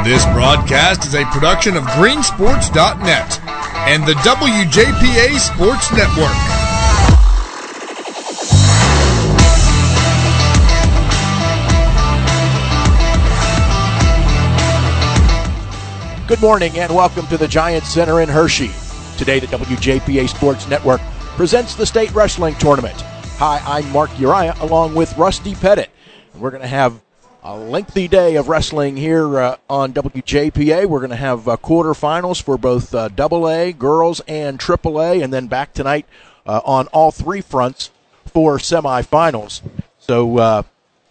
This broadcast is a production of greensports.net and the WJPA Sports Network. Good morning and welcome to the Giants Center in Hershey. Today, the WJPA Sports Network presents the State Wrestling Tournament. Hi, I'm Mark Uriah along with Rusty Pettit. We're going to have a lengthy day of wrestling here on WJPA. We're going to have quarterfinals for both AA, girls, and AAA, and then back tonight on all three fronts for semifinals. So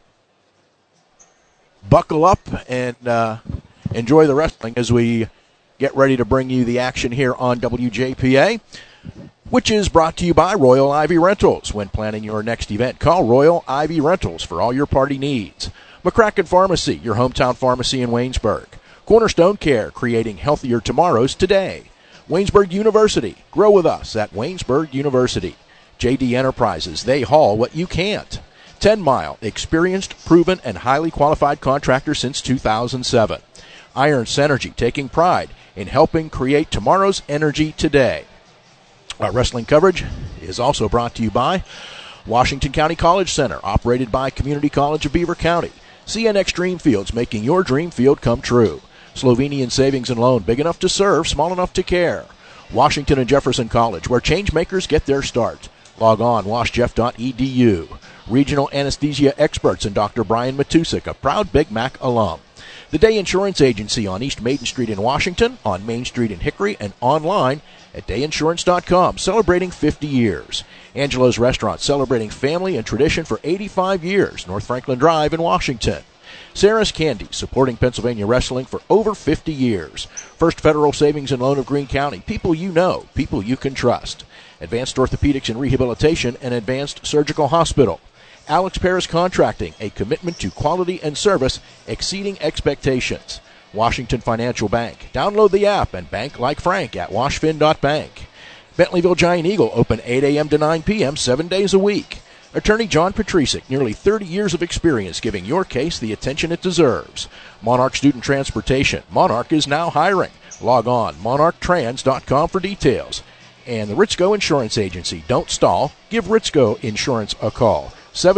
buckle up and enjoy the wrestling as we get ready to bring you the action here on WJPA, which is brought to you by Royal Ivy Rentals. When planning your next event, call Royal Ivy Rentals for all your party needs. McCracken Pharmacy, your hometown pharmacy in Waynesburg. Cornerstone Care, creating healthier tomorrows today. Waynesburg University, grow with us at Waynesburg University. JD Enterprises, they haul what you can't. 10 Mile, experienced, proven, and highly qualified contractor since 2007. Irons Energy, taking pride in helping create tomorrow's energy today. Our wrestling coverage is also brought to you by Washington County College Center, operated by Community College of Beaver County. CNX Dream Fields, making your dream field come true. Slovenian Savings and Loan, big enough to serve, small enough to care. Washington and Jefferson College, where change makers get their start. Log on, washjeff.edu. Regional Anesthesia Experts and Dr. Brian Matusik, a proud Big Mac alum. The Day Insurance Agency on East Maiden Street in Washington, on Main Street in Hickory, and online at dayinsurance.com, celebrating 50 years. Angelo's Restaurant, celebrating family and tradition for 85 years, North Franklin Drive in Washington. Sarah's Candy, supporting Pennsylvania wrestling for over 50 years. First Federal Savings and Loan of Greene County, people you know, people you can trust. Advanced Orthopedics and Rehabilitation and Advanced Surgical Hospital. Alex Paris Contracting, a commitment to quality and service exceeding expectations. Washington Financial Bank. Download the app and bank like Frank at washfin.bank. Bentleyville Giant Eagle, open 8 a.m. to 9 p.m. 7 days a week. Attorney John Patricic, nearly 30 years of experience giving your case the attention it deserves. Monarch Student Transportation. Monarch is now hiring. Log on, monarchtrans.com for details. And the Ritzko Insurance Agency. Don't stall. Give Ritzko Insurance a call.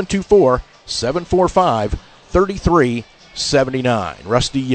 724-745-3379. Rusty,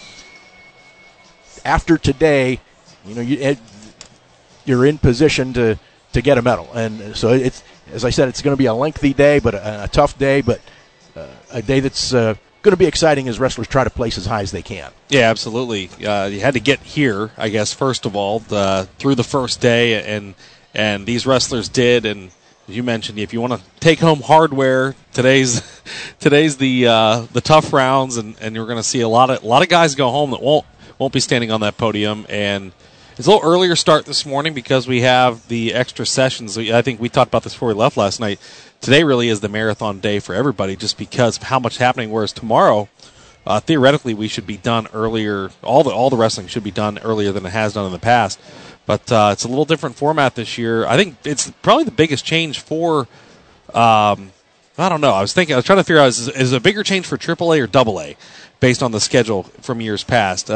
after today, you're in position to get a medal. And so it's, as I said, it's going to be a lengthy day, but a tough day, but a day that's going to be exciting as wrestlers try to place as high as they can. Yeah, absolutely. You had to get here, I guess, first of all, through the first day, and these wrestlers did. And as you mentioned, if you want to take home hardware, today's the tough rounds, and you're going to see a lot of guys go home that won't be standing on that podium. And it's a little earlier start this morning because we have the extra sessions. I think we talked about this before we left last night. Today really is the marathon day for everybody just because of how much is happening, whereas tomorrow, theoretically, we should be done earlier. All the wrestling should be done earlier than it has done in the past. But it's a little different format this year. I think it's probably the biggest change for I don't know. I was trying to figure out, is it a bigger change for AAA or AA based on the schedule from years past?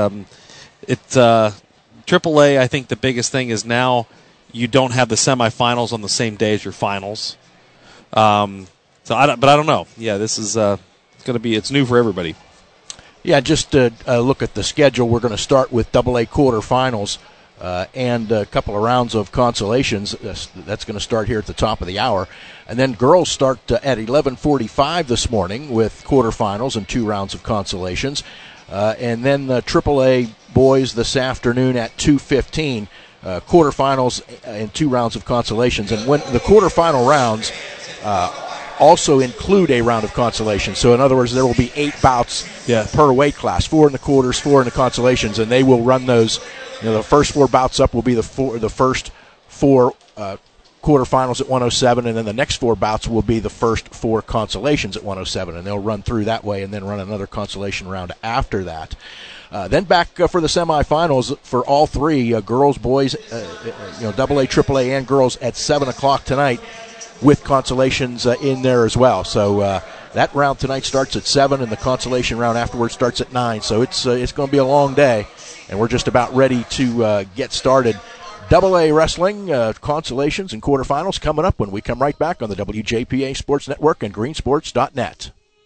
AAA, I think the biggest thing is now you don't have the semifinals on the same day as your finals. But I don't know. Yeah, this is it's new for everybody. Yeah, just to look at the schedule, we're going to start with AA quarterfinals and a couple of rounds of consolations. That's going to start here at the top of the hour. And then girls start at 11:45 this morning with quarterfinals and 2 rounds of consolations. And then the AAA boys this afternoon at 2:15, quarterfinals and 2 rounds of consolations. And when the quarterfinal rounds also include a round of consolation. So in other words, there will be 8 bouts per weight class, 4 in the quarters, 4 in the consolations, and they will run those. The first 4 bouts up will be the first 4 quarterfinals at 107, and then the next 4 bouts will be the first 4 consolations at 107, and they'll run through that way and then run another consolation round after that. Then back for the semifinals for all 3, girls, boys, AA, AAA, and girls at 7 o'clock tonight with consolations in there as well. So That round tonight starts at 7, and the consolation round afterwards starts at 9. So it's going to be a long day, and we're just about ready to get started. AA Wrestling consolations and quarterfinals coming up when we come right back on the WJPA Sports Network and greensports.net.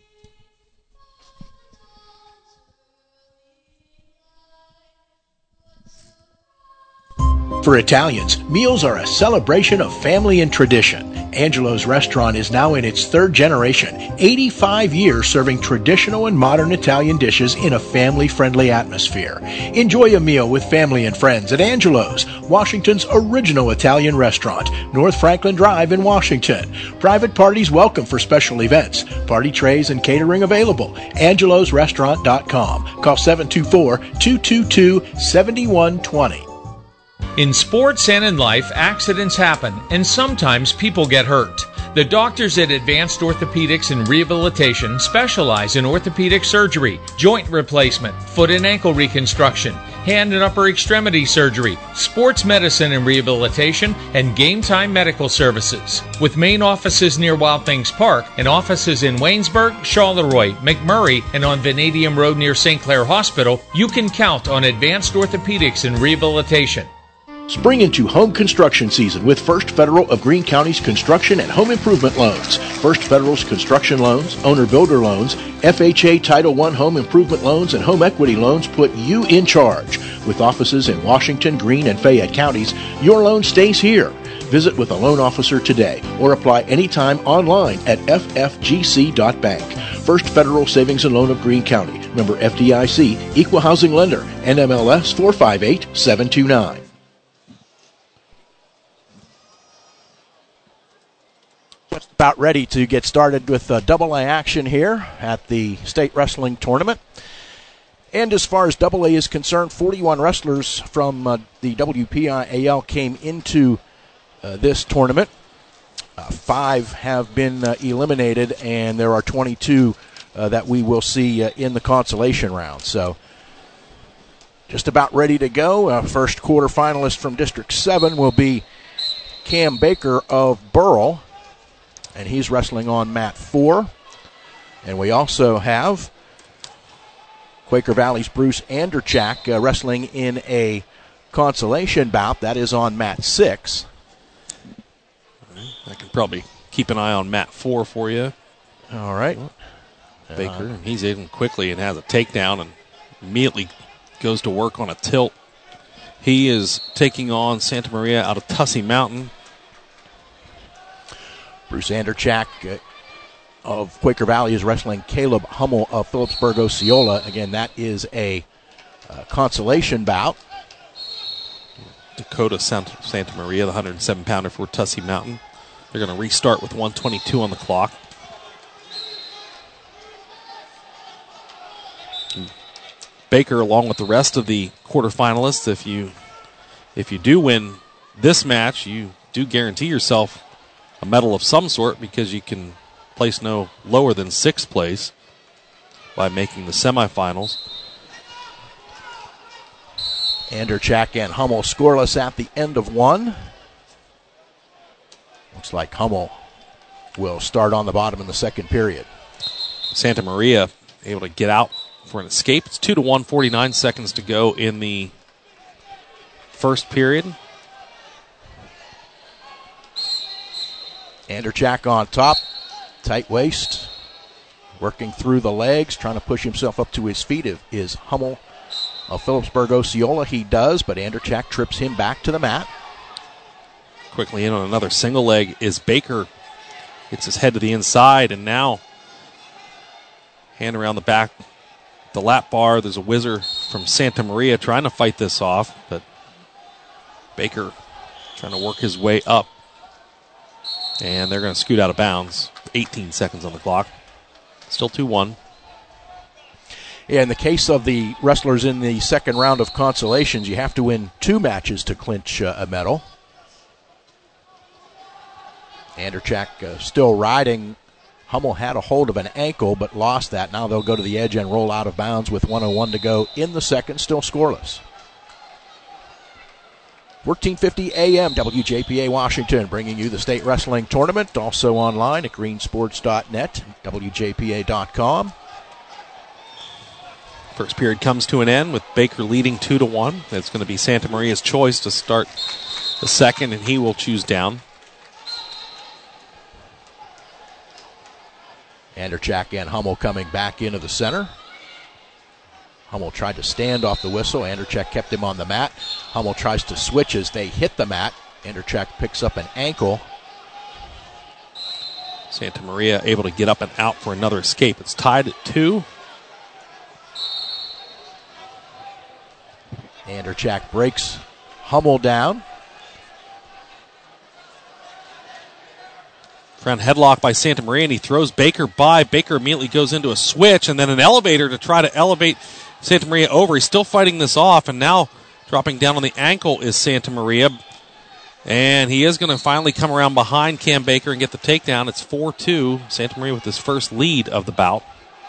For Italians, meals are a celebration of family and tradition. Angelo's Restaurant is now in its third generation, 85 years serving traditional and modern Italian dishes in a family-friendly atmosphere. Enjoy a meal with family and friends at Angelo's, Washington's original Italian restaurant, North Franklin Drive in Washington. Private parties welcome for special events. Party trays and catering available. AngelosRestaurant.com. Call 724-222-7120. In sports and in life, accidents happen, and sometimes people get hurt. The doctors at Advanced Orthopedics and Rehabilitation specialize in orthopedic surgery, joint replacement, foot and ankle reconstruction, hand and upper extremity surgery, sports medicine and rehabilitation, and game time medical services. With main offices near Wild Things Park and offices in Waynesburg, Charleroi, McMurray, and on Vanadium Road near St. Clair Hospital, you can count on Advanced Orthopedics and Rehabilitation. Spring into home construction season with First Federal of Greene County's construction and home improvement loans. First Federal's construction loans, owner-builder loans, FHA Title I home improvement loans, and home equity loans put you in charge. With offices in Washington, Greene, and Fayette counties, your loan stays here. Visit with a loan officer today or apply anytime online at ffgc.bank. First Federal Savings and Loan of Greene County. Member FDIC, Equal Housing Lender, NMLS 458729. Just about ready to get started with AA action here at the state wrestling tournament. And as far as AA is concerned, 41 wrestlers from the WPIAL came into this tournament. 5 have been eliminated, and there are 22 that we will see in the consolation round. So just about ready to go. First quarterfinalist from District 7 will be Cam Baker of Burrell, and he's wrestling on mat 4. And we also have Quaker Valley's Bruce Anderchak wrestling in a consolation bout. That is on mat 6. I can probably keep an eye on mat 4 for you. All right. Baker, he's in quickly and has a takedown and immediately goes to work on a tilt. He is taking on Santa Maria out of Tussey Mountain. Bruce Anderchak of Quaker Valley is wrestling Caleb Hummel of Phillipsburg Osceola. Again, that is a consolation bout. Dakota Santa Maria, the 107-pounder for Tussey Mountain. They're going to restart with 1:22 on the clock. Baker, along with the rest of the quarterfinalists, if you do win this match, you do guarantee yourself a medal of some sort because you can place no lower than 6th place by making the semifinals. Anderchak and Hummel scoreless at the end of 1. Looks like Hummel will start on the bottom in the second period. Santa Maria able to get out for an escape. It's 2-1, 49 seconds to go in the first period. Anderchak on top, tight waist, working through the legs, trying to push himself up to his feet. Is Hummel of Phillipsburg Osceola? He does, but Anderchak trips him back to the mat. Quickly in on another single leg is Baker. Gets his head to the inside, and now hand around the back, the lap bar. There's a whizzer from Santa Maria trying to fight this off, but Baker trying to work his way up. And they're going to scoot out of bounds. 18 seconds on the clock. Still 2-1. Yeah, in the case of the wrestlers in the second round of consolations, you have to win 2 matches to clinch a medal. Anderchak still riding. Hummel had a hold of an ankle but lost that. Now they'll go to the edge and roll out of bounds with 1:01 to go in the second, still scoreless. 1450 AM, WJPA Washington, bringing you the state wrestling tournament. Also online at greensports.net, WJPA.com. First period comes to an end with Baker leading 2-1. That's going to be Santa Maria's choice to start the second, and he will choose down. Anderchak and Hummel coming back into the center. Hummel tried to stand off the whistle. Anderchak kept him on the mat. Hummel tries to switch as they hit the mat. Anderchak picks up an ankle. Santa Maria able to get up and out for another escape. It's tied at 2. Anderchak breaks Hummel down. Front headlock by Santa Maria, and he throws Baker by. Baker immediately goes into a switch and then an elevator to try to elevate Santa Maria over. He's still fighting this off, and now dropping down on the ankle is Santa Maria. And he is going to finally come around behind Cam Baker and get the takedown. It's 4-2. Santa Maria with his first lead of the bout.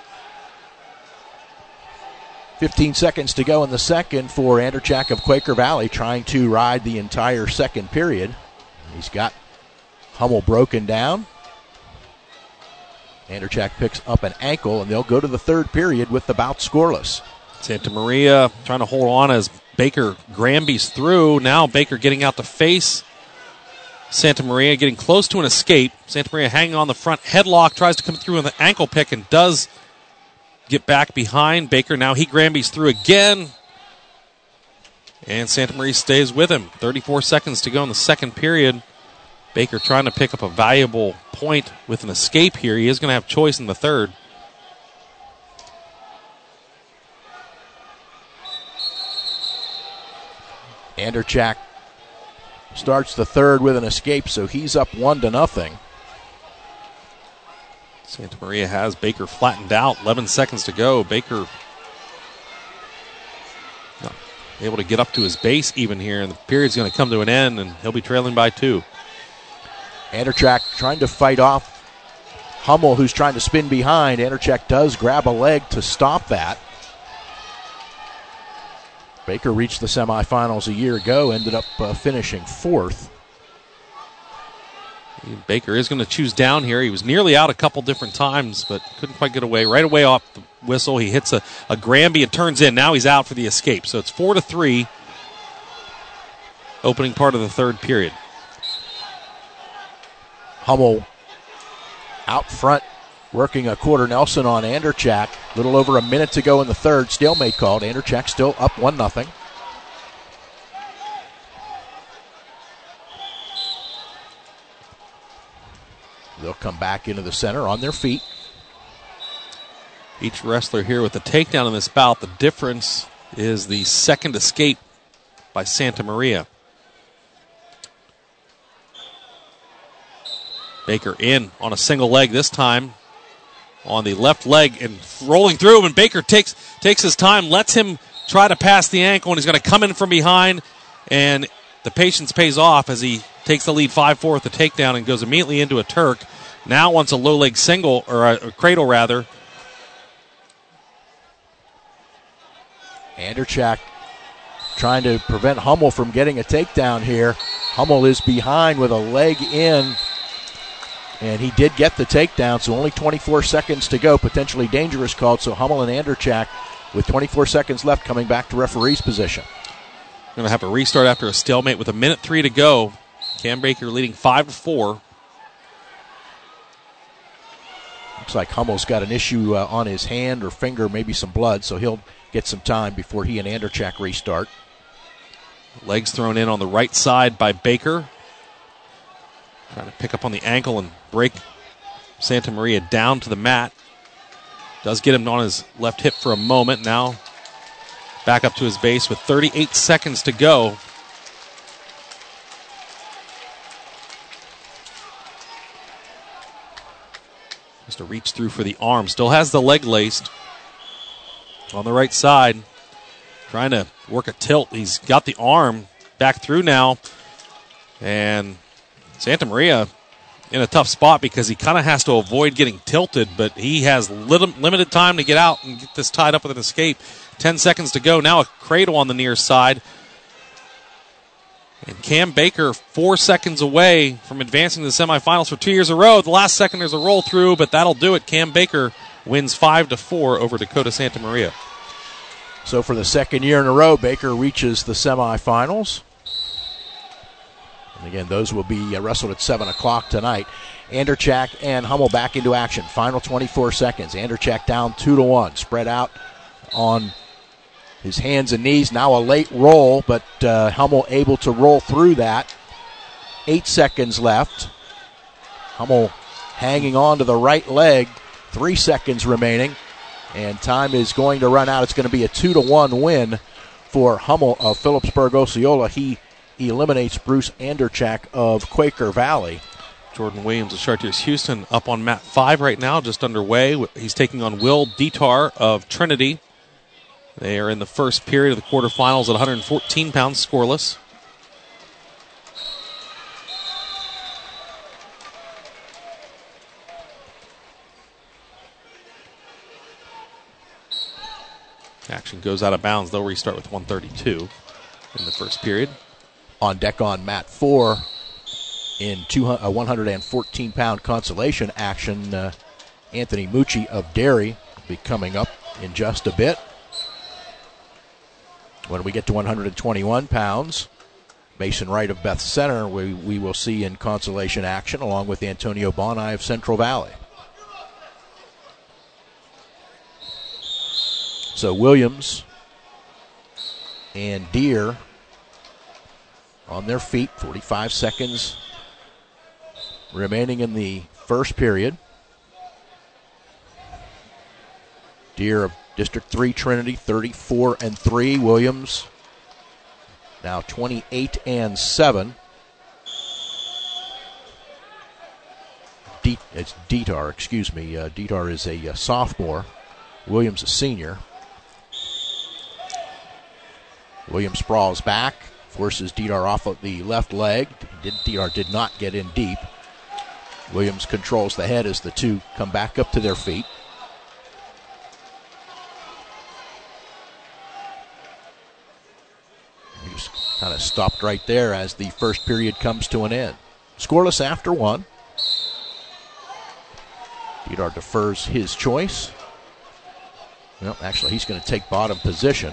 15 seconds to go in the second for Anderchak of Quaker Valley, trying to ride the entire second period. He's got Hummel broken down. Anderchak picks up an ankle, and they'll go to the third period with the bout scoreless. Santa Maria trying to hold on as Baker Granby's through. Now Baker getting out to face Santa Maria, getting close to an escape. Santa Maria hanging on the front headlock, tries to come through with an ankle pick and does get back behind Baker. Now Granby's through again. And Santa Maria stays with him. 34 seconds to go in the second period. Baker trying to pick up a valuable point with an escape here. He is going to have choice in the third. Anderchak starts the third with an escape, so he's up 1-0. Santa Maria has Baker flattened out. 11 seconds to go. Baker able to get up to his base even here, and the period's going to come to an end, and he'll be trailing by 2. Anderchak trying to fight off Hummel, who's trying to spin behind. Anderchak does grab a leg to stop that. Baker reached the semifinals a year ago, ended up finishing 4th. Baker is going to choose down here. He was nearly out a couple different times, but couldn't quite get away. Right away off the whistle, he hits a Granby and turns in. Now he's out for the escape. So it's 4-3, opening part of the third period. Hummel out front, working a quarter Nelson on Anderchak. A little over a minute to go in the third. Stalemate called. Anderchak still up 1-0. They'll come back into the center on their feet. Each wrestler here with the takedown in this bout. The difference is the second escape by Santa Maria. Baker in on a single leg this time on the left leg and rolling through him, and Baker takes his time, lets him try to pass the ankle, and he's going to come in from behind, and the patience pays off as he takes the lead 5-4 with the takedown and goes immediately into a Turk. Now wants a low leg single, or a cradle rather. Anderchak trying to prevent Hummel from getting a takedown here. Hummel is behind with a leg in, and he did get the takedown, so only 24 seconds to go. Potentially dangerous called, so Hummel and Anderchak with 24 seconds left coming back to referee's position. Going to have a restart after a stalemate with 1:03 to go. Cam Baker leading 5-4. Looks like Hummel's got an issue on his hand or finger, maybe some blood, so he'll get some time before he and Anderchak restart. Legs thrown in on the right side by Baker. Trying to pick up on the ankle and break Santa Maria down to the mat. Does get him on his left hip for a moment. Now back up to his base with 38 seconds to go. Just a reach through for the arm. Still has the leg laced on the right side. Trying to work a tilt. He's got the arm back through now. And Santa Maria in a tough spot because he kind of has to avoid getting tilted, but he has limited time to get out and get this tied up with an escape. 10 seconds to go. Now a cradle on the near side. And Cam Baker 4 seconds away from advancing to the semifinals for 2 years in a row. The last second there's a roll through, but that'll do it. Cam Baker wins 5-4 over Dakota Santa Maria. So for the second year in a row, Baker reaches the semifinals. And again, those will be wrestled at 7 o'clock tonight. Anderchak and Hummel back into action. Final 24 seconds. Anderchak down 2-1. Spread out on his hands and knees. Now a late roll, but Hummel able to roll through that. 8 seconds left. Hummel hanging on to the right leg. 3 seconds remaining. And time is going to run out. It's going to be a 2-1 win for Hummel of Phillipsburg Osceola. He eliminates Bruce Anderchak of Quaker Valley. Jordan Williams of Chartiers Houston up on mat 5 right now, just underway. He's taking on Will Detar of Trinity. They are in the first period of the quarterfinals at 114 pounds, scoreless. Action goes out of bounds. They'll restart with 132 in the first period. On deck on mat 4 in 114-pound consolation action, Anthony Mucci of Derry will be coming up in just a bit. When we get to 121 pounds, Mason Wright of Beth Center we will see in consolation action, along with Antonio Bonai of Central Valley. So Williams and Deere on their feet, 45 seconds remaining in the first period. Deere of District 3 Trinity, 34-3. Williams now 28-7. It's Detar, excuse me. Detar is a sophomore. Williams a senior. Williams sprawls back, forces Detar off of the left leg. Detar did not get in deep. Williams controls the head as the two come back up to their feet. He just kind of stopped right there as the first period comes to an end. Scoreless after 1. Detar defers his choice. Well, actually, he's going to take bottom position.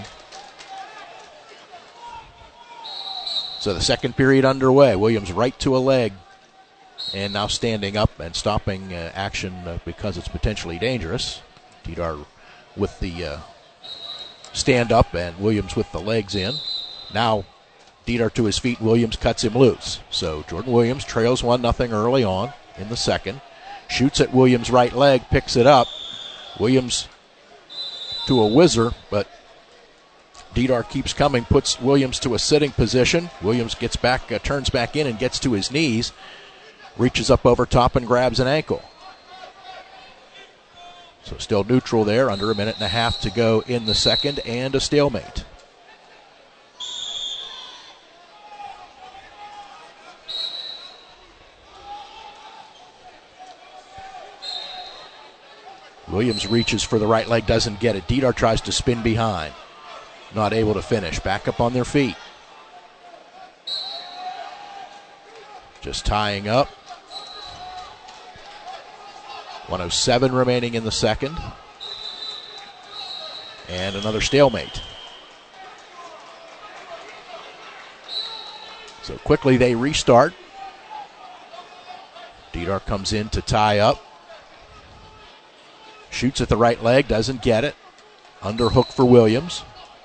So the second period underway. Williams right to a leg. And now standing up and stopping action because it's potentially dangerous. Detar with the stand up and Williams with the legs in. Now Detar to his feet. Williams cuts him loose. So Jordan Williams trails 1-0 early on in the second. Shoots at Williams' right leg, picks it up. Williams to a whizzer, but Detar keeps coming, puts Williams to a sitting position. Williams gets back, turns back in and gets to his knees. Reaches up over top and grabs an ankle. So still neutral there, under a minute and a half to go in the second, and a stalemate. Williams reaches for the right leg, doesn't get it. Detar tries to spin behind. Not able to finish. Back up on their feet. Just tying up. 1:07 remaining in the second. And another stalemate. So quickly they restart. Detar comes in to tie up. Shoots at the right leg, doesn't get it. Underhook for Williams.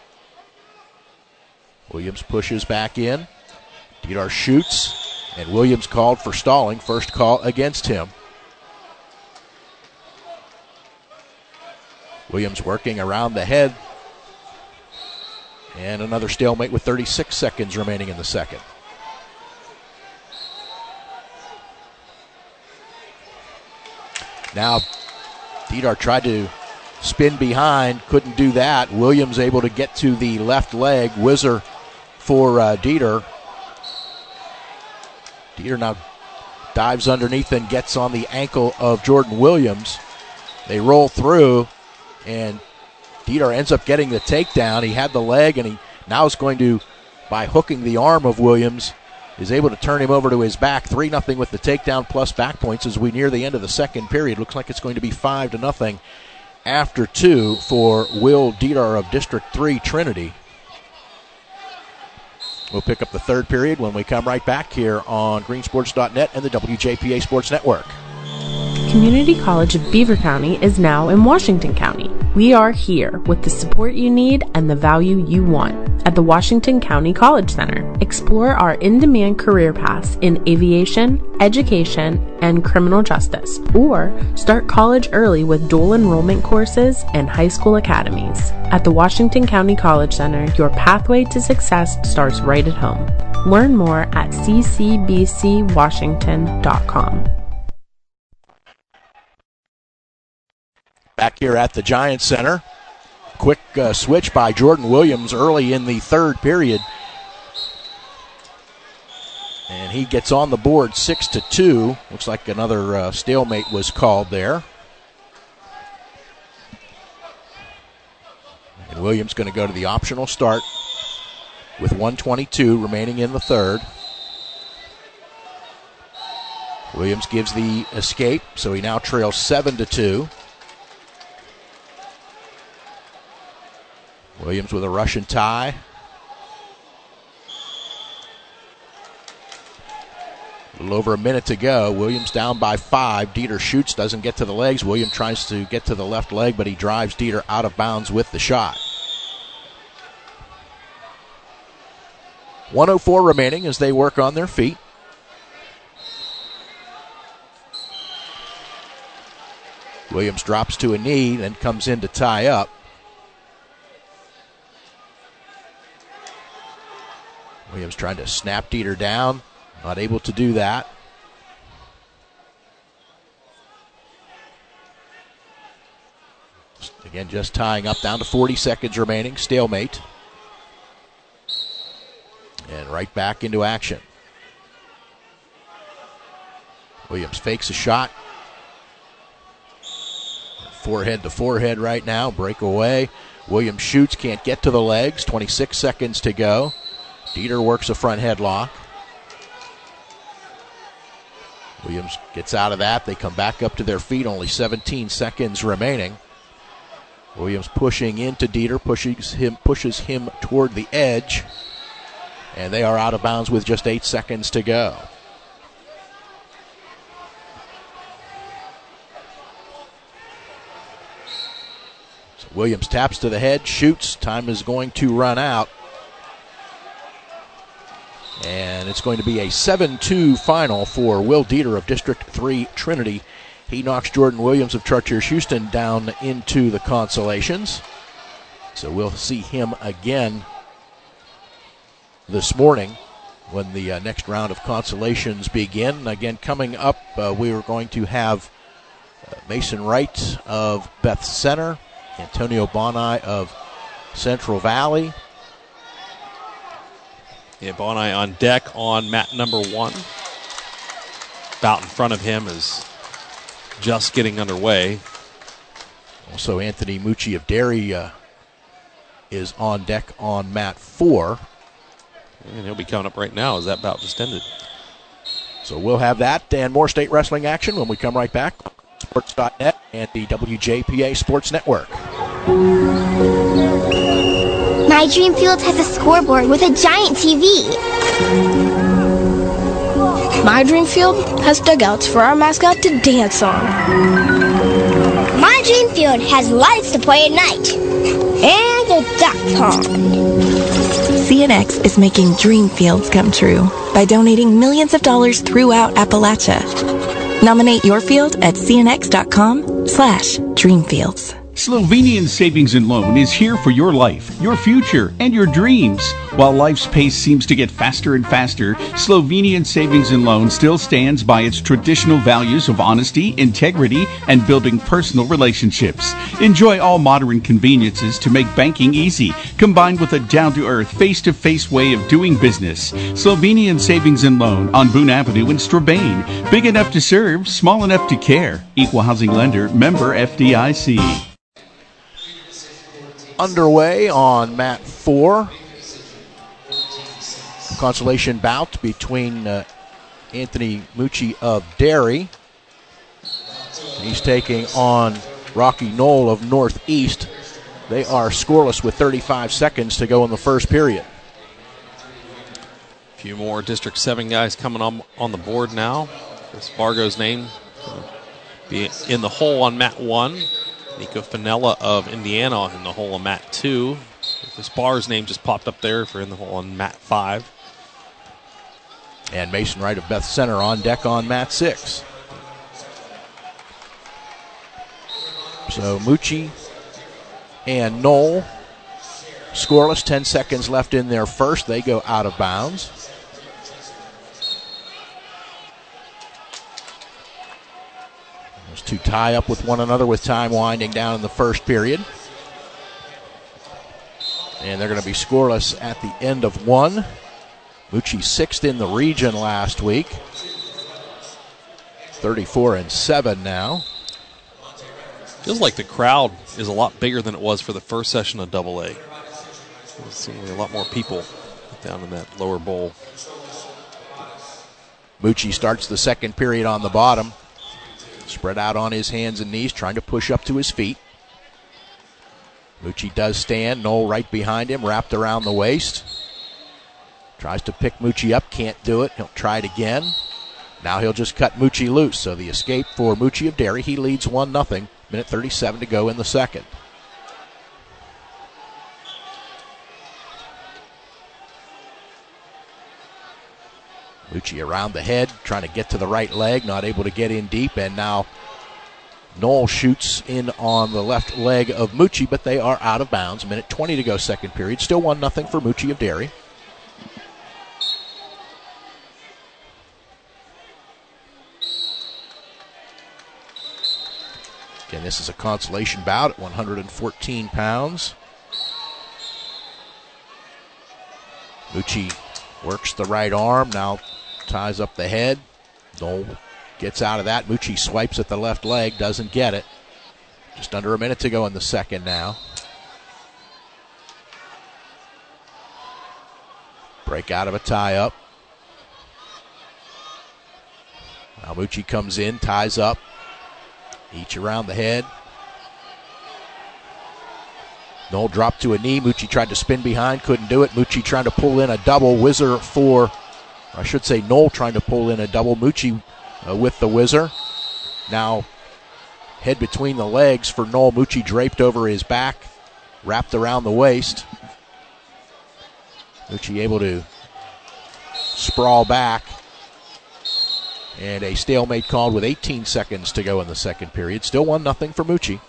Williams pushes back in. Detar shoots, and Williams called for stalling. First call against him. Williams working around the head. And another stalemate with 36 seconds remaining in the second. Now, Detar tried to spin behind, couldn't do that. Williams able to get to the left leg. Whizzer for Detar. Detar now dives underneath and gets on the ankle of Jordan Williams. They roll through, and Detar ends up getting the takedown. He had the leg, and he now is going to, by hooking the arm of Williams, is able to turn him over to his back. 3-0 with the takedown plus back points as we near the end of the second period. Looks like it's going to be 5-0 after 2 for Will Dieter of District 3 Trinity. We'll pick up the third period when we come right back here on greensports.net and the WJPA Sports Network. Community College of Beaver County is now in Washington County. We are here with the support you need and the value you want at the Washington County College Center. Explore our in-demand career paths in aviation, education, and criminal justice, or start college early with dual enrollment courses and high school academies. At the Washington County College Center, your pathway to success starts right at home. Learn more at ccbcwashington.com. Back here at the Giants Center. Quick switch by Jordan Williams early in the third period. And he gets on the board 6-2. Looks like another stalemate was called there. And Williams going to go to the optional start with 1:22 remaining in the third. Williams gives the escape, so he now trails 7-2. Williams with a Russian tie. A little over a minute to go. Williams down by 5. Dieter shoots, doesn't get to the legs. Williams tries to get to the left leg, but he drives Dieter out of bounds with the shot. 1:04 remaining as they work on their feet. Williams drops to a knee, then comes in to tie up. Williams trying to snap Dieter down. Not able to do that. Again, just tying up, down to 40 seconds remaining. Stalemate. And right back into action. Williams fakes a shot. Forehead to forehead right now. Breakaway. Williams shoots, can't get to the legs. 26 seconds to go. Dieter works a front headlock. Williams gets out of that. They come back up to their feet. Only 17 seconds remaining. Williams pushing into Dieter, pushes him toward the edge. And they are out of bounds with just 8 seconds to go. So Williams taps to the head, shoots. Time is going to run out. And it's going to be a 7-2 final for Will Dieter of District 3 Trinity. He knocks Jordan Williams of Chartiers Houston down into the consolations. So we'll see him again this morning when the next round of consolations begin. Again, coming up, we are going to have Mason Wright of Beth Center, Antonio Bonai of Central Valley. Yeah, Bonai on deck on mat number 1. About in front of him is just getting underway. Also, Anthony Mucci of Derry is on deck on mat 4. And he'll be coming up right now as that bout just ended. So we'll have that and more state wrestling action when we come right back. Sports.net and the WJPA Sports Network. My Dream Field has a scoreboard with a giant TV. My Dream Field has dugouts for our mascot to dance on. My Dream Field has lights to play at night. And a duck pond. CNX is making dream fields come true by donating millions of dollars throughout Appalachia. Nominate your field at cnx.com/dreamfields. Slovenian Savings and Loan is here for your life, your future, and your dreams. While life's pace seems to get faster and faster, Slovenian Savings and Loan still stands by its traditional values of honesty, integrity, and building personal relationships. Enjoy all modern conveniences to make banking easy, combined with a down-to-earth, face-to-face way of doing business. Slovenian Savings and Loan on Boone Avenue in Strabane. Big enough to serve, small enough to care. Equal housing lender, member FDIC. Underway on mat 4. consolation bout between Anthony Mucci of Derry. He's taking on Rocky Knoll of Northeast. They are scoreless with 35 seconds to go in the first period. A few more District 7 guys coming on the board now. Chris Fargo's name will be in the hole on mat 1. Nico Finella of Indiana in the hole on mat 2. Chris Barr's name just popped up there for in the hole on mat 5. And Mason Wright of Beth Center on deck on mat 6. So Mucci and Knoll scoreless, 10 seconds left in their first. They go out of bounds. Those two tie up with one another with time winding down in the first period. And they're going to be scoreless at the end of one. Mucci sixth in the region last week. 34-7 now. Feels like the crowd is a lot bigger than it was for the first session of AA. There's seemingly a lot more people down in that lower bowl. Mucci starts the second period on the bottom. Spread out on his hands and knees, trying to push up to his feet. Mucci does stand. Knoll right behind him, wrapped around the waist. Tries to pick Mucci up, can't do it. He'll try it again. Now he'll just cut Mucci loose. So the escape for Mucci of Derry. He leads 1-0. Minute 37 to go in the second. Mucci around the head, trying to get to the right leg, not able to get in deep, and now Knoll shoots in on the left leg of Mucci, but they are out of bounds. Minute 20 to go, second period. Still 1-0 for Mucci of Derry. Again, this is a consolation bout at 114 pounds. Mucci works the right arm, now ties up the head. Knoll gets out of that. Mucci swipes at the left leg, doesn't get it. Just under a minute to go in the second now. Break out of a tie-up. Now Mucci comes in, ties up. Each around the head. Knoll dropped to a knee. Mucci tried to spin behind, couldn't do it. Mucci trying to pull in a double. Whizzer for, I should say Knoll trying to pull in a double. Mucci with the whizzer. Now head between the legs for Knoll. Mucci draped over his back, wrapped around the waist. Mucci able to sprawl back. And a stalemate called with 18 seconds to go in the second period. Still 1-0 for Mucci.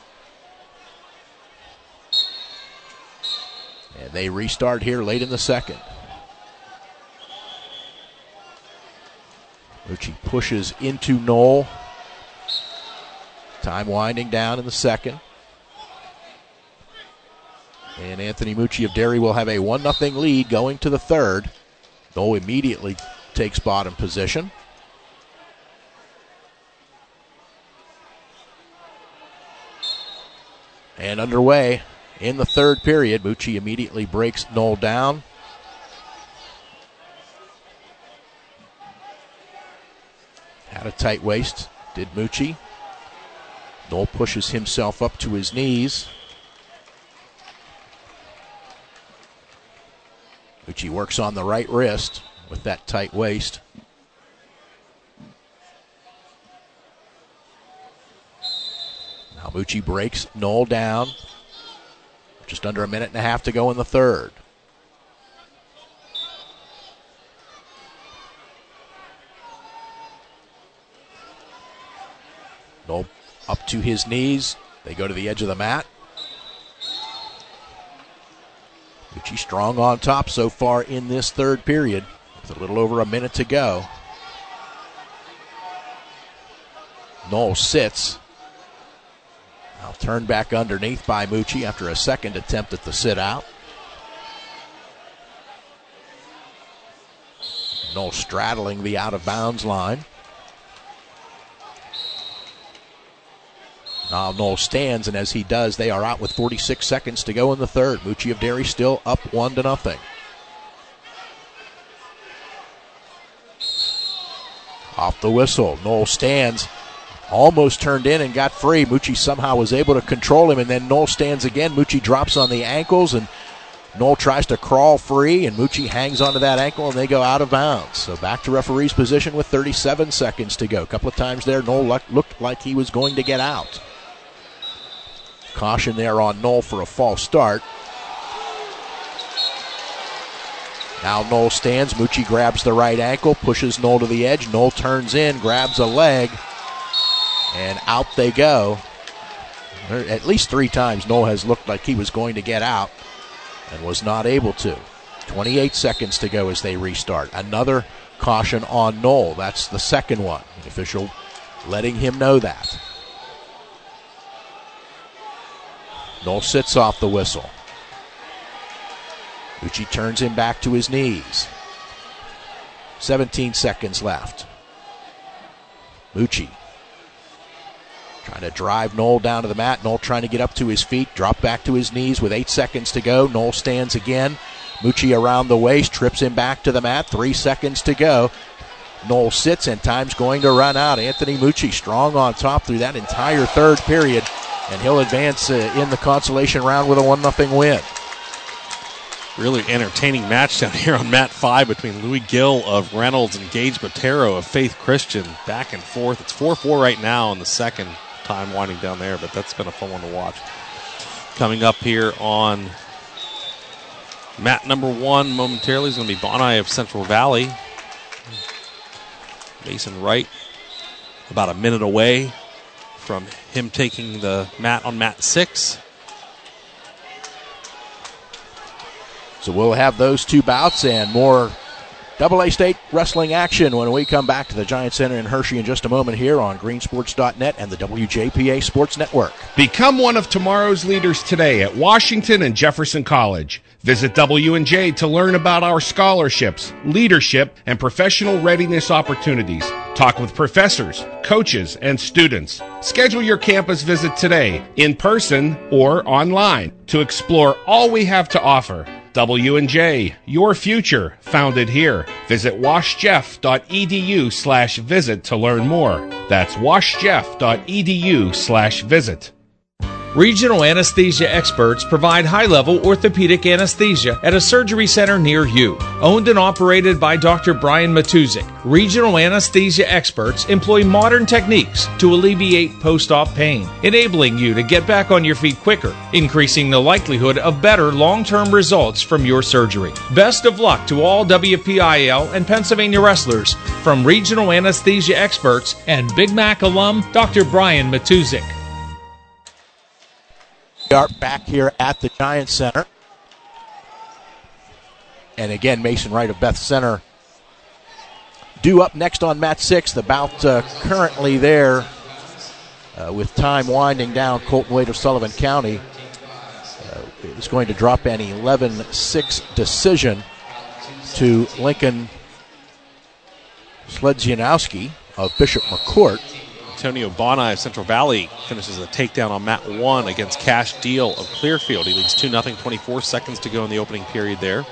And they restart here late in the second. Mucci pushes into Knoll. Time winding down in the second. And Anthony Mucci of Derry will have a 1-0 lead going to the third. Knoll immediately takes bottom position. And underway in the third period. Mucci immediately breaks Knoll down. Had a tight waist, did Mucci. Knoll pushes himself up to his knees. Mucci works on the right wrist with that tight waist. Now Mucci breaks Knoll down. Just under a minute and a half to go in the third. Knoll up to his knees. They go to the edge of the mat. Mucci strong on top so far in this third period with a little over a minute to go. Knoll sits. Now turned back underneath by Mucci after a second attempt at the sit out. Knoll straddling the out of bounds line. Now Knoll stands, and as he does, they are out with 46 seconds to go in the third. Mucci of Derry still up 1-0. Off the whistle. Knoll stands. Almost turned in and got free. Mucci somehow was able to control him, and then Knoll stands again. Mucci drops on the ankles, and Knoll tries to crawl free, and Mucci hangs onto that ankle, and they go out of bounds. So back to referee's position with 37 seconds to go. A couple of times there, Knoll looked like he was going to get out. Caution there on Knoll for a false start. Now Knoll stands. Mucci grabs the right ankle, pushes Knoll to the edge. Knoll turns in, grabs a leg, and out they go. At least 3 times Knoll has looked like he was going to get out and was not able to. 28 seconds to go as they restart. Another caution on Knoll. That's the second one. The official letting him know that. Knoll sits off the whistle. Mucci turns him back to his knees. 17 seconds left. Mucci trying to drive Knoll down to the mat. Knoll trying to get up to his feet. Drop back to his knees with 8 seconds to go. Knoll stands again. Mucci around the waist, trips him back to the mat. 3 seconds to go. Knoll sits, and time's going to run out. Anthony Mucci strong on top through that entire third period, and he'll advance in the consolation round with a 1-0 win. Really entertaining match down here on mat 5 between Louis Gill of Reynolds and Gage Botero of Faith Christian. Back and forth. It's 4-4 right now in the second time winding down there, but that's been a fun one to watch. Coming up here on mat number 1 momentarily is going to be Bonai of Central Valley. Mason Wright about a minute away from him taking the mat on mat 6. So we'll have those 2 bouts and more AA State wrestling action when we come back to the Giant Center in Hershey in just a moment here on greensports.net and the WJPA Sports Network. Become one of tomorrow's leaders today at Washington and Jefferson College. Visit W&J to learn about our scholarships, leadership, and professional readiness opportunities. Talk with professors, coaches, and students. Schedule your campus visit today, in person or online, to explore all we have to offer. W&J, your future, founded here. Visit washjeff.edu/visit to learn more. That's washjeff.edu/visit. Regional anesthesia experts provide high-level orthopedic anesthesia at a surgery center near you. Owned and operated by Dr. Brian Matuzik, regional anesthesia experts employ modern techniques to alleviate post-op pain, enabling you to get back on your feet quicker, increasing the likelihood of better long-term results from your surgery. Best of luck to all WPIL and Pennsylvania wrestlers from regional anesthesia experts and Big Mac alum Dr. Brian Matuzik. We are back here at the Giant Center. And again, Mason Wright of Beth Center due up next on mat 6. The bout currently there with time winding down. Colton Wade of Sullivan County is going to drop an 11-6 decision to Lincoln Sledzianowski of Bishop McCourt. Antonio Bonai of Central Valley finishes a takedown on mat 1 against Cash Deal of Clearfield. He leads 2-0, 24 seconds to go in the opening period there.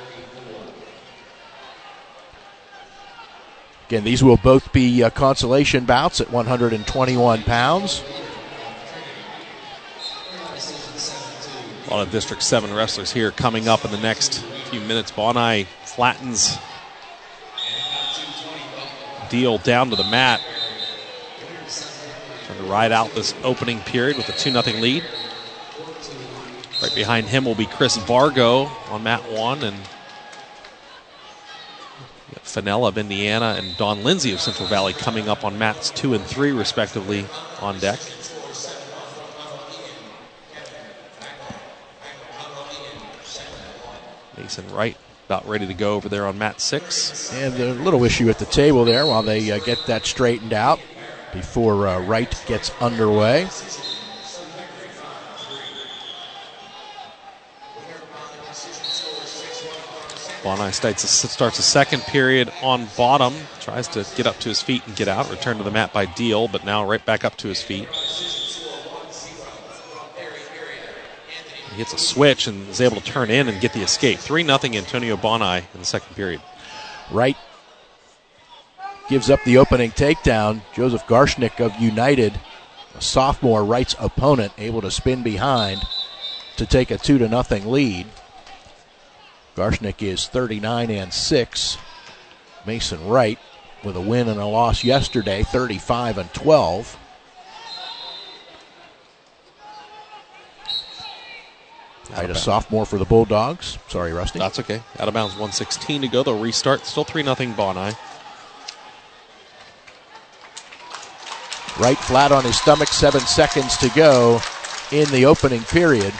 Again, these will both be consolation bouts at 121 pounds. A lot of District 7 wrestlers here coming up in the next few minutes. Bonai flattens Deal down to the mat. Trying to ride out this opening period with a 2-0 lead. Right behind him will be Chris Vargo on mat 1, and Fennell of Indiana and Don Lindsay of Central Valley coming up on mats 2 and 3 respectively on deck. Mason Wright about ready to go over there on mat 6. And a little issue at the table there while they get that straightened out before Wright gets underway. Bonai starts the second period on bottom. Tries to get up to his feet and get out. Returned to the mat by Deal, but now right back up to his feet. He hits a switch and is able to turn in and get the escape. 3-0 Antonio Bonai in the second period. Wright gives up the opening takedown. Joseph Garshnick of United, a sophomore Wright's opponent, able to spin behind to take a 2-0 lead. Garshnick is 39-6. Mason Wright with a win and a loss yesterday, 35-12. Wright, a sophomore for the Bulldogs. Sorry, Rusty. That's okay. Out of bounds, 1:16 to go. They'll restart. Still 3-0 Bonai. Wright flat on his stomach, 7 seconds to go in the opening period.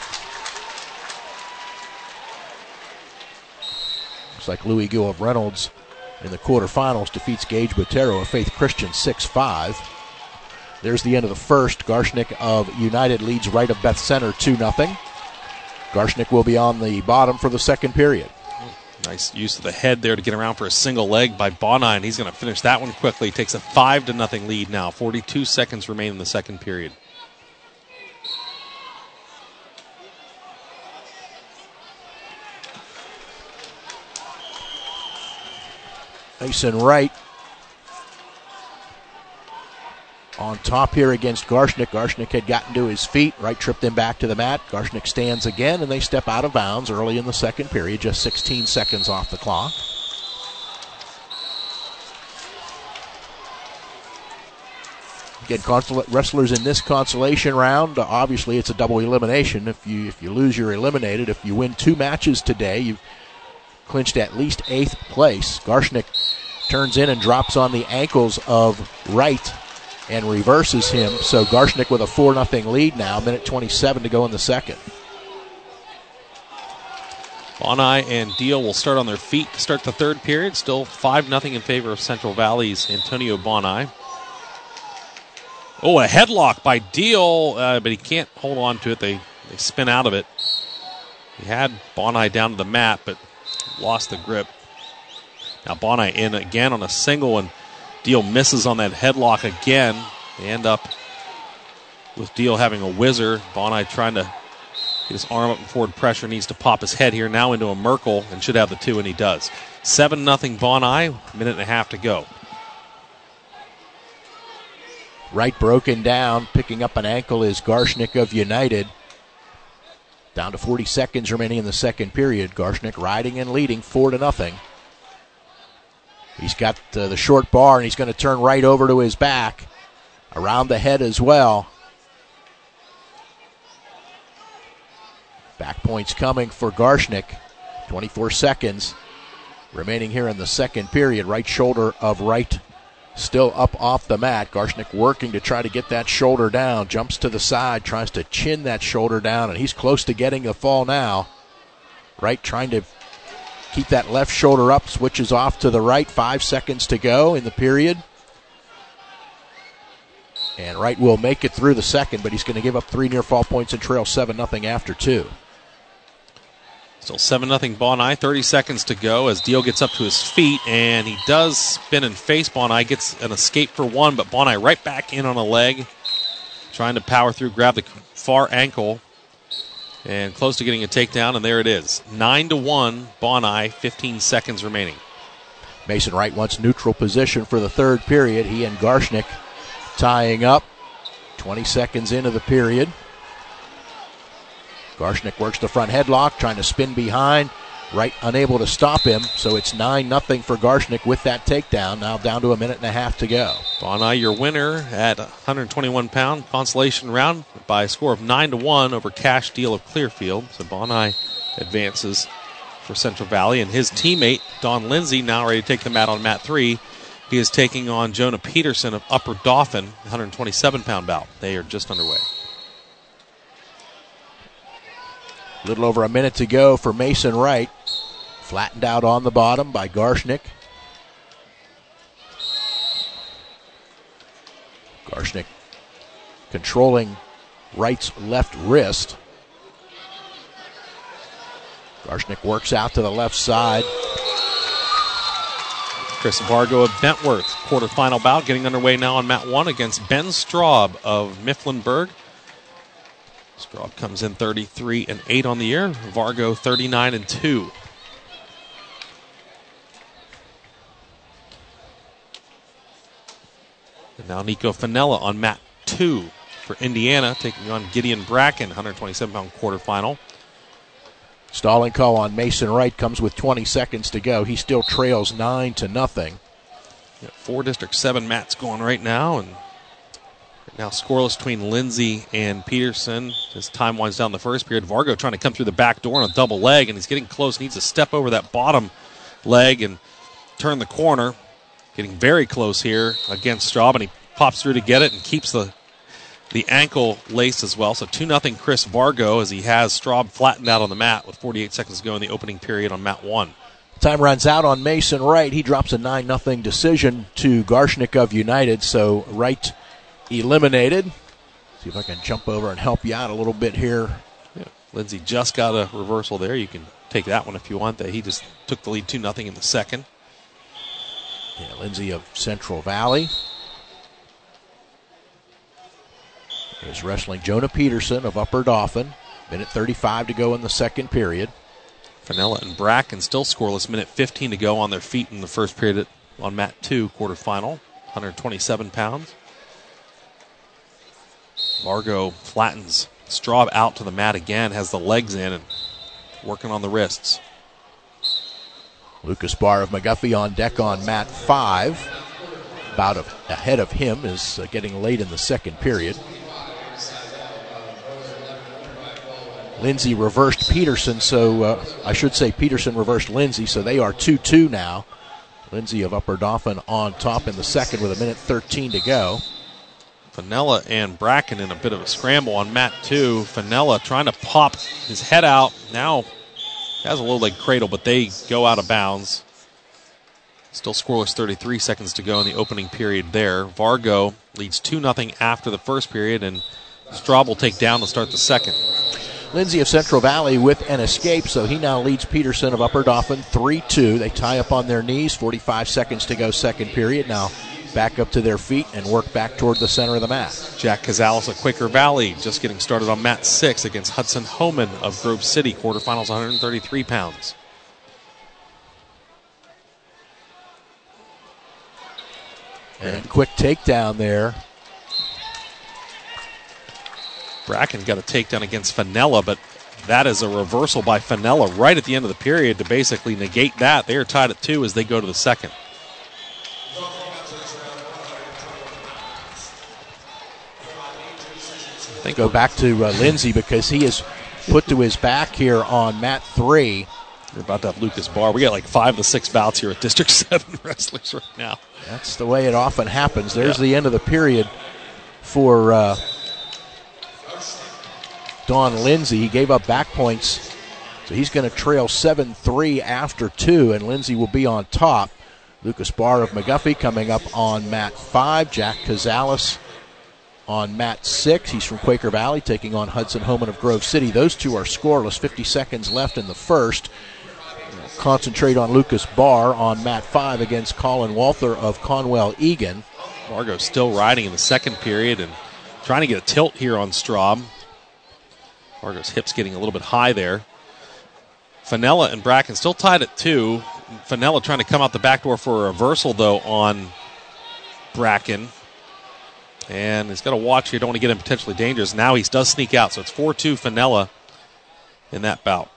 Looks like Louis Gill of Reynolds in the quarterfinals defeats Gage Botero of Faith Christian 6-5. There's the end of the first. Garshnick of United leads Wright of Beth Center 2-0. Garshnick will be on the bottom for the second period. Nice use of the head there to get around for a single leg by Bonai, and he's going to finish that one quickly. Takes a 5-0 lead now. 42 seconds remain in the second period. Mason Wright on top here against Garshnick. Garshnick had gotten to his feet. Wright tripped him back to the mat. Garshnick stands again, and they step out of bounds early in the second period, just 16 seconds off the clock. Again, wrestlers in this consolation round, obviously it's a double elimination. If you lose, you're eliminated. If you win 2 matches today, you've clinched at least 8th place. Garshnick turns in and drops on the ankles of Wright and reverses him. So Garshnick with a 4-0 lead now, minute 27 to go in the second. Bonai and Deal will start on their feet to start the third period. Still 5-0 in favor of Central Valley's Antonio Bonai. Oh, a headlock by Deal, but he can't hold on to it. They spin out of it. He had Bonai down to the mat, but lost the grip. Now Bonai in again on a single, and Deal misses on that headlock again. They end up with Deal having a whizzer. Bonai trying to get his arm up in forward pressure. Needs to pop his head here now into a Merkel and should have the 2, and he does. 7-0 Bonai, minute and a half to go. Wright broken down, picking up an ankle is Garshnick of United. Down to 40 seconds remaining in the second period. Garshnick riding and leading 4-0. He's got the short bar, and he's going to turn right over to his back. Around the head as well. Back points coming for Garshnick. 24 seconds remaining here in the second period. Right shoulder of Wright still up off the mat. Garshnick working to try to get that shoulder down. Jumps to the side, tries to chin that shoulder down, and he's close to getting the fall now. Wright trying to keep that left shoulder up, switches off to the right. 5 seconds to go in the period. And Wright will make it through the second, but he's going to give up 3 near fall points and trail 7-0 after 2. Still 7-0 Bonai, 30 seconds to go as Deal gets up to his feet, and he does spin and face Bonai, gets an escape for 1, but Bonai right back in on a leg, trying to power through, grab the far ankle, and close to getting a takedown, and there it is. 9-1 Bonai, 15 seconds remaining. Mason Wright wants neutral position for the third period. He and Garshnick tying up. 20 seconds into the period. Garshnick works the front headlock, trying to spin behind. Wright unable to stop him, so it's 9-0 for Garshnick with that takedown. Now down to a minute and a half to go. Bonai, your winner at 121-pound consolation round by a score of 9-1 over Cash Deal of Clearfield. So Bonai advances for Central Valley, and his teammate, Don Lindsay, now ready to take the mat on mat 3. He is taking on Jonah Peterson of Upper Dauphin, 127-pound bout. They are just underway. A little over a minute to go for Mason Wright. Flattened out on the bottom by Garshnick. Garshnick controlling Wright's left wrist. Garshnick works out to the left side. Chris Vargo of Bentworth, quarterfinal bout, getting underway now on mat 1 against Ben Straub of Mifflinburg. Straub comes in 33-8 on the year. Vargo 39-2. Now Nico Fenella on mat 2 for Indiana, taking on Gideon Bracken, 127-pound quarterfinal. Stalling call on Mason Wright comes with 20 seconds to go. He still trails 9-0. 4 District 7 mats going right now, and right now scoreless between Lindsay and Peterson as time winds down the first period. Vargo trying to come through the back door on a double leg, and he's getting close. Needs to step over that bottom leg and turn the corner. Getting very close here against Straub, and he pops through to get it and keeps the ankle lace as well. So 2-0 Chris Vargo as he has Straub flattened out on the mat with 48 seconds to go in the opening period on mat 1. Time runs out on Mason Wright. He drops a 9-0 decision to Garshnikov United, so Wright eliminated. See if I can jump over and help you out a little bit here. Yeah. Lindsay just got a reversal there. You can take that one if you want. He just took the lead 2-0 in the second. Yeah, Lindsay of Central Valley is wrestling Jonah Peterson of Upper Dauphin. Minute 35 to go in the second period. Fenella and Bracken still scoreless. Minute 15 to go on their feet in the first period on mat 2 quarterfinal. 127 pounds. Vargo flattens Straub out to the mat again, has the legs in and working on the wrists. Lucas Barr of McGuffey on deck on mat 5. About ahead of him is getting late in the second period. Lindsay reversed Peterson, so I should say Peterson reversed Lindsay, so they are 2-2 now. Lindsay of Upper Dauphin on top in the second with a minute 13 to go. Fenella and Bracken in a bit of a scramble on mat 2. Fenella trying to pop his head out. Now has a low leg cradle, but they go out of bounds. Still scoreless, 33 seconds to go in the opening period there. Vargo leads 2-0 after the first period, and Straub will take down to start the second. Lindsay of Central Valley with an escape, so he now leads Peterson of Upper Dauphin 3-2. They tie up on their knees, 45 seconds to go second period. Now back up to their feet and work back toward the center of the mat. Jack Cazales of Quaker Valley just getting started on mat 6 against Hudson Homan of Grove City. Quarterfinals, 133 pounds. And quick takedown there. Bracken got a takedown against Fenella, but that is a reversal by Fenella right at the end of the period to basically negate that. They are tied at 2 as they go to the second. Go back to Lindsay because he is put to his back here on mat 3. We're about to have Lucas Barr. We got like 5 to 6 bouts here at District 7 wrestlers right now. That's the way it often happens. There's the end of the period for Don Lindsay. He gave up back points, so he's going to trail 7-3 after 2, and Lindsay will be on top. Lucas Barr of McGuffey coming up on mat 5. Jack Cazales on mat 6. He's from Quaker Valley taking on Hudson Homan of Grove City. Those two are scoreless. 50 seconds left in the first. Concentrate on Lucas Barr on mat 5 against Colin Walther of Conwell Egan. Vargo still riding in the second period and trying to get a tilt here on Straub. Vargo's hips getting a little bit high there. Fenella and Bracken still tied at 2. Fenella trying to come out the back door for a reversal, though, on Bracken. And he's got to watch here. Don't want to get him potentially dangerous. Now he does sneak out, so it's 4-2 Fenella in that bout.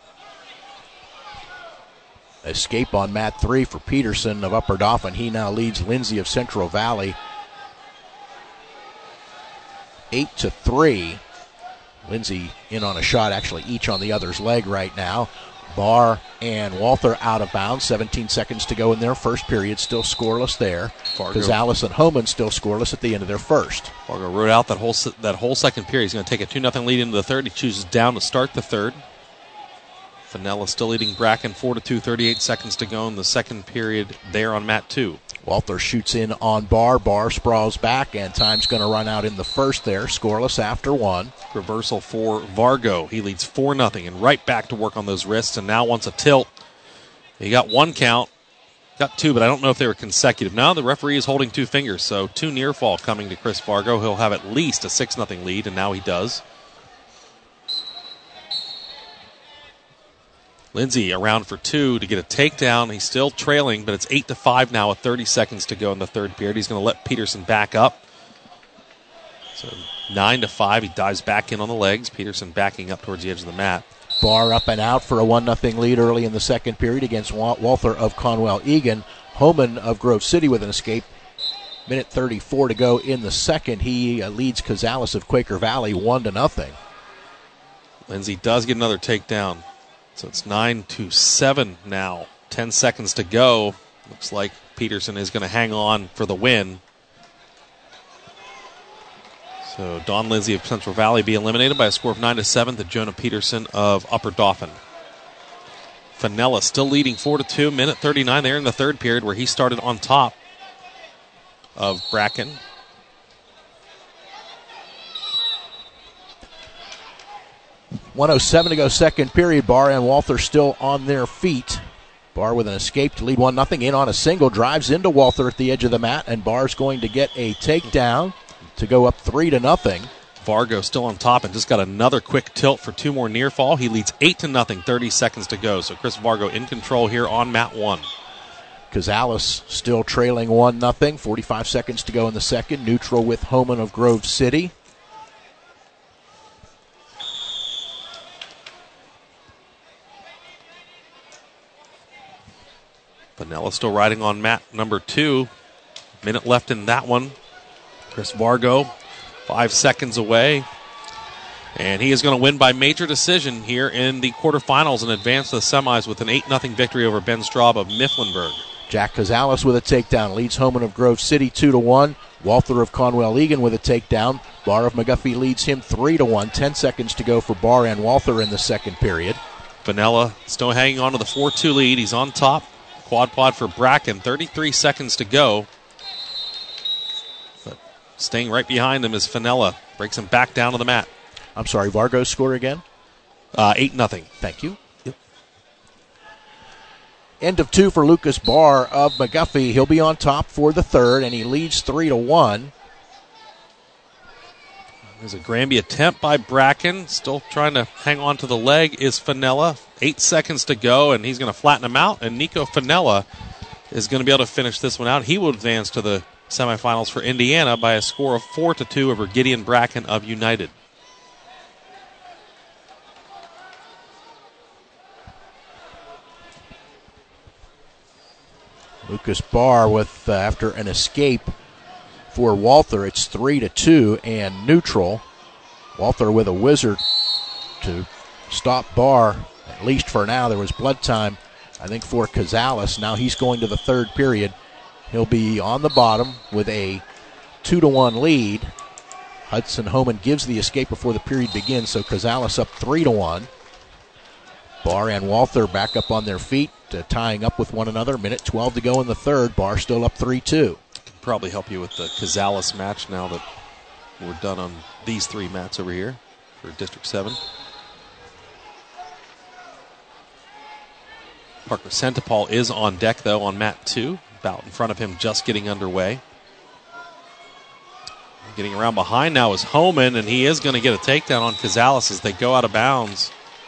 Escape on mat 3 for Peterson of Upper Dauphin. He now leads Lindsay of Central Valley 8-3. Lindsay in on a shot, actually each on the other's leg right now. Barr and Walther out of bounds. 17 seconds to go in their first period. Still scoreless there. Cazales and Homan still scoreless at the end of their first. Vargo rode out that whole second period. He's going to take a 2-0 lead into the third. He chooses down to start the third. Fenella still leading Bracken 4-2, 38 seconds to go in the second period there on mat 2. Walther shoots in on Barr. Barr sprawls back, and time's going to run out in the first there. Scoreless after 1. Reversal for Vargo. He leads 4-0 and right back to work on those wrists and now wants a tilt. He got 1 count. Got 2, but I don't know if they were consecutive. Now the referee is holding 2 fingers, so 2 near fall coming to Chris Vargo. He'll have at least a 6-0 lead, and now he does. Lindsay around for 2 to get a takedown. He's still trailing, but it's 8-5 now with 30 seconds to go in the third period. He's going to let Peterson back up. So 9-5. He dives back in on the legs. Peterson backing up towards the edge of the mat. Barr up and out for a 1-0 lead early in the second period against Walther of Conwell-Egan. Homan of Grove City with an escape. Minute 34 to go in the second. He leads Cazales of Quaker Valley 1-0. Lindsay does get another takedown. So it's 9-7 now. 10 seconds to go. Looks like Peterson is going to hang on for the win. So Don Lindsay of Central Valley be eliminated by a score of 9-7 to Jonah Peterson of Upper Dauphin. Fenella still leading 4-2. Minute 39 there in the third period where he started on top of Bracken. .107 to go second period. Barr and Walther still on their feet. Barr with an escape to lead 1-0. In on a single. Drives into Walther at the edge of the mat. And Barr's going to get a takedown to go up 3-0. Vargo still on top and just got another quick tilt for two more near fall. He leads 8-0, 30 seconds to go. So Chris Vargo in control here on mat 1. Cazales still trailing 1-0. 45 seconds to go in the second. Neutral with Homan of Grove City. Vanella still riding on mat number 2. Minute left in that one. Chris Vargo, 5 seconds away. And he is going to win by major decision here in the quarterfinals and advance to the semis with an 8-0 victory over Ben Straub of Mifflinburg. Jack Cazales with a takedown. Leads Homan of Grove City 2-1. Walther of Conwell-Egan with a takedown. Barr of McGuffey leads him 3-1. 10 seconds to go for Barr and Walther in the second period. Vanella still hanging on to the 4-2 lead. He's on top. Quad for Bracken. 33 seconds to go. But staying right behind him is Fenella. Breaks him back down to the mat. I'm sorry, Vargo's score again? 8-0. Thank you. Yep. End of 2 for Lucas Barr of McGuffey. He'll be on top for the third, and he leads 3-1. There's a Granby attempt by Bracken. Still trying to hang on to the leg is Fenella. 8 seconds to go, and he's going to flatten him out. And Nico Fenella is going to be able to finish this one out. He will advance to the semifinals for Indiana by a score of 4-2 over Gideon Bracken of United. Lucas Barr with, after an escape for Walther, it's 3-2 and neutral. Walther with a wizard to stop Barr, at least for now. There was blood time, I think, for Cazales. Now he's going to the third period. He'll be on the bottom with a 2-1 lead. Hudson Homan gives the escape before the period begins, so Cazales up 3-1. Barr and Walther back up on their feet, tying up with one another. Minute 12 to go in the third. Barr still up 3-2. Probably help you with the Cazales match now that we're done on these three mats over here for District 7. Parker Centipal is on deck, though, on mat 2. About in front of him, just getting underway. Getting around behind now is Homan, and he is going to get a takedown on Cazales as they go out of bounds.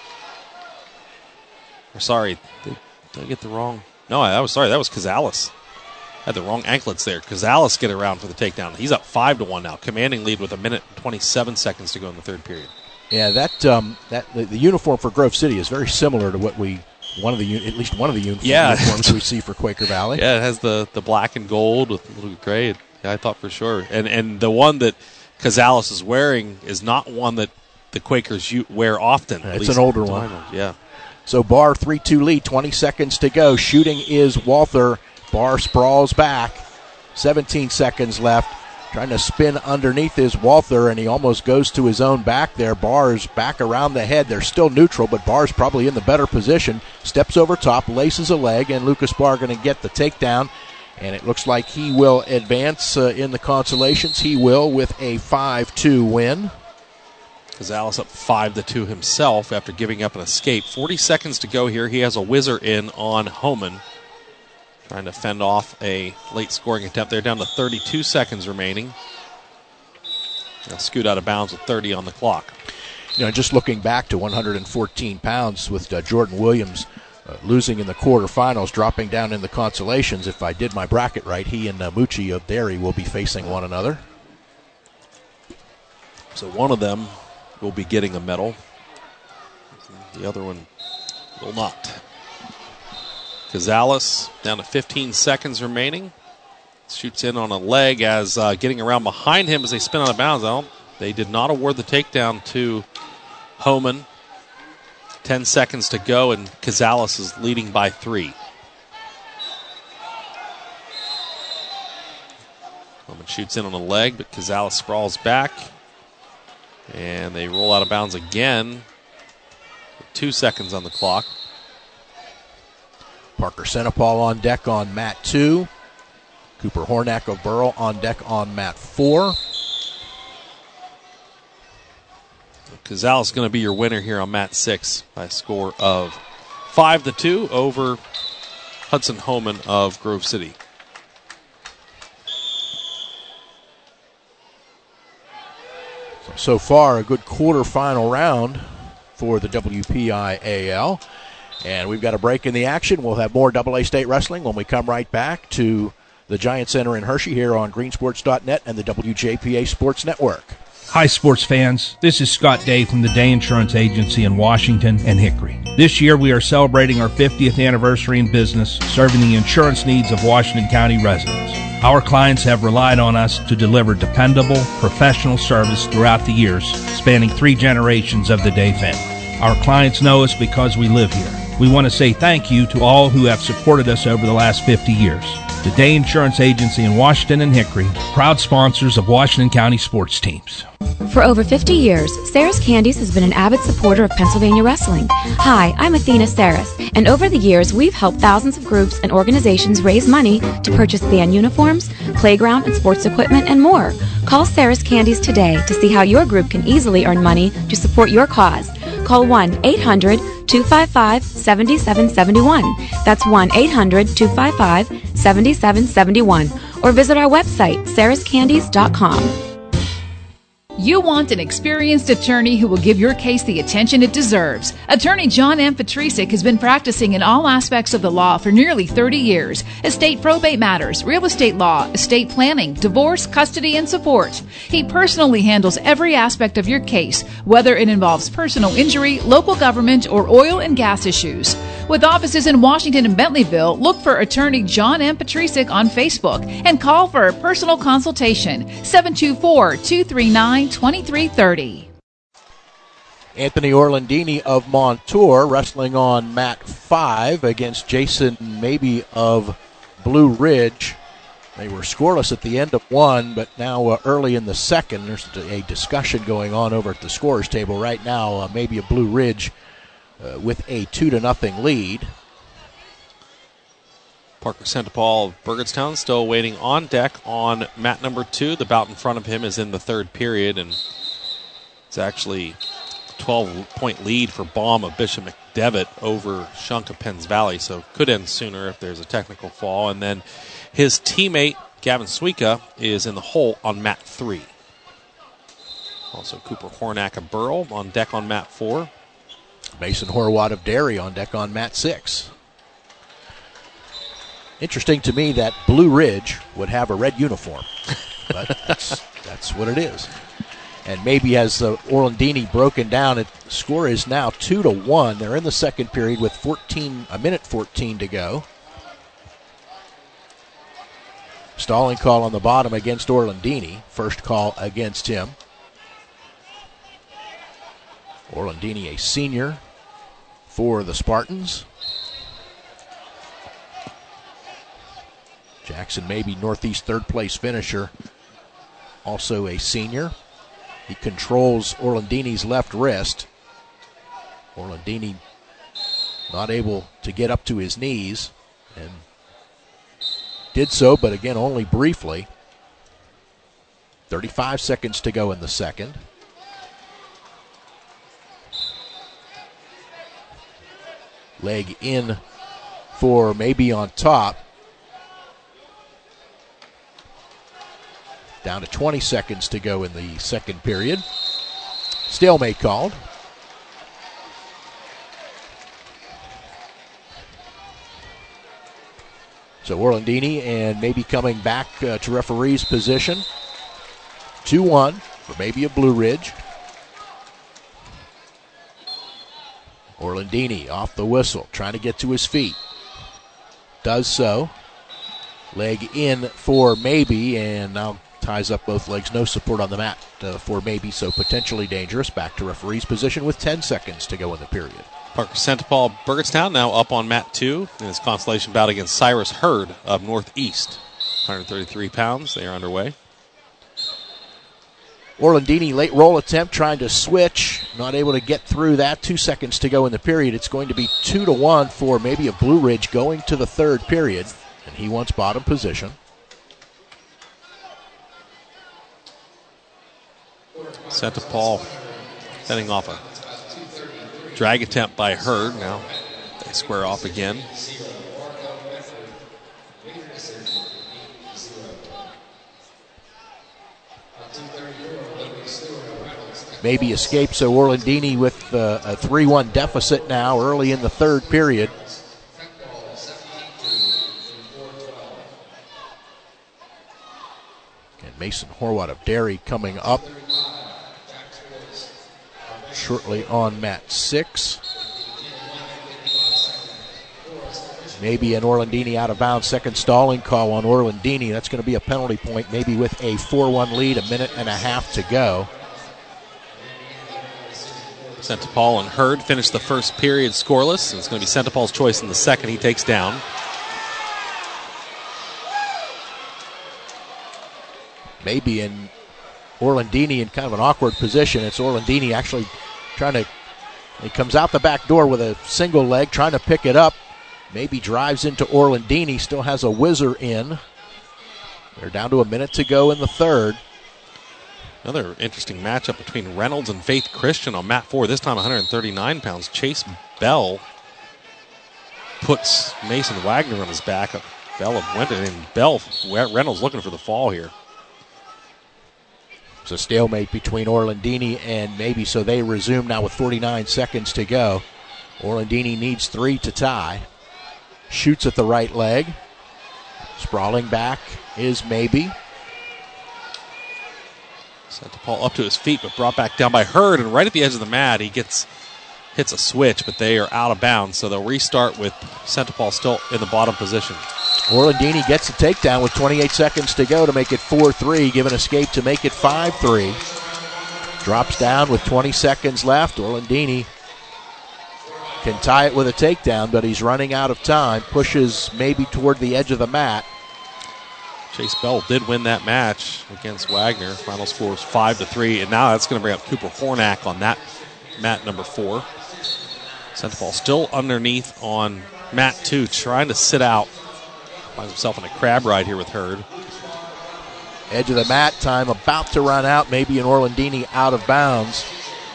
Or sorry, did I get the wrong? No, that was Cazales. Had the wrong anklets there. Cazales get around for the takedown. He's up 5-1 now. Commanding lead with a minute and 27 seconds to go in the third period. Yeah, the uniform for Grove City is very similar to what at least one of the uniforms we see for Quaker Valley. Yeah, it has the black and gold with a little gray. Yeah, I thought for sure. And the one that Cazales is wearing is not one that the Quakers wear often. It's an older one. Yeah. So Barr 3-2 lead, 20 seconds to go. Shooting is Walther. Barr sprawls back. 17 seconds left. Trying to spin underneath is Walther, and he almost goes to his own back there. Barr's back around the head. They're still neutral, but Barr's probably in the better position. Steps over top, laces a leg, and Lucas Barr going to get the takedown. And it looks like he will advance in the consolations. He will with a 5-2 win. Cazales up 5-2 himself after giving up an escape. 40 seconds to go here. He has a whizzer in on Homan. Trying to fend off a late scoring attempt there, down to 32 seconds remaining. They'll scoot out of bounds with 30 on the clock. Just looking back to 114 pounds with Jordan Williams losing in the quarterfinals, dropping down in the consolations. If I did my bracket right, he and Mucci of Derry will be facing one another. So one of them will be getting a medal. The other one will not. Gonzalez down to 15 seconds remaining. Shoots in on a leg as getting around behind him as they spin out of bounds. They did not award the takedown to Homan. 10 seconds to go, and Gonzalez is leading by 3. Homan shoots in on a leg, but Gonzalez sprawls back. And they roll out of bounds again. 2 seconds on the clock. Parker Senapal on deck on mat 2. Cooper Hornack of Burrell on deck on mat 4. Gonzalez is going to be your winner here on mat 6 by a score of 5-2 over Hudson Homan of Grove City. So far, a good quarterfinal round for the WPIAL. And we've got a break in the action. We'll have more AA State Wrestling when we come right back to the Giant Center in Hershey here on greensports.net and the WJPA Sports Network. Hi, sports fans. This is Scott Day from the Day Insurance Agency in Washington and Hickory. This year, we are celebrating our 50th anniversary in business, serving the insurance needs of Washington County residents. Our clients have relied on us to deliver dependable, professional service throughout the years, spanning 3 generations of the Day family. Our clients know us because we live here. We want to say thank you to all who have supported us over the last 50 years. The Day Insurance Agency in Washington and Hickory, proud sponsors of Washington County sports teams. For over 50 years, Sarah's Candies has been an avid supporter of Pennsylvania wrestling. Hi, I'm Athena Saris, and over the years, we've helped thousands of groups and organizations raise money to purchase band uniforms, playground and sports equipment, and more. Call Sarah's Candies today to see how your group can easily earn money to support your cause. Call 1-800-255-7771. That's 1-800-255-7771. Or visit our website, sarahscandies.com. You want an experienced attorney who will give your case the attention it deserves. Attorney John M. Petrisic has been practicing in all aspects of the law for nearly 30 years. Estate probate matters, real estate law, estate planning, divorce, custody, and support. He personally handles every aspect of your case, whether it involves personal injury, local government, or oil and gas issues. With offices in Washington and Bentleyville, look for Attorney John M. Petrisic on Facebook and call for a personal consultation, 724-239-2330. Anthony Orlandini of Montour wrestling on mat 5 against Jason Mabey of Blue Ridge. They were scoreless at the end of one, but now early in the second, there's a discussion going on over at the scorer's table right now. Maybe a Blue Ridge with a 2-0 lead. Parker Sentapal of Burgettstown still waiting on deck on mat number 2. The bout in front of him is in the third period, and it's actually a 12-point lead for Baum of Bishop McDevitt over Shunk of Penns Valley, so could end sooner if there's a technical fall. And then his teammate, Gavin Suika, is in the hole on mat 3. Also Cooper Hornack of Burrell on deck on mat 4. Mason Horwath of Derry on deck on mat 6. Interesting to me that Blue Ridge would have a red uniform, but that's what it is. And maybe has Orlandini broken down, the score is now 2-1. They're in the second period with a minute 14 to go. Stalling call on the bottom against Orlandini. First call against him. Orlandini, a senior for the Spartans. Jackson Mabey, Northeast third place finisher, also a senior. He controls Orlandini's left wrist. Orlandini not able to get up to his knees, and did so, but again, only briefly. 35 seconds to go in the second. Leg in for Mabey on top. Down to 20 seconds to go in the second period. Stalemate called. So Orlandini and Mabey coming back to referee's position. 2-1. for maybe a Blue Ridge. Orlandini off the whistle, trying to get to his feet. Does so. Leg in for maybe, and now ties up both legs. No support on the mat for maybe, so potentially dangerous. Back to referee's position with 10 seconds to go in the period. Parker Centerpol Burgettstown now up on mat 2 in his consolation bout against Cyrus Hurd of Northeast. 133 pounds. They are underway. Orlandini, late roll attempt, trying to switch. Not able to get through that. 2 seconds to go in the period. It's going to be 2-1 for maybe a Blue Ridge going to the third period. And he wants bottom position. Centerpol setting off a drag attempt by Hurd. Now they square off again. Maybe escapes, so Orlandini with a 3-1 deficit now early in the third period. And Mason Horwath of Derry coming up shortly on mat 6. Maybe an Orlandini out of bounds. Second stalling call on Orlandini. That's going to be a penalty point, maybe with a 4-1 lead, 1.5 minutes to go. Centerpol and Hurd finished the first period scoreless. It's going to be Centerpol's choice in the second. He takes down. Maybe in Orlandini in kind of an awkward position. It's Orlandini actually trying to, he comes out the back door with a single leg, trying to pick it up. Maybe drives into Orlandini, still has a whizzer in. They're down to 1 minute to go in the third. Another interesting matchup between Reynolds and Faith Christian on mat 4, this time 139 pounds. Chase Bell puts Mason Wagner on his back. Bell went in, and Reynolds looking for the fall here. It's a stalemate between Orlandini and maybe, so they resume now with 49 seconds to go. Orlandini needs 3 to tie. Shoots at the right leg. Sprawling back is maybe. Centerpol up to his feet, but brought back down by Hurd, and right at the edge of the mat, he hits a switch, but they are out of bounds, so they'll restart with Centerpol still in the bottom position. Orlandini gets a takedown with 28 seconds to go to make it 4-3, give an escape to make it 5-3. Drops down with 20 seconds left. Orlandini can tie it with a takedown, but he's running out of time. Pushes maybe toward the edge of the mat. Chase Bell did win that match against Wagner. Final score is 5-3, and now that's going to bring up Cooper Hornack on that mat number 4. Centerpol still underneath on mat 2, trying to sit out. Finds himself in a crab ride here with Hurd. Edge of the mat, time about to run out. Maybe an Orlandini out of bounds.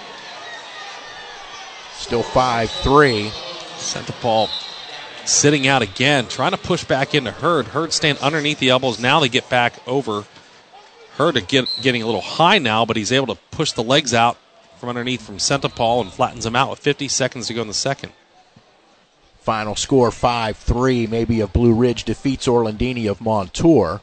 Still 5-3. Centerpol sitting out again, trying to push back into Hurd. Hurd staying underneath the elbows. Now they get back over. Hurd getting a little high now, but he's able to push the legs out from underneath from Centerpol and flattens him out with 50 seconds to go in the second. Final score 5-3. Maybe of Blue Ridge defeats Orlandini of Montour.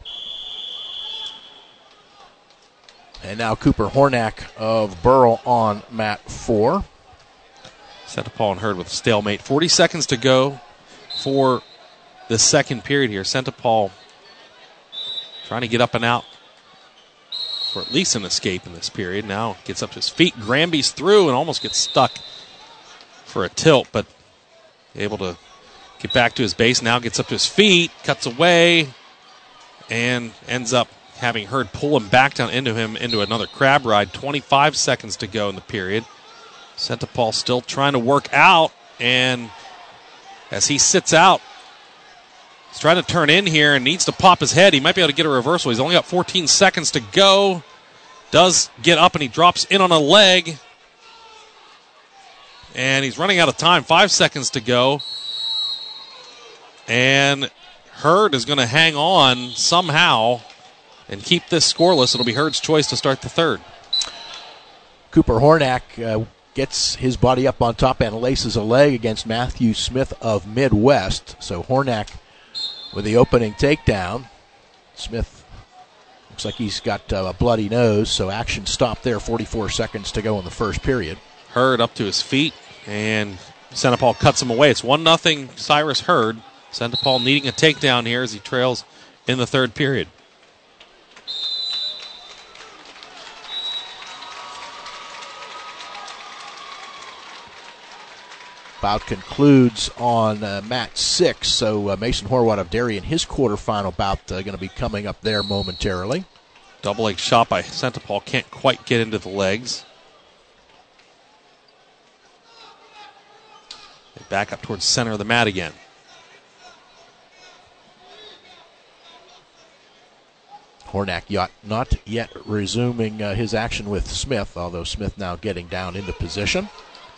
And now Cooper Hornack of Burrell on mat 4. Centerpol and Hurd with a stalemate. 40 seconds to go for the second period here. Centerpol trying to get up and out for at least an escape in this period. Now gets up to his feet. Granby's through and almost gets stuck for a tilt, but able to get back to his base. Now gets up to his feet, cuts away, and ends up having Hurd pull him back down into him into another crab ride. 25 seconds to go in the period. Centerpol still trying to work out, and as he sits out, he's trying to turn in here and needs to pop his head. He might be able to get a reversal. He's only got 14 seconds to go. Does get up and he drops in on a leg. And he's running out of time. 5 seconds to go. And Hurd is going to hang on somehow and keep this scoreless. It'll be Hurd's choice to start the third. Cooper Hornack gets his body up on top and laces a leg against Matthew Smith of Midwest. So Hornack with the opening takedown. Smith Looks like he's got a bloody nose, so action stopped there. 44 seconds to go in the first period. Hurd up to his feet, and St. Paul cuts him away. It's 1-0 Cyrus Hurd. St. Paul needing a takedown here as he trails in the third period. Bout concludes on mat 6, so Mason Horwat of Derry in his quarterfinal bout going to be coming up there momentarily. Double leg shot by St. Paul, can't quite get into the legs. They back up towards center of the mat again. Hornak not yet resuming his action with Smith, although Smith now getting down into position.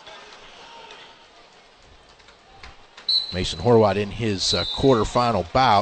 Mason Horwat in his quarterfinal bout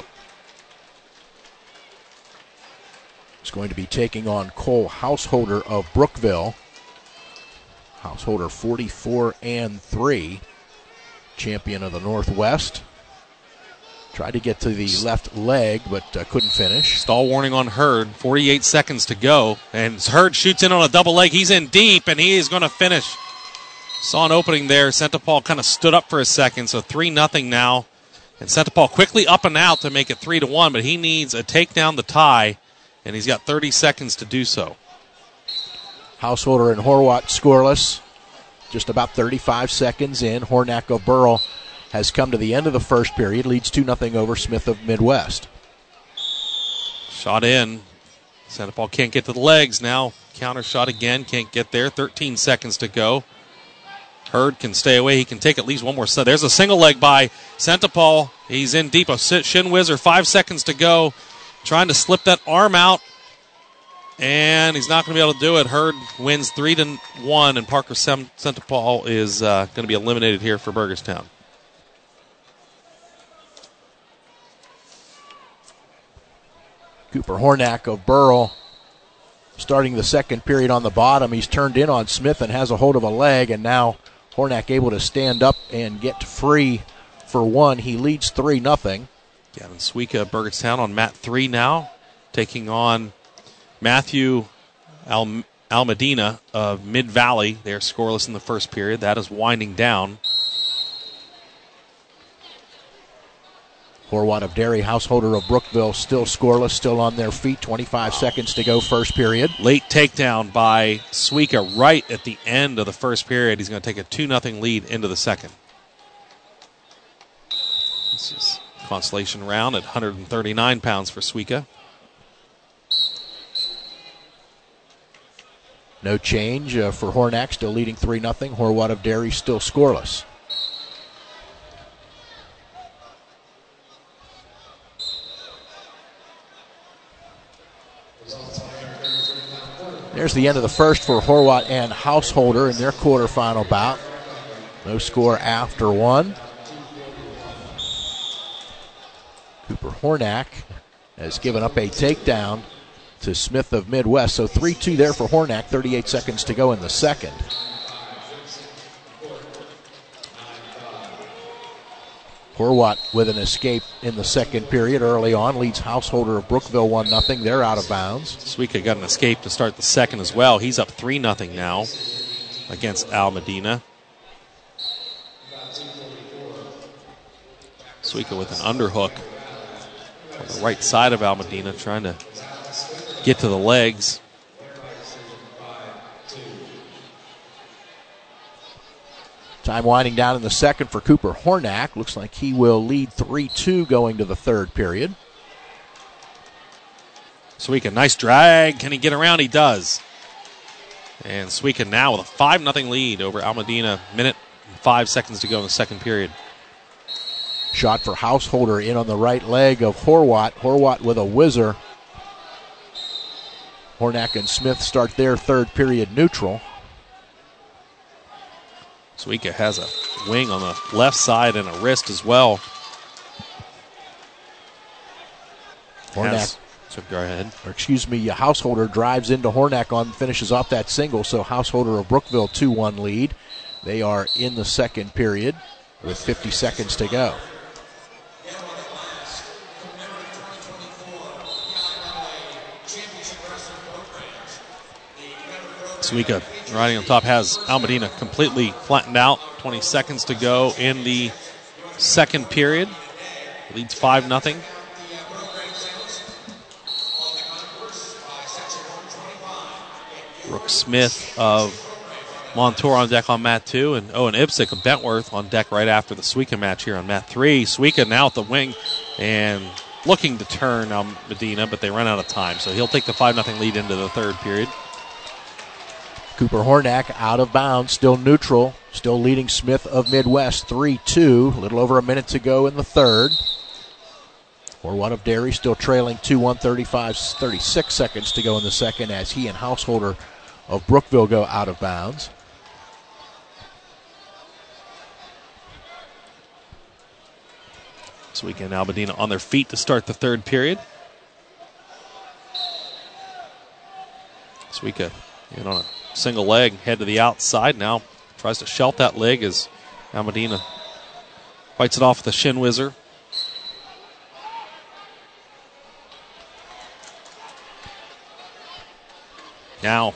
is going to be taking on Cole Householder of Brookville. Householder 44-3, champion of the Northwest. Tried to get to the left leg, but couldn't finish. Stall warning on Hurd. 48 seconds to go. And Hurd shoots in on a double leg. He's in deep, and he is going to finish. Saw an opening there. St. Paul kind of stood up for a second, so 3-0 now. And St. Paul quickly up and out to make it 3-1, but he needs a takedown to tie, and he's got 30 seconds to do so. Householder and Horwat scoreless. Just about 35 seconds in. Hornak of Burrell has come to the end of the first period, leads 2-0 over Smith of Midwest. Shot in. St. Paul can't get to the legs now. Counter shot again, can't get there. 13 seconds to go. Hurd can stay away. He can take at least one more set. There's a single leg by St. Paul. He's in deep. A shin whizzer. 5 seconds to go. Trying to slip that arm out. And he's not going to be able to do it. Hurd wins 3-1, and Parker St. Paul is going to be eliminated here for Burgerstown. Cooper Hornak of Burrell starting the second period on the bottom. He's turned in on Smith and has a hold of a leg, and now Hornak able to stand up and get free for one. He leads 3-0. Gavin Suika of Burgerstown on mat 3 now, taking on Matthew Almedina of Mid-Valley. They're scoreless in the first period. That is winding down. Horwat of Derry, Householder of Brookville still scoreless, still on their feet. 25 seconds to go first period. Late takedown by Suika right at the end of the first period. He's going to take a 2-0 lead into the second. This is consolation round at 139 pounds for Suika. No change for Hornak, still leading 3-0. Horwat of Derry still scoreless. There's the end of the first for Horwat and Householder in their quarterfinal bout. No score after one. Cooper Hornak has given up a takedown to Smith of Midwest. So 3-2 there for Hornak, 38 seconds to go in the second. Horwat with an escape in the second period early on, leads Householder of Brookville 1-0. They're out of bounds. Suika got an escape to start the second as well. He's up 3-0 now against Al Medina. Suika with an underhook on the right side of Al Medina, trying to get to the legs. Time winding down in the second for Cooper Hornak. Looks like he will lead 3-2 going to the third period. Suika, nice drag. Can he get around? He does. And Suika now with a 5-0 lead over Almedina. Minute and 5 seconds to go in the second period. Shot for Householder in on the right leg of Horwat. Horwat with a whizzer. Hornak and Smith start their third period neutral. Suika has a wing on the left side and a wrist as well. Hornak, so go ahead. Householder drives into Hornak on, finishes off that single, so Householder of Brookville 2-1 lead. They are in the second period with 50 seconds to go. Suika riding on top has Almadena completely flattened out. 20 seconds to go in the second period. Leads 5-0. Brooke Smith of Montour on deck on mat 2, and Owen Ipsick of Bentworth on deck right after the Suika match here on mat 3. Suika now at the wing and looking to turn Medina, but they run out of time, so he'll take the 5-0 lead into the third period. Cooper Hornack out of bounds, still neutral, still leading Smith of Midwest 3-2. A little over a minute to go in the third. Horwath of Derry still trailing 2-1, 36 seconds to go in the second as he and Householder of Brookville go out of bounds. Suika and Almadena on their feet to start the third period. Suika in on a single leg, head to the outside. Now tries to shelf that leg as Almadena fights it off with a shin whizzer. Now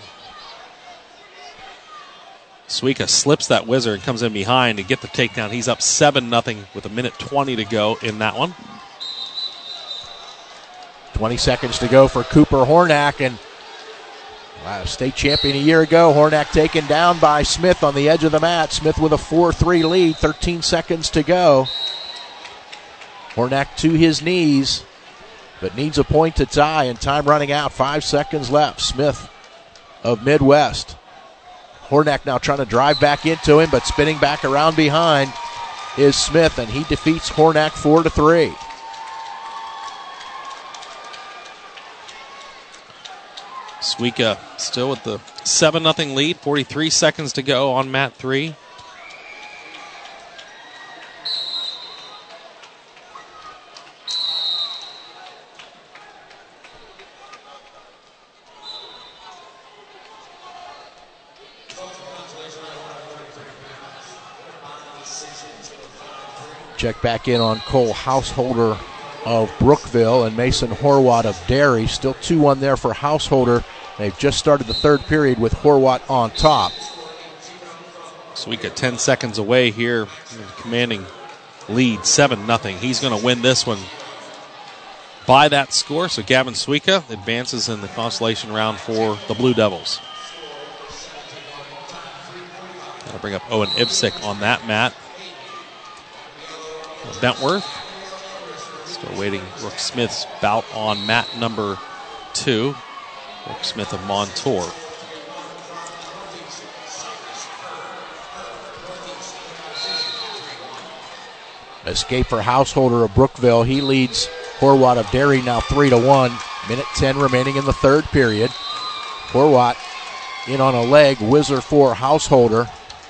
Suika slips that whizzer and comes in behind to get the takedown. He's up 7-0 with 1:20 to go in that one. 20 seconds to go for Cooper Hornack, and state champion a year ago. Hornack taken down by Smith on the edge of the mat. Smith with a 4-3 lead, 13 seconds to go. Hornack to his knees, but needs a point to tie, and time running out. 5 seconds left. Smith of Midwest. Hornack now trying to drive back into him, but spinning back around behind is Smith, and he defeats Hornack 4-3. Suika still with the 7-0 lead, 43 seconds to go on mat 3. Check back in on Cole Householder of Brookville and Mason Horwath of Derry. Still 2-1 there for Householder. They've just started the third period with Horwath on top. Suika 10 seconds away here, commanding lead 7-0. He's going to win this one by that score. So Gavin Suika advances in the consolation round for the Blue Devils. I'll bring up Owen Ipsick on that mat. Bentworth still waiting Brooke Smith's bout on mat number 2. Brooke Smith of Montour. Escape for Householder of Brookville. He leads Horwath of Derry now 3-1. Minute 10 remaining in the third period. Horwath in on a leg. Whizzer for Householder.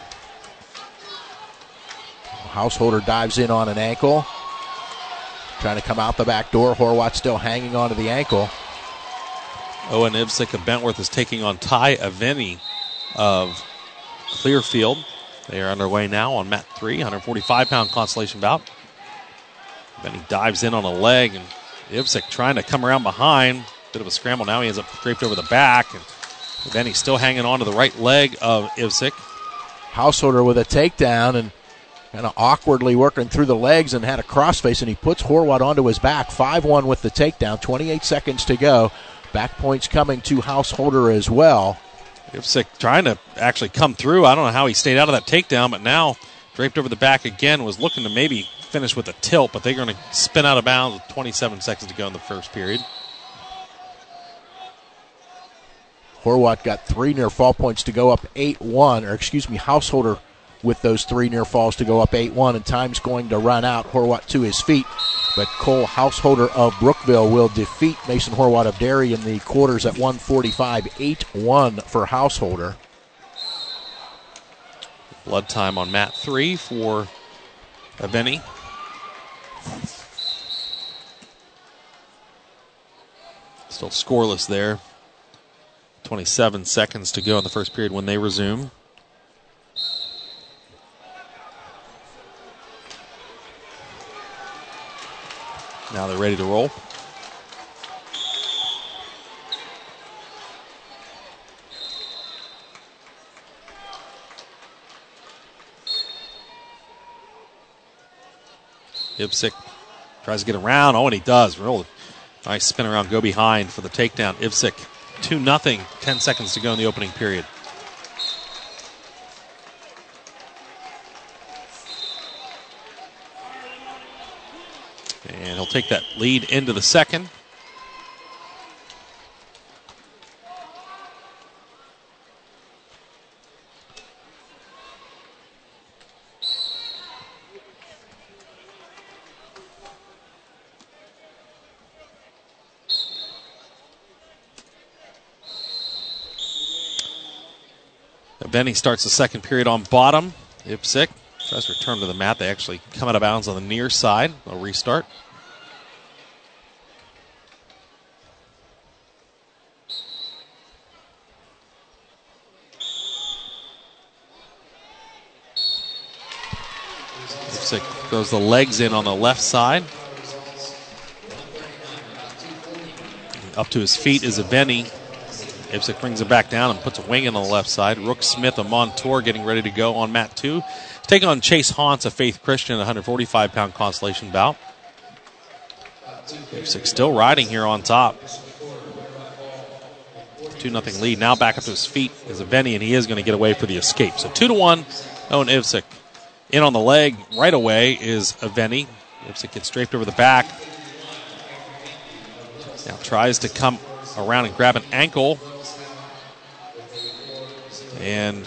Householder dives in on an ankle. Trying to come out the back door. Horwath still hanging onto the ankle. Owen Ipsick of Bentworth is taking on Ty Aveni of Clearfield. They are underway now on mat 3, 145-pound consolation bout. Aveni dives in on a leg, and Ipsick trying to come around behind. Bit of a scramble now. He ends up draped over the back, and Aveni still hanging on to the right leg of Ipsick. Householder with a takedown, and kind of awkwardly working through the legs and had a crossface, and he puts Horwath onto his back. 5-1 with the takedown. 28 seconds to go. Back points coming to Householder as well. Ipsick trying to actually come through. I don't know how he stayed out of that takedown, but now draped over the back again, was looking to maybe finish with a tilt, but they're going to spin out of bounds with 27 seconds to go in the first period. Horwath got 3 near fall points to go up 8-1, Householder with those 3 near falls to go up 8-1, and time's going to run out. Horwath to his feet, but Cole Householder of Brookville will defeat Mason Horwath of Derry in the quarters at 1:45, 8-1 for Householder. Blood time on mat 3 for Aveni. Still scoreless there. 27 seconds to go in the first period when they resume. Now they're ready to roll. Ivsick tries to get around. Oh, and he does. Real nice spin around, go behind for the takedown. Ivsick 2-0, 10 seconds to go in the opening period. And he'll take that lead into the second. Benny starts the second period on bottom. Ivsick tries to return to the mat. They actually come out of bounds on the near side. A restart. Ivsick throws the legs in on the left side. Up to his feet is Aveni. Ivsick brings it back down and puts a wing in on the left side. Rook Smith of Montour getting ready to go on mat 2. Taking on Chase Haunts of Faith Christian, a 145-pound consolation bout. Ivsick still riding here on top. 2-0 lead. Now back up to his feet is Aveni, and he is going to get away for the escape. So 2-1, Owen Ivsick. In on the leg right away is Aveni. Ivsick gets draped over the back. Now tries to come around and grab an ankle. And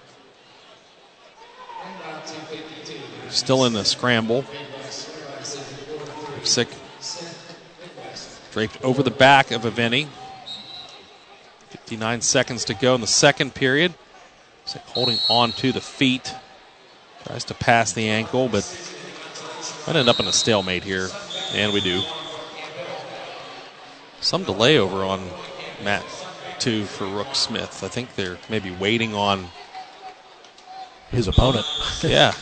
still in the scramble. Ivsick draped over the back of Aveni. 59 seconds to go in the second period. Ivsick holding on to the feet. Tries to pass the ankle, but might end up in a stalemate here. And we do. Some delay over on mat 2 for Rook Smith. I think they're maybe waiting on his opponent. Yeah.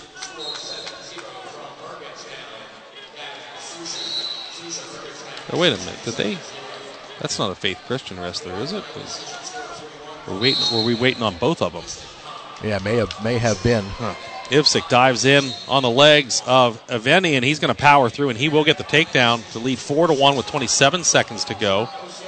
Oh, wait a minute. Did they? That's not a Faith Christian wrestler, is it? Were we waiting on both of them? Yeah, may have been. Huh. Ivsick dives in on the legs of Aveni, and he's going to power through, and he will get the takedown to lead 4-1 with 27 seconds to go.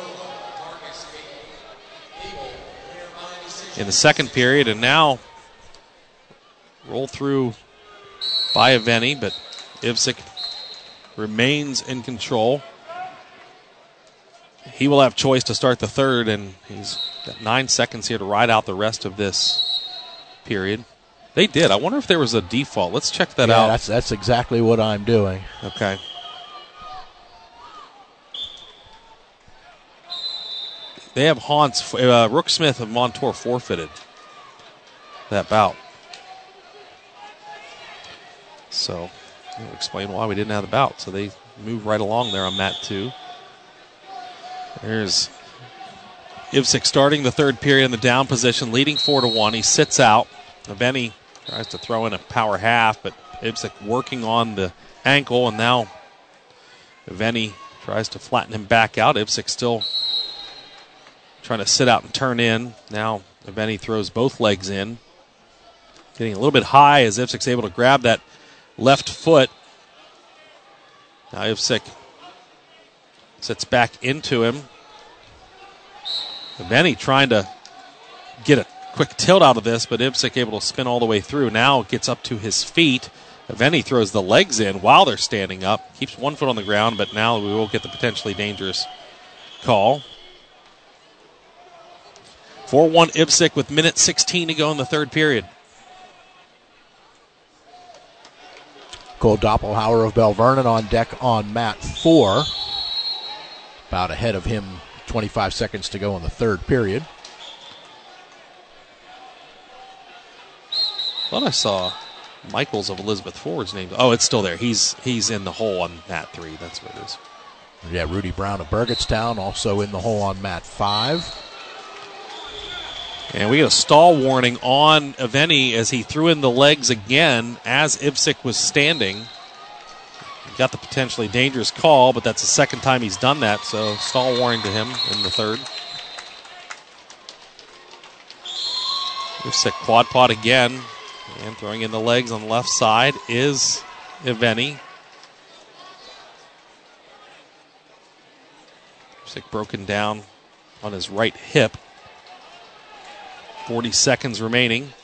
In the second period, and now roll through by Aveni, but Ivsick remains in control. He will have choice to start the third, and he's got 9 seconds here to ride out the rest of this period. They did. I wonder if there was a default. Let's check that out. That's exactly what I'm doing. Okay. They have Haunts. Rook Smith of Montour forfeited that bout. So, that'll explain why we didn't have the bout. So they move right along there on mat 2. There's Ivsick starting the third period in the down position, leading 4-1. He sits out. Aveni tries to throw in a power half, but Ivsick working on the ankle, and now Aveni tries to flatten him back out. Ivsick still trying to sit out and turn in. Now Aveni throws both legs in. Getting a little bit high as Ivsick's able to grab that left foot. Now Ivsick sits back into him. Aveni trying to get a quick tilt out of this, but Ivsick able to spin all the way through. Now gets up to his feet. Aveni throws the legs in while they're standing up. Keeps one foot on the ground, but now we will get the potentially dangerous call. 4-1 Ivsick with minute 16 to go in the third period. Cole Doppelhauer of Bell Vernon on deck on mat 4. About ahead of him, 25 seconds to go in the third period. Thought I saw Michaels of Elizabeth Ford's name. Oh, it's still there. He's in the hole on mat 3. That's what it is. Yeah, Rudy Brown of Burgettstown also in the hole on mat 5. And we get a stall warning on Aveni as he threw in the legs again as Ivsick was standing. He got the potentially dangerous call, but that's the second time he's done that, so stall warning to him in the third. Ivsick quad pot again, and throwing in the legs on the left side is Aveni. Ipsick broken down on his right hip. 40 seconds remaining.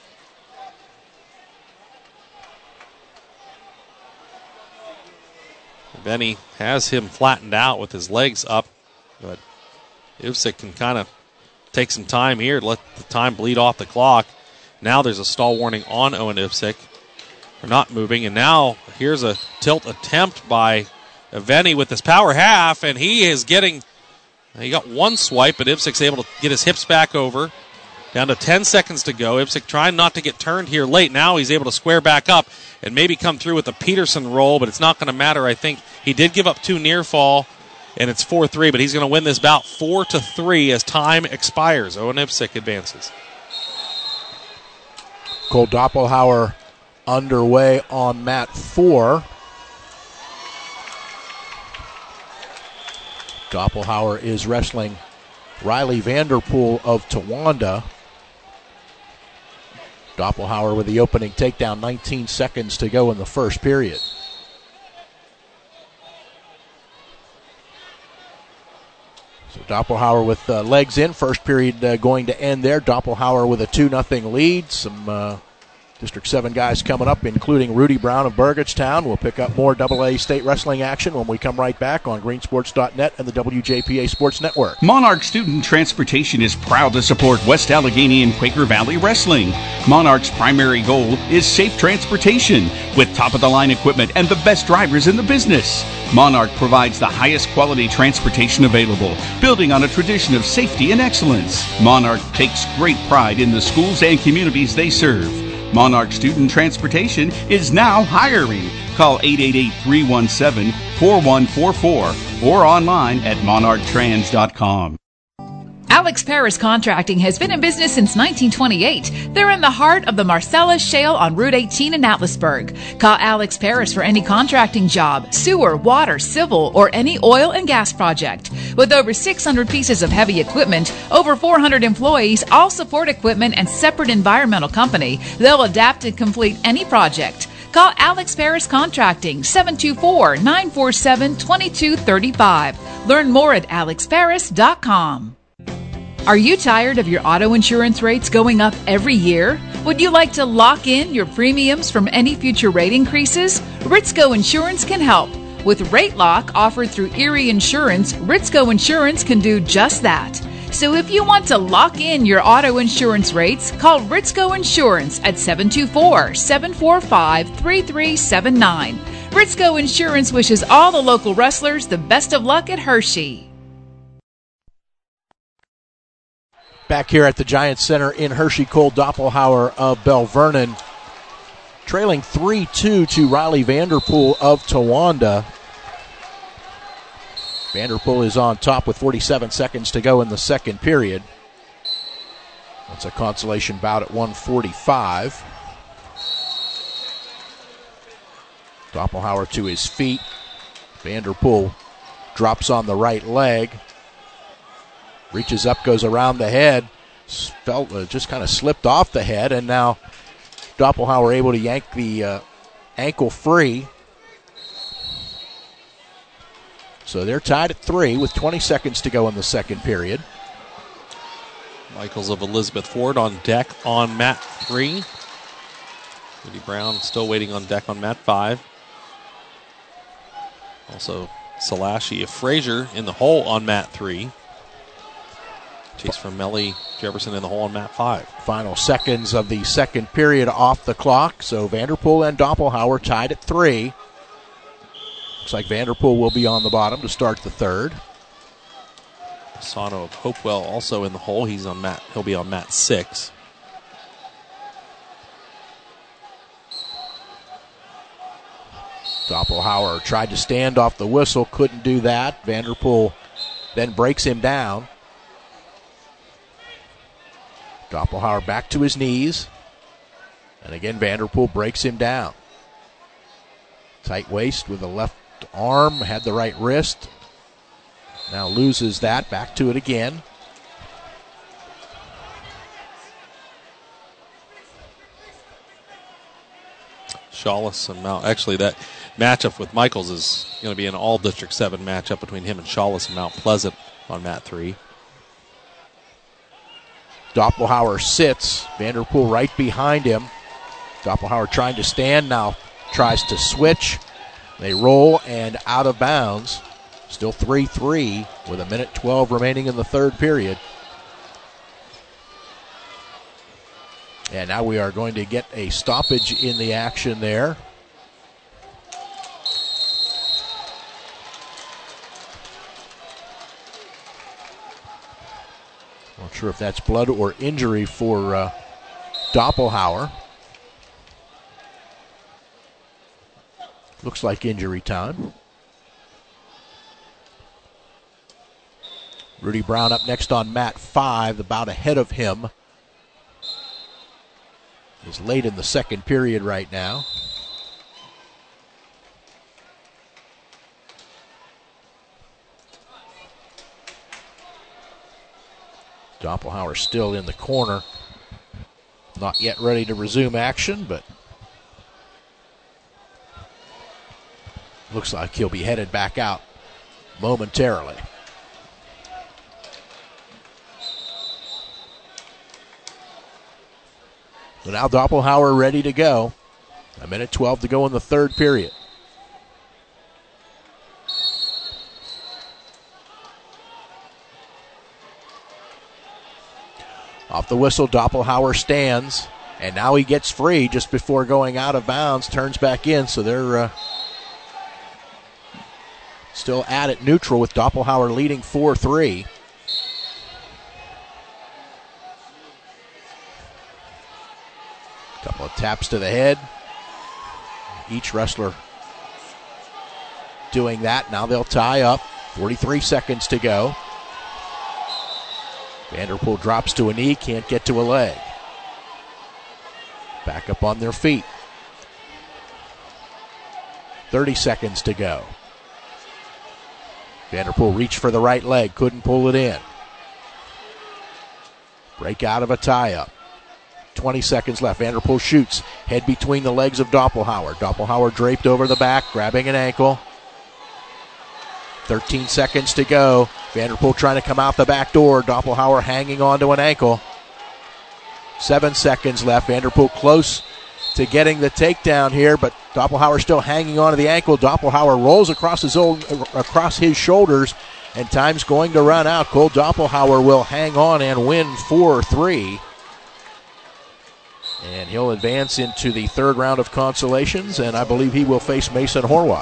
Benny has him flattened out with his legs up, but Ipsick can kind of take some time here, let the time bleed off the clock. Now there's a stall warning on Owen Ipsick for not moving, and now here's a tilt attempt by Aveni with his power half, and he got one swipe, but Ipsick's able to get his hips back over. Down to 10 seconds to go. Ipsick trying not to get turned here late. Now he's able to square back up and maybe come through with a Peterson roll, but it's not going to matter. I think he did give up 2 near fall, and it's 4-3, but he's going to win this bout 4-3 as time expires. Owen Ipsick advances. Cole Doppelhauer underway on mat 4. Doppelhauer is wrestling Riley Vanderpool of Towanda. Doppelhauer with the opening takedown, 19 seconds to go in the first period. So Doppelhauer with legs in. First period going to end there. Doppelhauer with a 2-0 lead. Some District 7 guys coming up, including Rudy Brown of Burgettstown. We'll pick up more AA state wrestling action when we come right back on greensports.net and the WJPA Sports Network. Monarch Student Transportation is proud to support West Allegheny and Quaker Valley Wrestling. Monarch's primary goal is safe transportation with top-of-the-line equipment and the best drivers in the business. Monarch provides the highest quality transportation available, building on a tradition of safety and excellence. Monarch takes great pride in the schools and communities they serve. Monarch Student Transportation is now hiring. Call 888-317-4144 or online at monarchtrans.com. Alex Paris Contracting has been in business since 1928. They're in the heart of the Marcellus Shale on Route 18 in Atlasburg. Call Alex Paris for any contracting job, sewer, water, civil, or any oil and gas project. With over 600 pieces of heavy equipment, over 400 employees, all support equipment, and separate environmental company, they'll adapt and complete any project. Call Alex Paris Contracting, 724-947-2235. Learn more at alexparis.com. Are you tired of your auto insurance rates going up every year? Would you like to lock in your premiums from any future rate increases? Ritzco Insurance can help. With Rate Lock offered through Erie Insurance, Ritzco Insurance can do just that. So if you want to lock in your auto insurance rates, call Ritzco Insurance at 724-745-3379. Ritzco Insurance wishes all the local wrestlers the best of luck at Hershey. Back here at the Giants Center in Hershey, Cole Doppelhauer of Bell Vernon, trailing 3-2 to Riley Vanderpool of Towanda. Vanderpool is on top with 47 seconds to go in the second period. That's a consolation bout at 145. Doppelhauer to his feet. Vanderpool drops on the right leg. Reaches up, goes around the head. Just kind of slipped off the head, and now Doppelhauer able to yank the ankle free. So they're tied at 3 with 20 seconds to go in the second period. Michaels of Elizabeth Ford on deck on mat 3. Rudy Brown still waiting on deck on mat 5. Also, Salashi of Frazier in the hole on mat 3. Chase from Melly Jefferson in the hole on mat 5. Final seconds of the second period off the clock. So Vanderpool and Doppelhauer tied at 3. Looks like Vanderpool will be on the bottom to start the third. Pisano of Hopewell also in the hole. He'll be on mat 6. Doppelhauer tried to stand off the whistle, couldn't do that. Vanderpool then breaks him down. Doppelhauer back to his knees. And again, Vanderpool breaks him down. Tight waist with the left arm, had the right wrist. Now loses that, back to it again. Shawless and Mount. Actually, that matchup with Michaels is going to be an all District 7 matchup between him and Shawless and Mount Pleasant on mat 3. Doppelhauer sits. Vanderpool right behind him. Doppelhauer trying to stand now. Tries to switch. They roll and out of bounds. Still 3-3 with 1:12 remaining in the third period. And now we are going to get a stoppage in the action there. Not sure if that's blood or injury for Doppelhauer. Looks like injury time. Rudy Brown up next on mat 5, about ahead of him. Is late in the second period right now. Doppelhauer still in the corner. Not yet ready to resume action, but looks like he'll be headed back out momentarily. So now Doppelhauer ready to go. 1:12 to go in the third period. Off the whistle, Doppelhauer stands, and now he gets free just before going out of bounds, turns back in, so they're still at it neutral with Doppelhauer leading 4-3. Couple of taps to the head. Each wrestler doing that. Now they'll tie up. 43 seconds to go. Vanderpool drops to a knee, can't get to a leg. Back up on their feet. 30 seconds to go. Vanderpool reached for the right leg, couldn't pull it in. Break out of a tie-up. 20 seconds left. Vanderpool shoots. Head between the legs of Doppelhauer. Doppelhauer draped over the back, grabbing an ankle. 13 seconds to go. Vanderpool trying to come out the back door. Doppelhauer hanging onto an ankle. 7 seconds left. Vanderpool close to getting the takedown here, but Doppelhauer still hanging onto the ankle. Doppelhauer rolls across his shoulders, and time's going to run out. Cole Doppelhauer will hang on and win 4-3. And he'll advance into the third round of consolations, and I believe he will face Mason Horwath.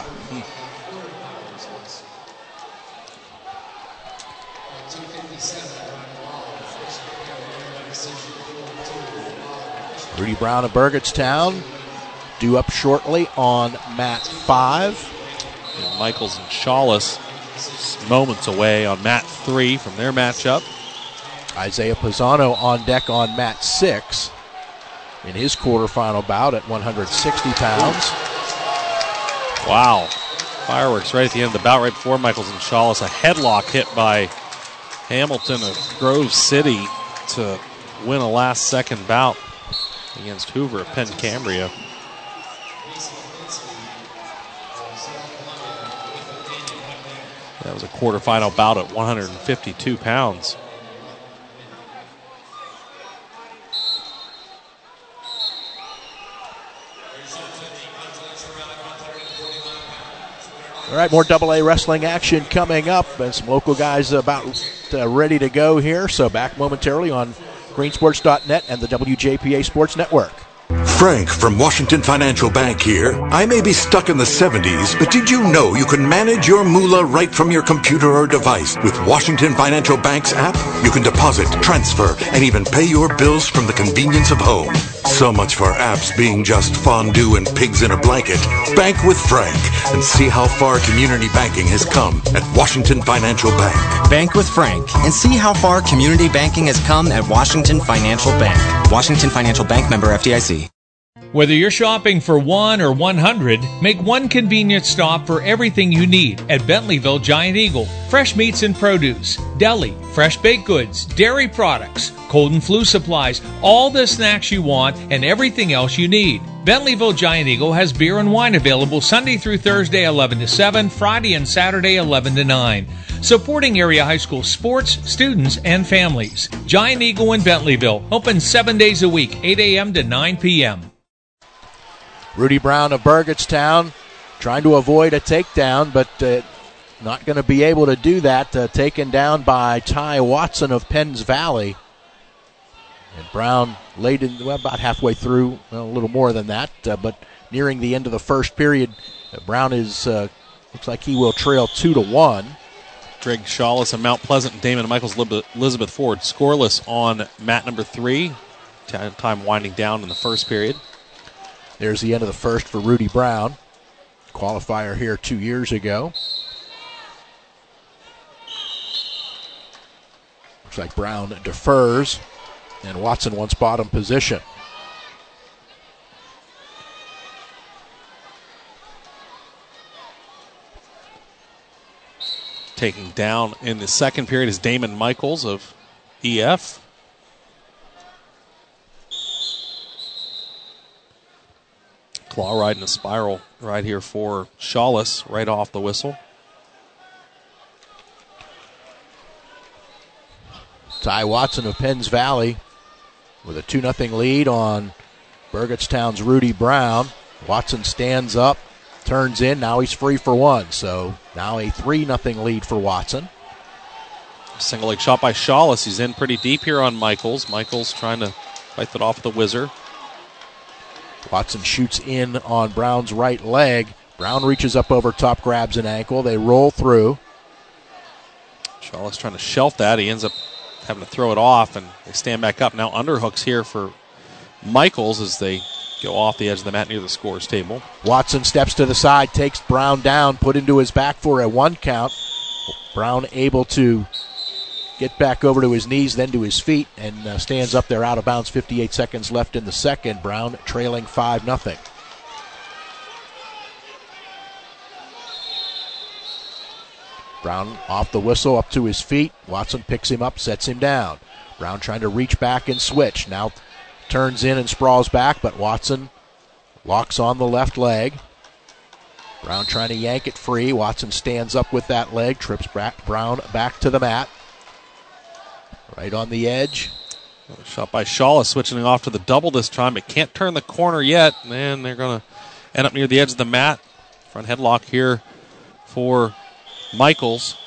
Rudy Brown of Burgettstown due up shortly on mat 5. And Michaels and Shawless moments away on mat 3 from their matchup. Isaiah Pisano on deck on mat 6 in his quarterfinal bout at 160 pounds. Wow. Fireworks right at the end of the bout, right before Michaels and Shawless. A headlock hit by Hamilton of Grove City to win a last-second bout against Hoover at Penn Cambria. That was a quarterfinal bout at 152 pounds. All right, more AA wrestling action coming up, and some local guys about ready to go here. So back momentarily on greensports.net and the WJPA Sports Network. Frank from Washington Financial Bank here. I may be stuck in the 70s, but did you know you can manage your moolah right from your computer or device? With Washington Financial Bank's app, you can deposit, transfer, and even pay your bills from the convenience of home. So much for apps being just fondue and pigs in a blanket. Bank with Frank and see how far community banking has come at Washington Financial Bank. Bank with Frank and see how far community banking has come at Washington Financial Bank. Washington Financial Bank, member FDIC. Whether you're shopping for 1 or 100, make one convenient stop for everything you need at Bentleyville Giant Eagle. Fresh meats and produce, deli, fresh baked goods, dairy products, cold and flu supplies, all the snacks you want and everything else you need. Bentleyville Giant Eagle has beer and wine available Sunday through Thursday 11 to 7, Friday and Saturday 11 to 9. Supporting area high school sports, students, and families. Giant Eagle in Bentleyville, open 7 days a week, 8 a.m. to 9 p.m. Rudy Brown of Burgettstown trying to avoid a takedown, but not going to be able to do that. Taken down by Ty Watson of Penns Valley. And Brown late in, about halfway through, a little more than that, but nearing the end of the first period, Brown is looks like he will trail 2-1. Greg Shawless of Mount Pleasant and Damon Michaels, Elizabeth Ford scoreless on mat number 3. Time winding down in the first period. There's the end of the first for Rudy Brown. Qualifier here 2 years ago. Looks like Brown defers, and Watson wants bottom position. Taking down in the second period is Damon Michaels of EF. Claw ride in a spiral right here for Shawless right off the whistle. Ty Watson of Penns Valley with a 2-0 lead on Burgettstown's Rudy Brown. Watson stands up, turns in, now he's free for one. So now a 3-0 lead for Watson. Single leg shot by Shawless. He's in pretty deep here on Michaels. Michaels trying to fight that off the whizzer. Watson shoots in on Brown's right leg. Brown reaches up over top, grabs an ankle. They roll through. Shawless trying to shelf that. He ends up having to throw it off, and they stand back up. Now underhooks here for Michaels as they go off the edge of the mat near the scores table. Watson steps to the side, takes Brown down, put into his back for a 1 count. Brown able to get back over to his knees, then to his feet, and stands up there out of bounds. 58 seconds left in the second. Brown trailing 5-0. Brown off the whistle, up to his feet. Watson picks him up, sets him down. Brown trying to reach back and switch. Now turns in and sprawls back, but Watson locks on the left leg. Brown trying to yank it free. Watson stands up with that leg, trips Brown back to the mat. Right on the edge. Shot by Shawless, switching off to the double this time, but can't turn the corner yet. And they're going to end up near the edge of the mat. Front headlock here for Michaels.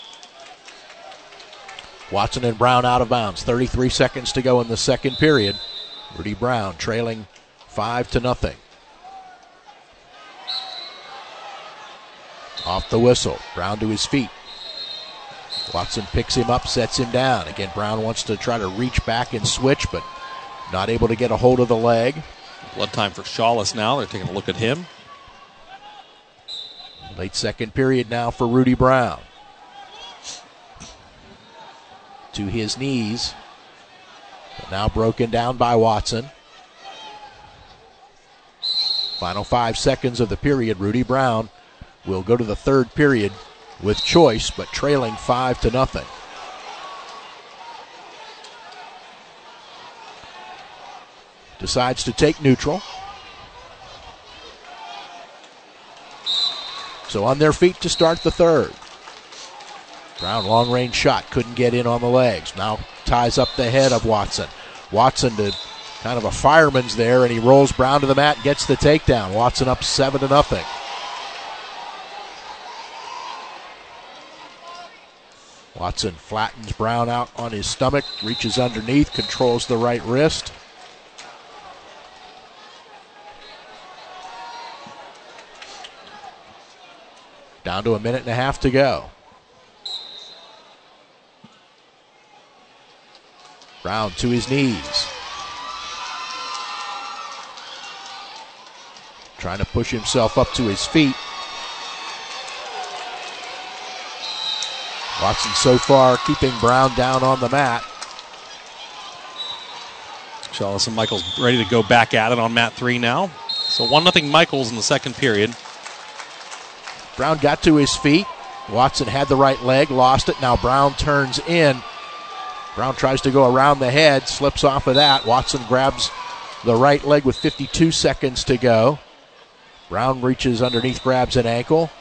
Watson and Brown out of bounds. 33 seconds to go in the second period. Rudy Brown trailing 5-0. Off the whistle. Brown to his feet. Watson picks him up, sets him down. Again, Brown wants to try to reach back and switch, but not able to get a hold of the leg. Blood time for Shawless now. They're taking a look at him. Late second period now for Rudy Brown. To his knees. But now broken down by Watson. Final 5 seconds of the period. Rudy Brown will go to the third period with choice, but trailing 5-0. Decides to take neutral. So on their feet to start the third. Brown, long range shot, couldn't get in on the legs. Now ties up the head of Watson. Watson to kind of a fireman's there, and he rolls Brown to the mat, gets the takedown. Watson up 7-0. Watson flattens Brown out on his stomach, reaches underneath, controls the right wrist. Down to 1.5 minutes to go. Brown to his knees. Trying to push himself up to his feet. Watson so far keeping Brown down on the mat. Shawless and Michaels ready to go back at it on mat 3 now. So 1-0 Michaels in the second period. Brown got to his feet. Watson had the right leg, lost it. Now Brown turns in. Brown tries to go around the head, slips off of that. Watson grabs the right leg with 52 seconds to go. Brown reaches underneath, grabs an ankle.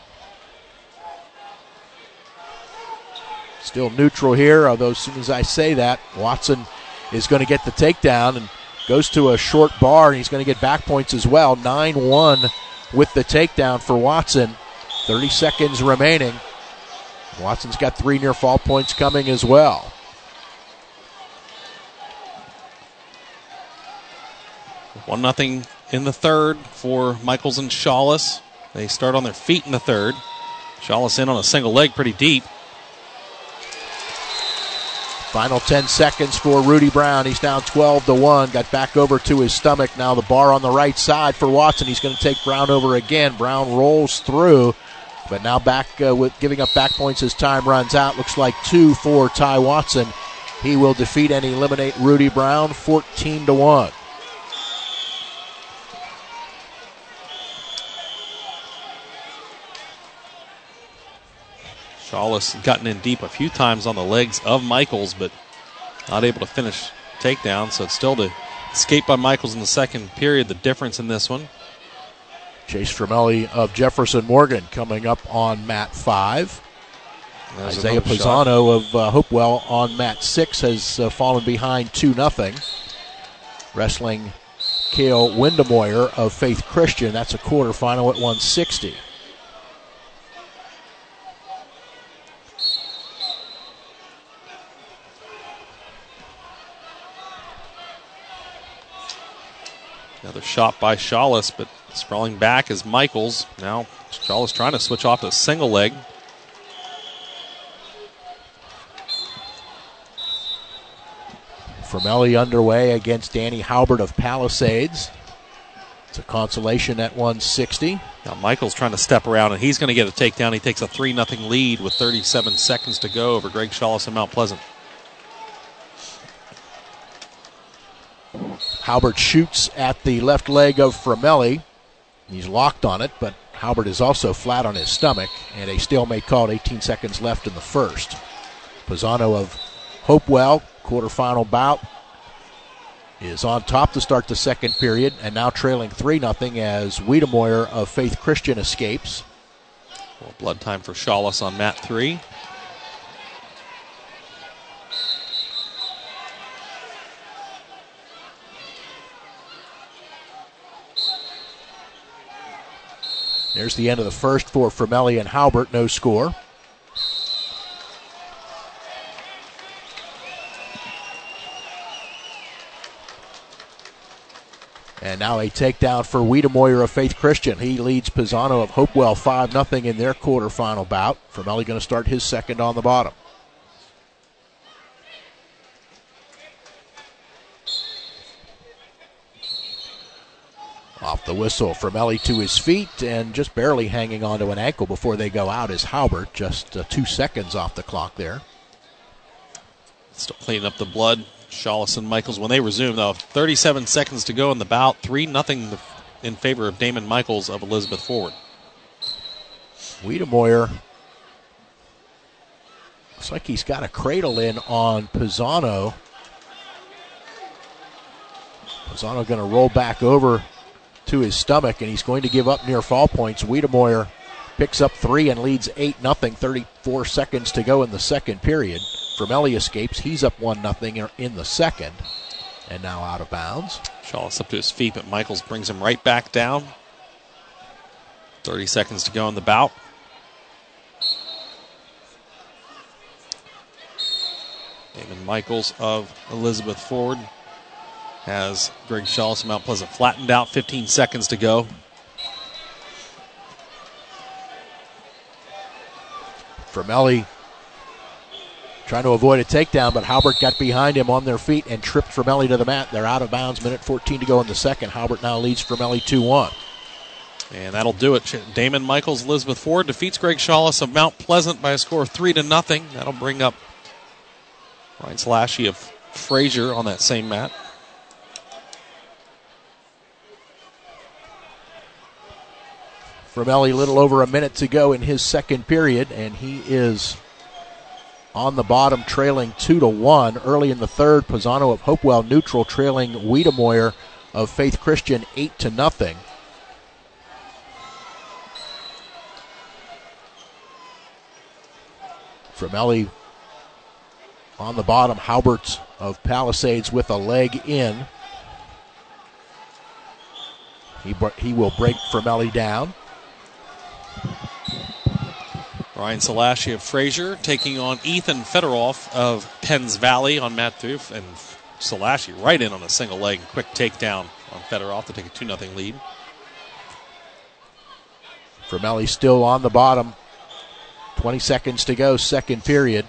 Still neutral here, although as soon as I say that, Watson is going to get the takedown and goes to a short bar, and he's going to get back points as well. 9-1 with the takedown for Watson. 30 seconds remaining. Watson's got 3 near fall points coming as well. One nothing in the third for Michaels and Shawless. They start on their feet in the third. Shawless in on a single leg pretty deep. Final 10 seconds for Rudy Brown. He's down 12-1. Got back over to his stomach. Now the bar on the right side for Watson. He's going to take Brown over again. Brown rolls through, but now back with giving up back points as time runs out. Looks like 2 for Ty Watson. He will defeat and eliminate Rudy Brown 14-1. Shawless gotten in deep a few times on the legs of Michaels, but not able to finish takedown, so it's still to escape by Michaels in the second period, the difference in this one. Chase Framelli of Jefferson Morgan coming up on mat 5. There's Isaiah Pisano of Hopewell on mat 6 has fallen behind 2-0. Wrestling Cale Windemoyer of Faith Christian. That's a quarterfinal at 160. Another shot by Shawless, but sprawling back is Michaels. Now Shawless trying to switch off to a single leg. Framelli underway against Danny Halbert of Palisades. It's a consolation at 160. Now Michaels trying to step around, and he's going to get a takedown. He takes a 3-0 lead with 37 seconds to go over Greg Shawless and Mount Pleasant. Halbert shoots at the left leg of Framelli. He's locked on it, but Halbert is also flat on his stomach, and a stalemate called. 18 seconds left in the first. Pisano of Hopewell, quarterfinal bout, is on top to start the second period, and now trailing 3-0 as Wiedemoyer of Faith Christian escapes. Well, blood time for Shawless on mat 3. There's the end of the first for Framelli and Halbert, no score. And now a takedown for Wiedemoyer of Faith Christian. He leads Pisano of Hopewell 5-0 in their quarterfinal bout. Framelli going to start his second on the bottom. Off the whistle, Framelli to his feet and just barely hanging onto an ankle before they go out is Halbert. Just 2 seconds off the clock there. Still cleaning up the blood. Shawless and Michaels, when they resume, though, 37 seconds to go in the bout. 3-0 in favor of Damon Michaels of Elizabeth Forward. Wiedemoyer looks like he's got a cradle in on Pisano. Pisano going to roll back over to his stomach, and he's going to give up near fall points. Wiedemoyer picks up 3 and leads 8-0. 34 seconds to go in the second period. Framelli escapes. He's up 1-0 in the second, and now out of bounds. Shawless up to his feet, but Michaels brings him right back down. 30 seconds to go in the bout. Damon Michaels of Elizabeth Forward has Greg Shawless and Mount Pleasant flattened out. 15 seconds to go. Framelli trying to avoid a takedown, but Halbert got behind him on their feet and tripped Framelli to the mat. They're out of bounds. Minute 14 to go in the second. Halbert now leads Framelli 2-1. And that'll do it. Damon Michaels, Elizabeth Ford defeats Greg Shawless of Mount Pleasant by a score of 3-0. That'll bring up Ryan Slashy of Fraser on that same mat. Formelli, a little over a minute to go in his second period, and he is on the bottom, trailing 2-1. Early in the third, Pisano of Hopewell neutral, trailing Wiedemoyer of Faith Christian 8-0. Formelli on the bottom, Halbert of Palisades with a leg in. He will break Formelli down. Ryan Salashi of Fraser taking on Ethan Fedoroff of Penns Valley on mat 3. And Salashi right in on a single leg. Quick takedown on Fedoroff to take a 2-0 lead. Formelli still on the bottom. 20 seconds to go, second period.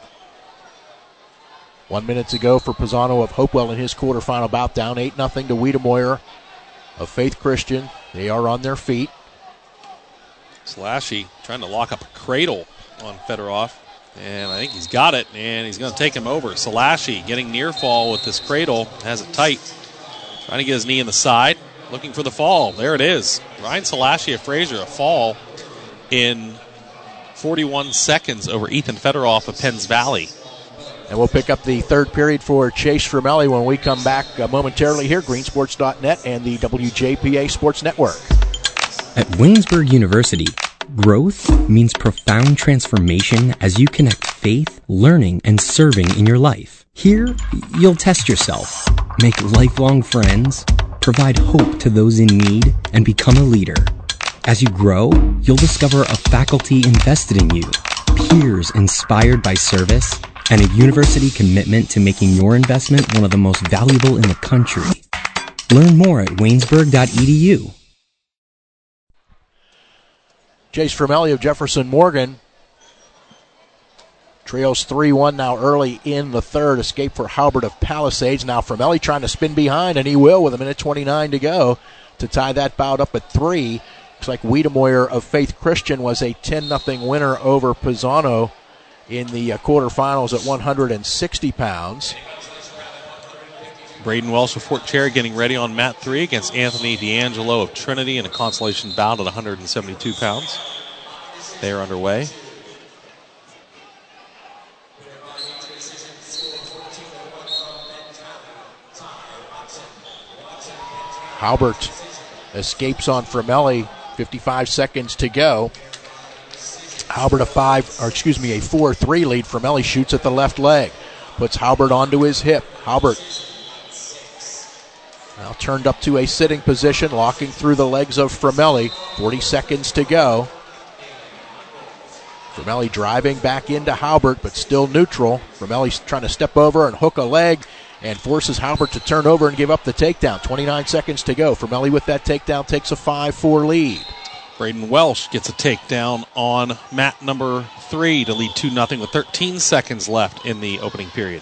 1 minute to go for Pisano of Hopewell in his quarterfinal bout, down 8-0 to Wiedemoyer of Faith Christian. They are on their feet. Salashi trying to lock up a cradle on Fedoroff, and I think he's got it, and he's going to take him over. Salashi getting near fall with this cradle, has it tight, trying to get his knee in the side, looking for the fall. There it is. Ryan Salashi of Fraser, a fall in 41 seconds over Ethan Fedoroff of Penns Valley. And we'll pick up the third period for Chase Formelli when we come back momentarily here, greensports.net and the WJPA Sports Network. At Waynesburg University, growth means profound transformation as you connect faith, learning, and serving in your life. Here, you'll test yourself, make lifelong friends, provide hope to those in need, and become a leader. As you grow, you'll discover a faculty invested in you, peers inspired by service, and a university commitment to making your investment one of the most valuable in the country. Learn more at waynesburg.edu. Chase Formelli of Jefferson Morgan trails 3-1 now early in the third. Escape for Halbert of Palisades. Now Formelli trying to spin behind, and he will with a minute 29 to go to tie that bout up at 3. Looks like Wiedemoyer of Faith Christian was a 10-0 winner over Pisano in the quarterfinals at 160 pounds. Braden Welsh of Fort Cherry getting ready on mat 3 against Anthony D'Angelo of Trinity in a consolation bout at 172 pounds. They are underway. Halbert escapes on Formelli, 55 seconds to go. Halbert a 4-3 lead. Formelli shoots at the left leg. Puts Halbert onto his hip. Halbert now turned up to a sitting position, locking through the legs of Formelli. 40 seconds to go. Formelli driving back into Halbert, but still neutral. Formelli's trying to step over and hook a leg and forces Halbert to turn over and give up the takedown. 29 seconds to go. Formelli with that takedown takes a 5-4 lead. Braden Welsh gets a takedown on mat number 3 to lead 2-0 with 13 seconds left in the opening period.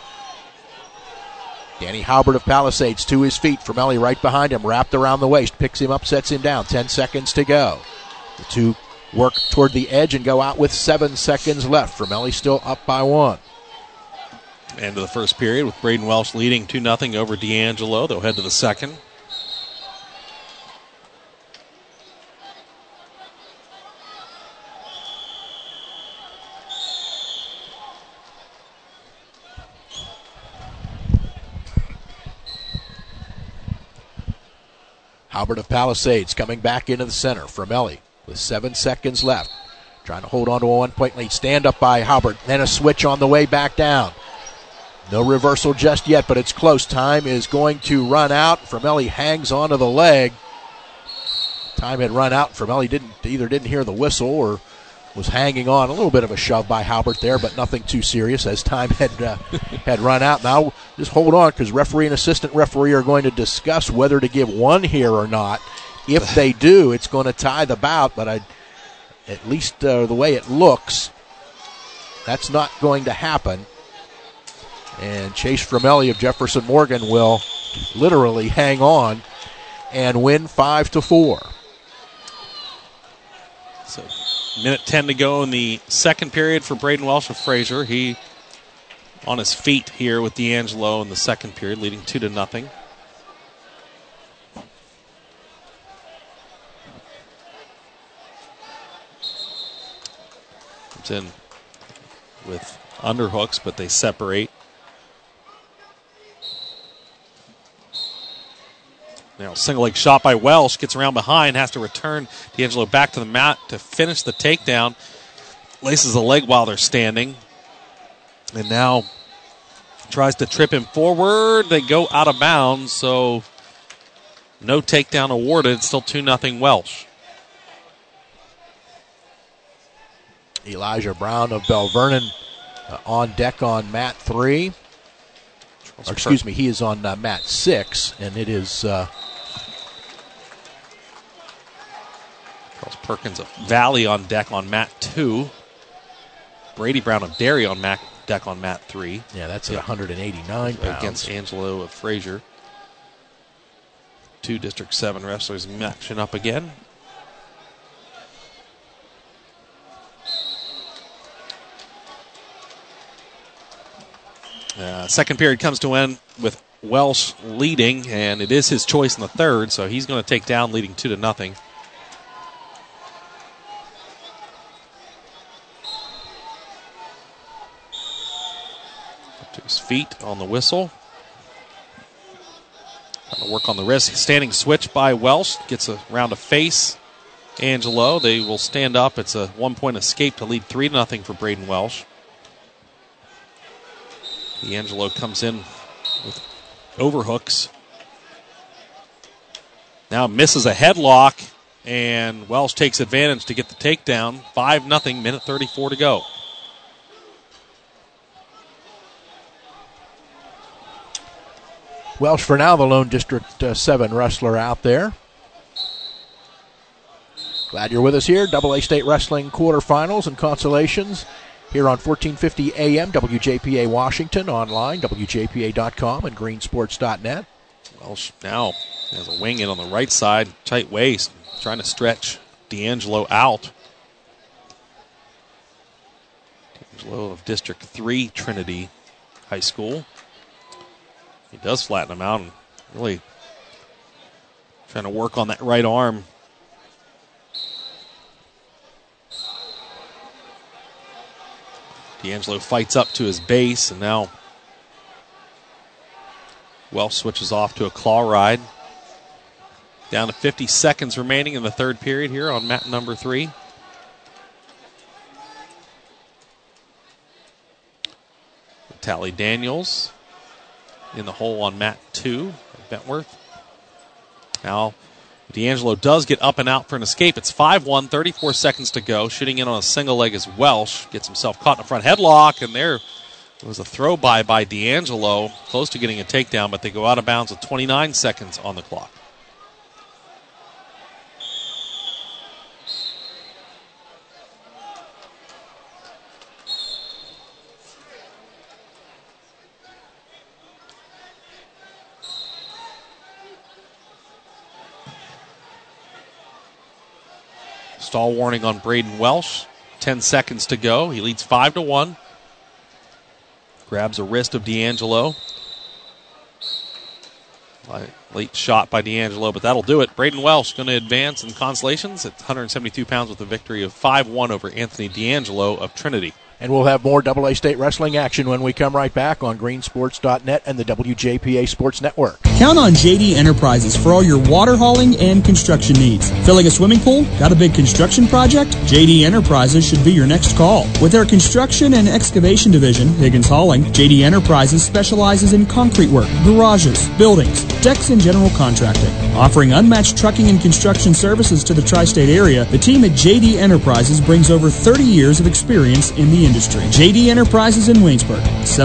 Danny Halbert of Palisades to his feet. Formelli right behind him, wrapped around the waist, picks him up, sets him down. 10 seconds to go. The two work toward the edge and go out with 7 seconds left. Formelli still up by 1. End of the first period with Braden Welsh leading 2-0 over D'Angelo. They'll head to the second. Halbert of Palisades coming back into the center. Formelli with 7 seconds left. Trying to hold on to a 1-point lead. Stand up by Halbert. Then a switch on the way back down. No reversal just yet, but it's close. Time is going to run out. Formelli hangs onto the leg. Time had run out. Formelli didn't hear the whistle or was hanging on. A little bit of a shove by Halbert there, but nothing too serious as time had run out. Now just hold on, because referee and assistant referee are going to discuss whether to give one here or not. If they do, it's going to tie the bout, but at least the way it looks, that's not going to happen. And Chase Formelli of Jefferson Morgan will literally hang on and win 5-4. So, minute 10 to go in the second period for Braden Welsh of Fraser. He on his feet here with D'Angelo in the second period, leading 2-0. Comes in with underhooks, but they separate. Now, single leg shot by Welsh, gets around behind, has to return D'Angelo back to the mat to finish the takedown. Laces a leg while they're standing. And now tries to trip him forward. They go out of bounds, so no takedown awarded. Still 2-0 Welsh. Elijah Brown of Bell Vernon on deck on mat 3. Or excuse me, he is on mat 6, and it is Charles Perkins of Valley on deck on mat 2. Brady Brown of Derry on deck on mat 3. Yeah, that's at 189 pounds. Against Angelo of Fraser. 2 District 7 wrestlers matching up again. Second period comes to end with Welsh leading, and it is his choice in the third, so he's going to take down, leading 2-0. Up to his feet on the whistle. Trying to work on the wrist. Standing switch by Welsh. Gets around to face Angelo. They will stand up. It's a 1-point escape to lead 3-0 for Braden Welsh. D'Angelo comes in with overhooks. Now misses a headlock, and Welsh takes advantage to get the takedown. 5-0, minute 34 to go. Welsh for now the lone District 7 wrestler out there. Glad you're with us here. AA State Wrestling quarterfinals and consolations here on 1450 AM, WJPA Washington, online, WJPA.com and greensports.net. Welsh now has a wing in on the right side, tight waist, trying to stretch D'Angelo out. D'Angelo of District 3 Trinity High School. He does flatten him out and really trying to work on that right arm. D'Angelo fights up to his base, and now Welsh switches off to a claw ride. Down to 50 seconds remaining in the third period here on mat number 3. Tally Daniels in the hole on mat 2 of Bentworth. Now D'Angelo does get up and out for an escape. It's 5-1, 34 seconds to go. Shooting in on a single leg is Welsh. Gets himself caught in the front headlock, and there was a throw by D'Angelo. Close to getting a takedown, but they go out of bounds with 29 seconds on the clock. Stall warning on Braden Welsh. 10 seconds to go. He leads 5-1. Grabs a wrist of D'Angelo. Late shot by D'Angelo, but that'll do it. Braden Welsh going to advance in consolations at 172 pounds with a victory of 5-1 over Anthony D'Angelo of Trinity. And we'll have more AA State Wrestling action when we come right back on greensports.net and the WJPA Sports Network. Count on JD Enterprises for all your water hauling and construction needs. Filling a swimming pool? Got a big construction project? JD Enterprises should be your next call. With their construction and excavation division, Higgins Hauling, JD Enterprises specializes in concrete work, garages, buildings, decks, and general contracting. Offering unmatched trucking and construction services to the tri-state area, the team at JD Enterprises brings over 30 years of experience in the industry. JD Enterprises in Waynesburg,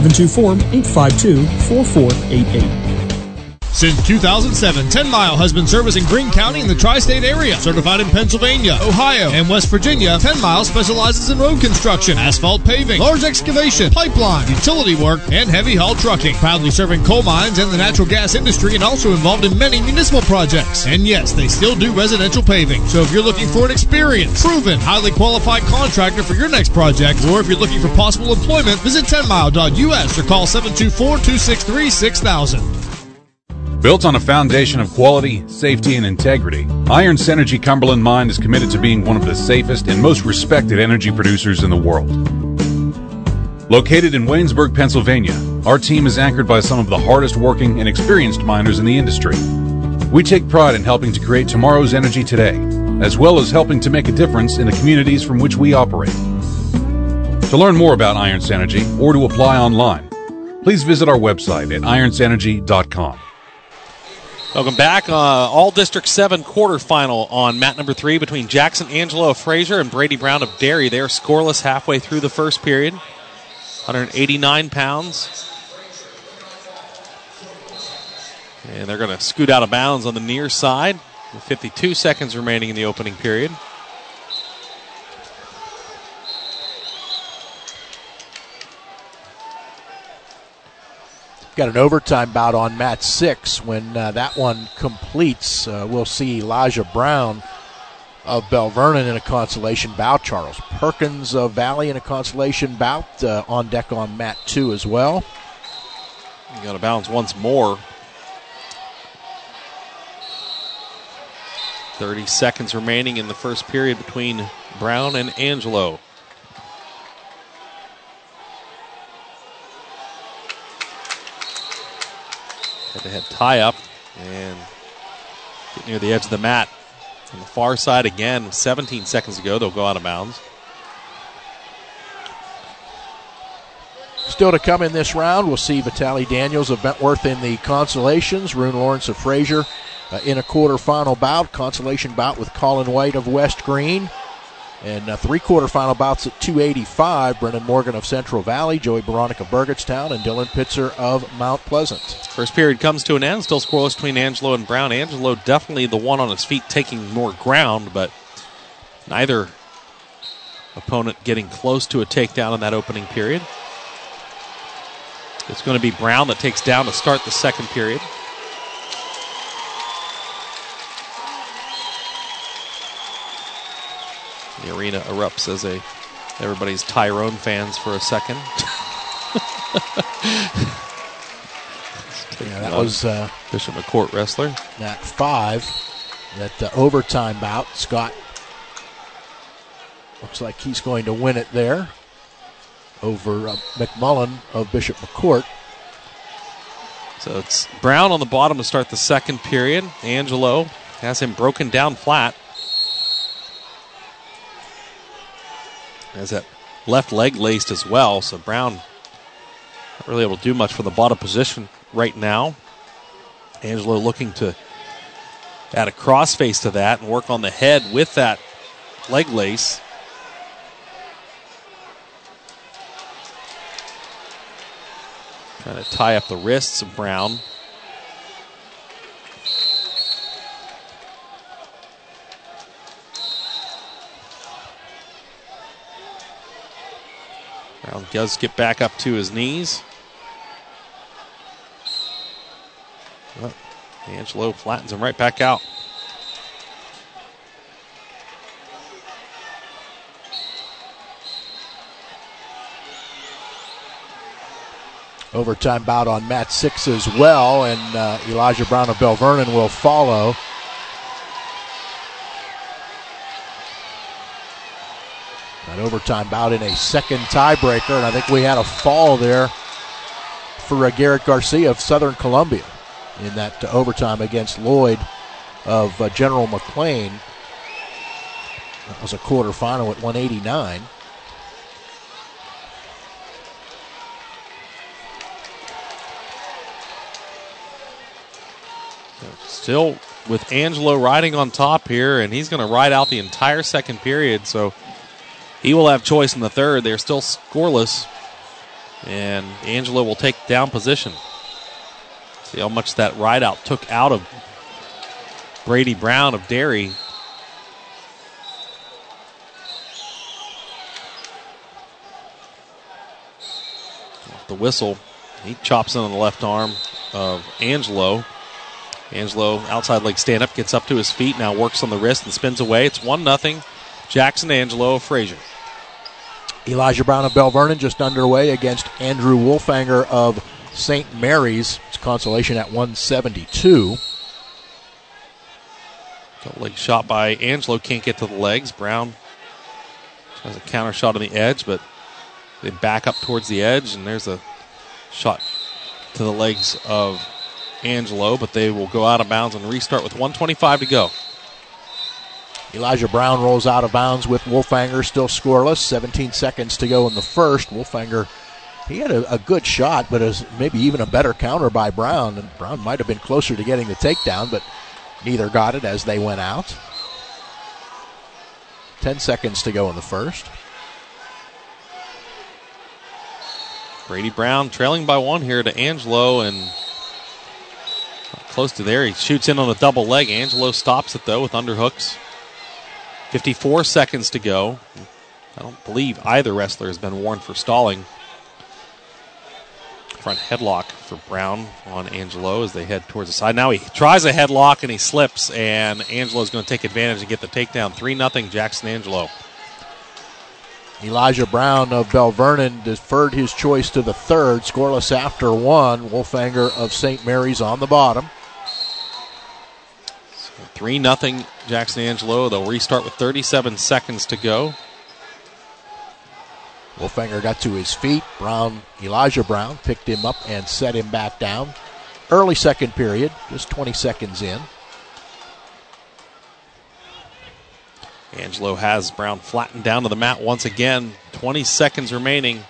724-852-4488. Since 2007, 10 Mile has been servicing Greene County in the tri-state area. Certified in Pennsylvania, Ohio, and West Virginia, 10 Mile specializes in road construction, asphalt paving, large excavation, pipeline, utility work, and heavy haul trucking. Proudly serving coal mines and the natural gas industry, and also involved in many municipal projects. And yes, they still do residential paving. So if you're looking for an experienced, proven, highly qualified contractor for your next project, or if you're looking for possible employment, visit 10mile.us or call 724-263-6000. Built on a foundation of quality, safety, and integrity, Iron Synergy Cumberland Mine is committed to being one of the safest and most respected energy producers in the world. Located in Waynesburg, Pennsylvania, our team is anchored by some of the hardest working and experienced miners in the industry. We take pride in helping to create tomorrow's energy today, as well as helping to make a difference in the communities from which we operate. To learn more about Iron Synergy or to apply online, please visit our website at ironsynergy.com. Welcome back. All District 7 quarterfinal on mat number 3 between Jackson Angelo of Fraser and Brady Brown of Derry. They are scoreless halfway through the first period. 189 pounds. And they're going to scoot out of bounds on the near side with 52 seconds remaining in the opening period. Got an overtime bout on mat 6. When that one completes, we'll see Elijah Brown of Bell Vernon in a consolation bout. Charles Perkins of Valley in a consolation bout on deck on mat 2 as well. You got to bounce once more. 30 seconds remaining in the first period between Brown and Angelo. Head-to-head tie-up and get near the edge of the mat. On the far side again, 17 seconds to go, they'll go out of bounds. Still to come in this round, we'll see Vitaly Daniels of Bentworth in the consolations. Rune Lawrence of Fraser in a quarterfinal bout. Consolation bout with Colin White of West Green. And 3 quarterfinal bouts at 285. Brennan Morgan of Central Valley, Joey Baronic of Burgettstown, and Dylan Pitzer of Mount Pleasant. First period comes to an end. Still scoreless between Angelo and Brown. Angelo definitely the one on his feet taking more ground, but neither opponent getting close to a takedown in that opening period. It's going to be Brown that takes down to start the second period. The arena erupts as everybody's Tyrone fans for a second. Yeah, that was Bishop McCourt wrestler. That 5, that overtime bout. Scott looks like he's going to win it there over McMullen of Bishop McCourt. So it's Brown on the bottom to start the second period. Angelo has him broken down flat. Has that left leg laced as well, so Brown not really able to do much for the bottom position right now. Angelo looking to add a crossface to that and work on the head with that leg lace. Trying to tie up the wrists of Brown. Brown does get back up to his knees. Well, Angelo flattens him right back out. Overtime bout on mat 6 as well, and Elijah Brown of Bell Vernon will follow. An overtime bout in a second tiebreaker, and I think we had a fall there for Garrett Garcia of Southern Columbia in that overtime against Lloyd of General McLean. That was a quarterfinal at 189. Still with Angelo riding on top here, and he's going to ride out the entire second period, so he will have choice in the third. They're still scoreless, and Angelo will take down position. See how much that ride out took out of Brady Brown of Derry. The whistle, he chops in on the left arm of Angelo. Angelo, outside leg stand-up, gets up to his feet, now works on the wrist and spins away. It's 1-0, Jackson Angelo of Fraser. Elijah Brown of Bell Vernon just underway against Andrew Wolfanger of St. Mary's. It's consolation at 172. Double leg shot by Angelo. Can't get to the legs. Brown has a counter shot on the edge, but they back up towards the edge, and there's a shot to the legs of Angelo, but they will go out of bounds and restart with 1:25 to go. Elijah Brown rolls out of bounds with Wolfhanger still scoreless. 17 seconds to go in the first. Wolfhanger, he had a good shot, but is maybe even a better counter by Brown. And Brown might have been closer to getting the takedown, but neither got it as they went out. 10 seconds to go in the first. Brady Brown trailing by one here to Angelo, and close to there. He shoots in on a double leg. Angelo stops it, though, with underhooks. 54 seconds to go. I don't believe either wrestler has been warned for stalling. Front headlock for Brown on Angelo as they head towards the side. Now he tries a headlock and he slips, and Angelo's going to take advantage and get the takedown. 3-0 Jackson Angelo. Elijah Brown of Bell Vernon deferred his choice to the third, scoreless after one. Wolfhanger of St. Mary's on the bottom. 3-0 Jackson Angelo. They'll restart with 37 seconds to go. Wolfhanger got to his feet. Elijah Brown picked him up and set him back down. Early second period, just 20 seconds in. Angelo has Brown flattened down to the mat once again. 20 seconds remaining.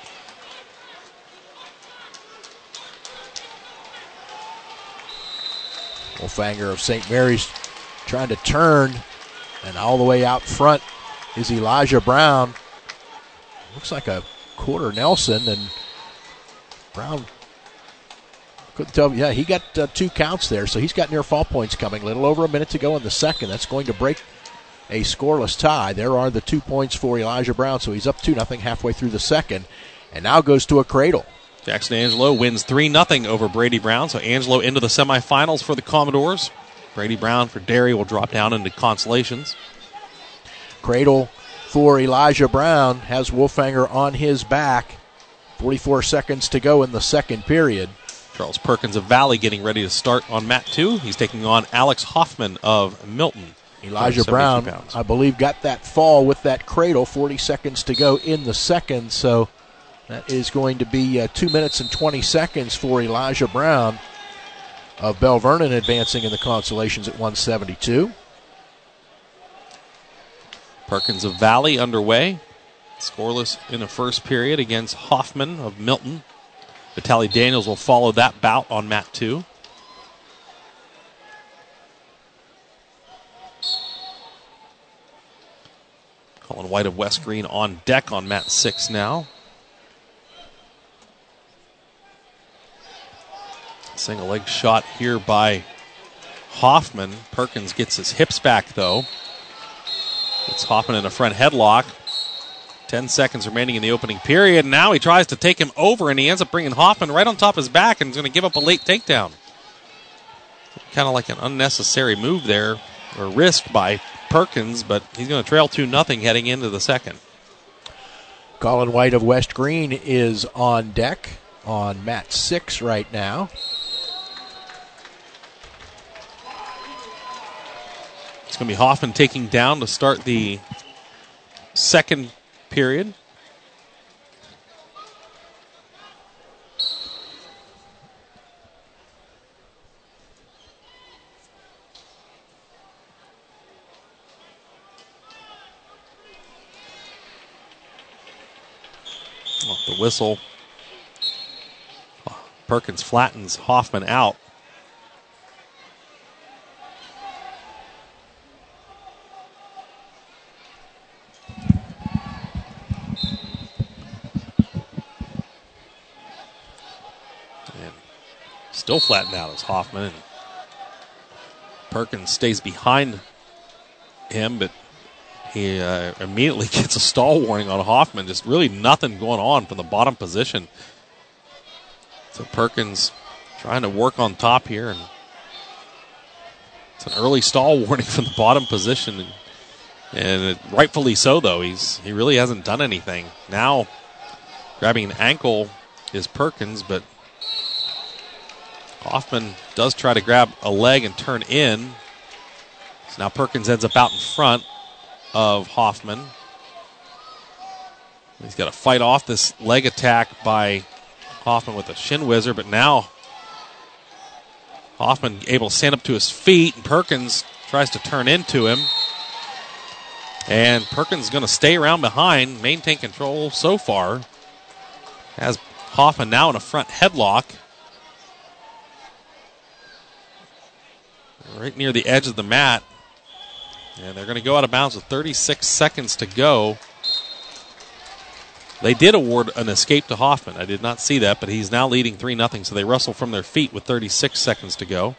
Wolfhanger of St. Mary's trying to turn, and all the way out front is Elijah Brown. Looks like a quarter Nelson, and Brown couldn't tell. Yeah, he got 2 counts there, so he's got near fall points coming. A little over a minute to go in the second. That's going to break a scoreless tie. There are the 2 points for Elijah Brown, so he's up 2-0 halfway through the second, and now goes to a cradle. Jackson Angelo wins 3-0 over Brady Brown, so Angelo into the semifinals for the Commodores. Brady Brown for Derry will drop down into consolations. Cradle for Elijah Brown has Wolfhanger on his back. 44 seconds to go in the second period. Charles Perkins of Valley getting ready to start on mat 2. He's taking on Alex Hoffman of Milton. Elijah Brown, I believe, got that fall with that cradle. 40 seconds to go in the second, so that is going to be 2 minutes and 20 seconds for Elijah Brown of Bell Vernon, advancing in the consolations at 172. Perkins of Valley underway. Scoreless in the first period against Hoffman of Milton. Vitaly Daniels will follow that bout on mat 2. Colin White of West Green on deck on mat 6 now. Single leg shot here by Hoffman. Perkins gets his hips back, though. It's Hoffman in a front headlock. 10 seconds remaining in the opening period. Now he tries to take him over, and he ends up bringing Hoffman right on top of his back and is going to give up a late takedown. Kind of like an unnecessary move there, or risk by Perkins, but he's going to trail 2-0 heading into the second. Colin White of West Green is on deck on mat 6 right now. It's going to be Hoffman taking down to start the second period. Off the whistle. Perkins flattens Hoffman out. Still flattened out as Hoffman. And Perkins stays behind him, but he immediately gets a stall warning on Hoffman. Just really nothing going on from the bottom position. So Perkins trying to work on top here. And it's an early stall warning from the bottom position. And rightfully so, though. He really hasn't done anything. Now grabbing an ankle is Perkins, but Hoffman does try to grab a leg and turn in. So now Perkins ends up out in front of Hoffman. He's got to fight off this leg attack by Hoffman with a shin whizzer, but now Hoffman able to stand up to his feet, and Perkins tries to turn into him. And Perkins is going to stay around behind, maintain control so far. Has Hoffman now in a front headlock. Right near the edge of the mat. And they're going to go out of bounds with 36 seconds to go. They did award an escape to Hoffman. I did not see that, but he's now leading 3-0, so they wrestle from their feet with 36 seconds to go.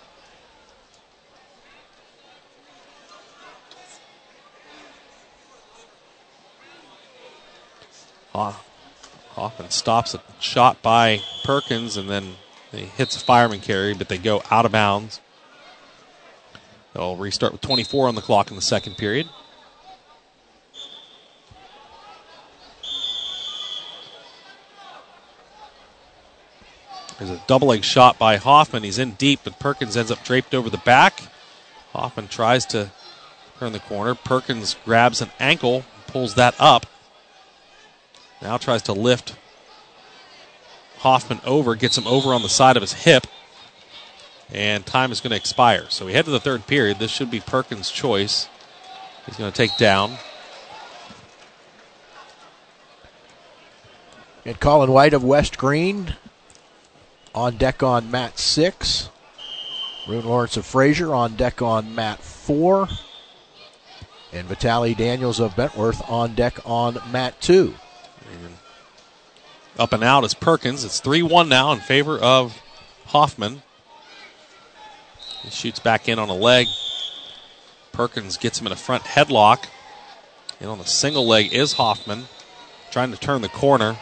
Hoffman stops a shot by Perkins, and then he hits a fireman carry, but they go out of bounds. They'll restart with 24 on the clock in the second period. There's a double leg shot by Hoffman. He's in deep, but Perkins ends up draped over the back. Hoffman tries to turn the corner. Perkins grabs an ankle, pulls that up. Now tries to lift Hoffman over, gets him over on the side of his hip, and time is going to expire. So we head to the third period. This should be Perkins' choice. He's going to take down. And Colin White of West Green on deck on mat 6. Rune Lawrence of Fraser on deck on mat 4. And Vitaly Daniels of Bentworth on deck on mat 2. And up and out is Perkins. It's 3-1 now in favor of Hoffman. He shoots back in on a leg. Perkins gets him in a front headlock. And on the single leg is Hoffman, trying to turn the corner.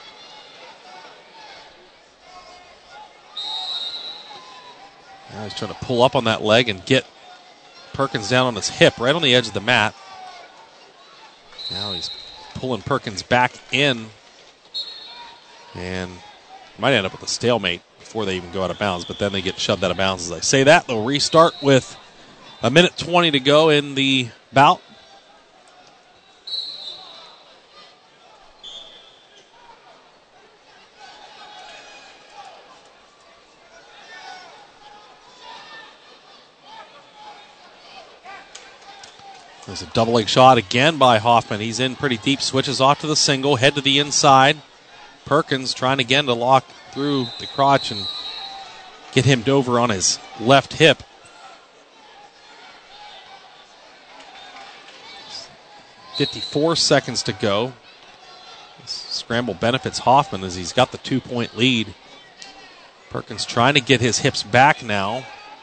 Now he's trying to pull up on that leg and get Perkins down on his hip, right on the edge of the mat. Now he's pulling Perkins back in, and might end up with a stalemate before they even go out of bounds, but then they get shoved out of bounds. As I say that, they'll restart with 1:20 to go in the bout. There's a double leg shot again by Hoffman. He's in pretty deep, switches off to the single, head to the inside. Perkins trying again to lock through the crotch and get him over on his left hip. .54 seconds to go. This scramble benefits Hoffman as he's got the 2-point lead. Perkins trying to get his hips back now.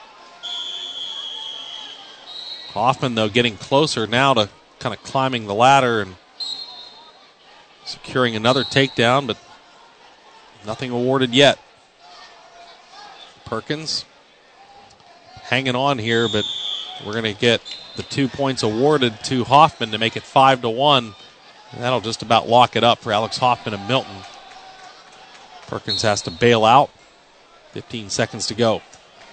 Hoffman, though, getting closer now to kind of climbing the ladder and securing another takedown, but nothing awarded yet. Perkins hanging on here, but we're going to get the 2 points awarded to Hoffman to make it 5-1. And that'll just about lock it up for Alex Hoffman and Milton. Perkins has to bail out. 15 seconds to go.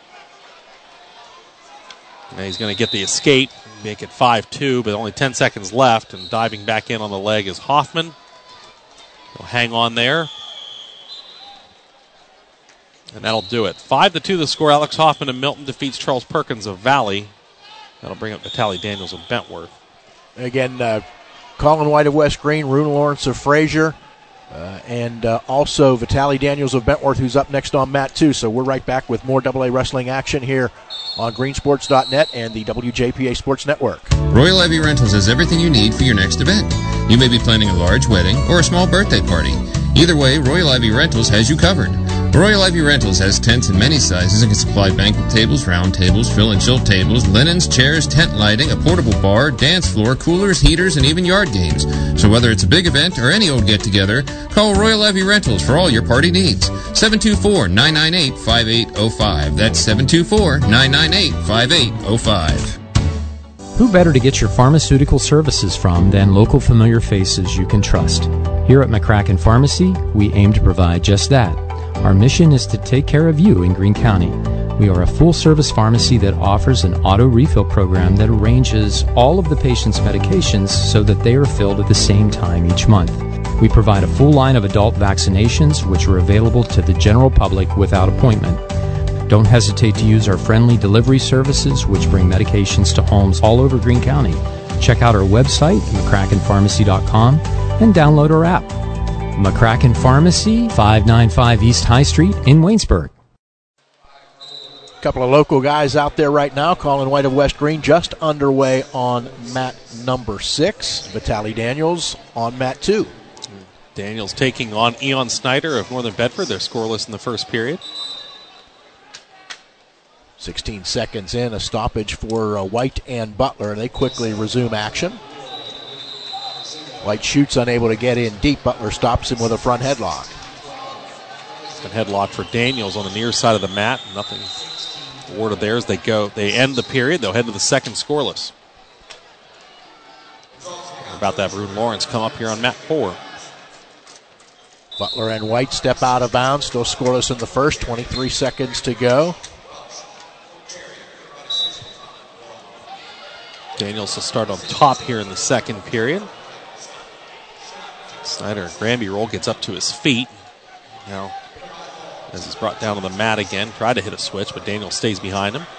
Now he's going to get the escape, make it 5-2, but only 10 seconds left, and diving back in on the leg is Hoffman. He'll hang on there. And that'll do it. 5-2 the score. Alex Hoffman of Milton defeats Charles Perkins of Valley. That'll bring up Vitaly Daniels of Bentworth. Again, Colin White of West Green, Rune Lawrence of Fraser, and also Vitaly Daniels of Bentworth, who's up next on mat 2. So we're right back with more AA wrestling action here on greensports.net and the WJPA Sports Network. Royal Ivy Rentals has everything you need for your next event. You may be planning a large wedding or a small birthday party. Either way, Royal Ivy Rentals has you covered. Royal Ivy Rentals has tents in many sizes and can supply banquet tables, round tables, fill and chill tables, linens, chairs, tent lighting, a portable bar, dance floor, coolers, heaters, and even yard games. So whether it's a big event or any old get-together, call Royal Ivy Rentals for all your party needs. 724-998-5805. That's 724-998-5805. Who better to get your pharmaceutical services from than local familiar faces you can trust? Here at McCracken Pharmacy, we aim to provide just that. Our mission is to take care of you in Greene County. We are a full-service pharmacy that offers an auto refill program that arranges all of the patient's medications so that they are filled at the same time each month. We provide a full line of adult vaccinations, which are available to the general public without appointment. Don't hesitate to use our friendly delivery services, which bring medications to homes all over Greene County. Check out our website, McCrackenPharmacy.com, and download our app. McCracken Pharmacy, 595 East High Street in Waynesburg. Couple of local guys out there right now. Colin White of West Greene just underway on mat number 6. Vitaly Daniels on mat 2. Daniels taking on Eon Snyder of Northern Bedford. They're scoreless in the first period. 16 seconds in, a stoppage for White and Butler. They quickly resume action. White shoots, unable to get in deep. Butler stops him with a front headlock. And headlock for Daniels on the near side of the mat. Nothing awarded there as they end the period. They'll head to the second scoreless. We're about to have Rune Lawrence come up here on mat 4. Butler and White step out of bounds, still scoreless in the first. 23 seconds to go. Daniels will start on top here in the second period. Snyder, Granby roll, gets up to his feet. Now, as he's brought down on the mat again, tried to hit a switch, but Daniels stays behind him.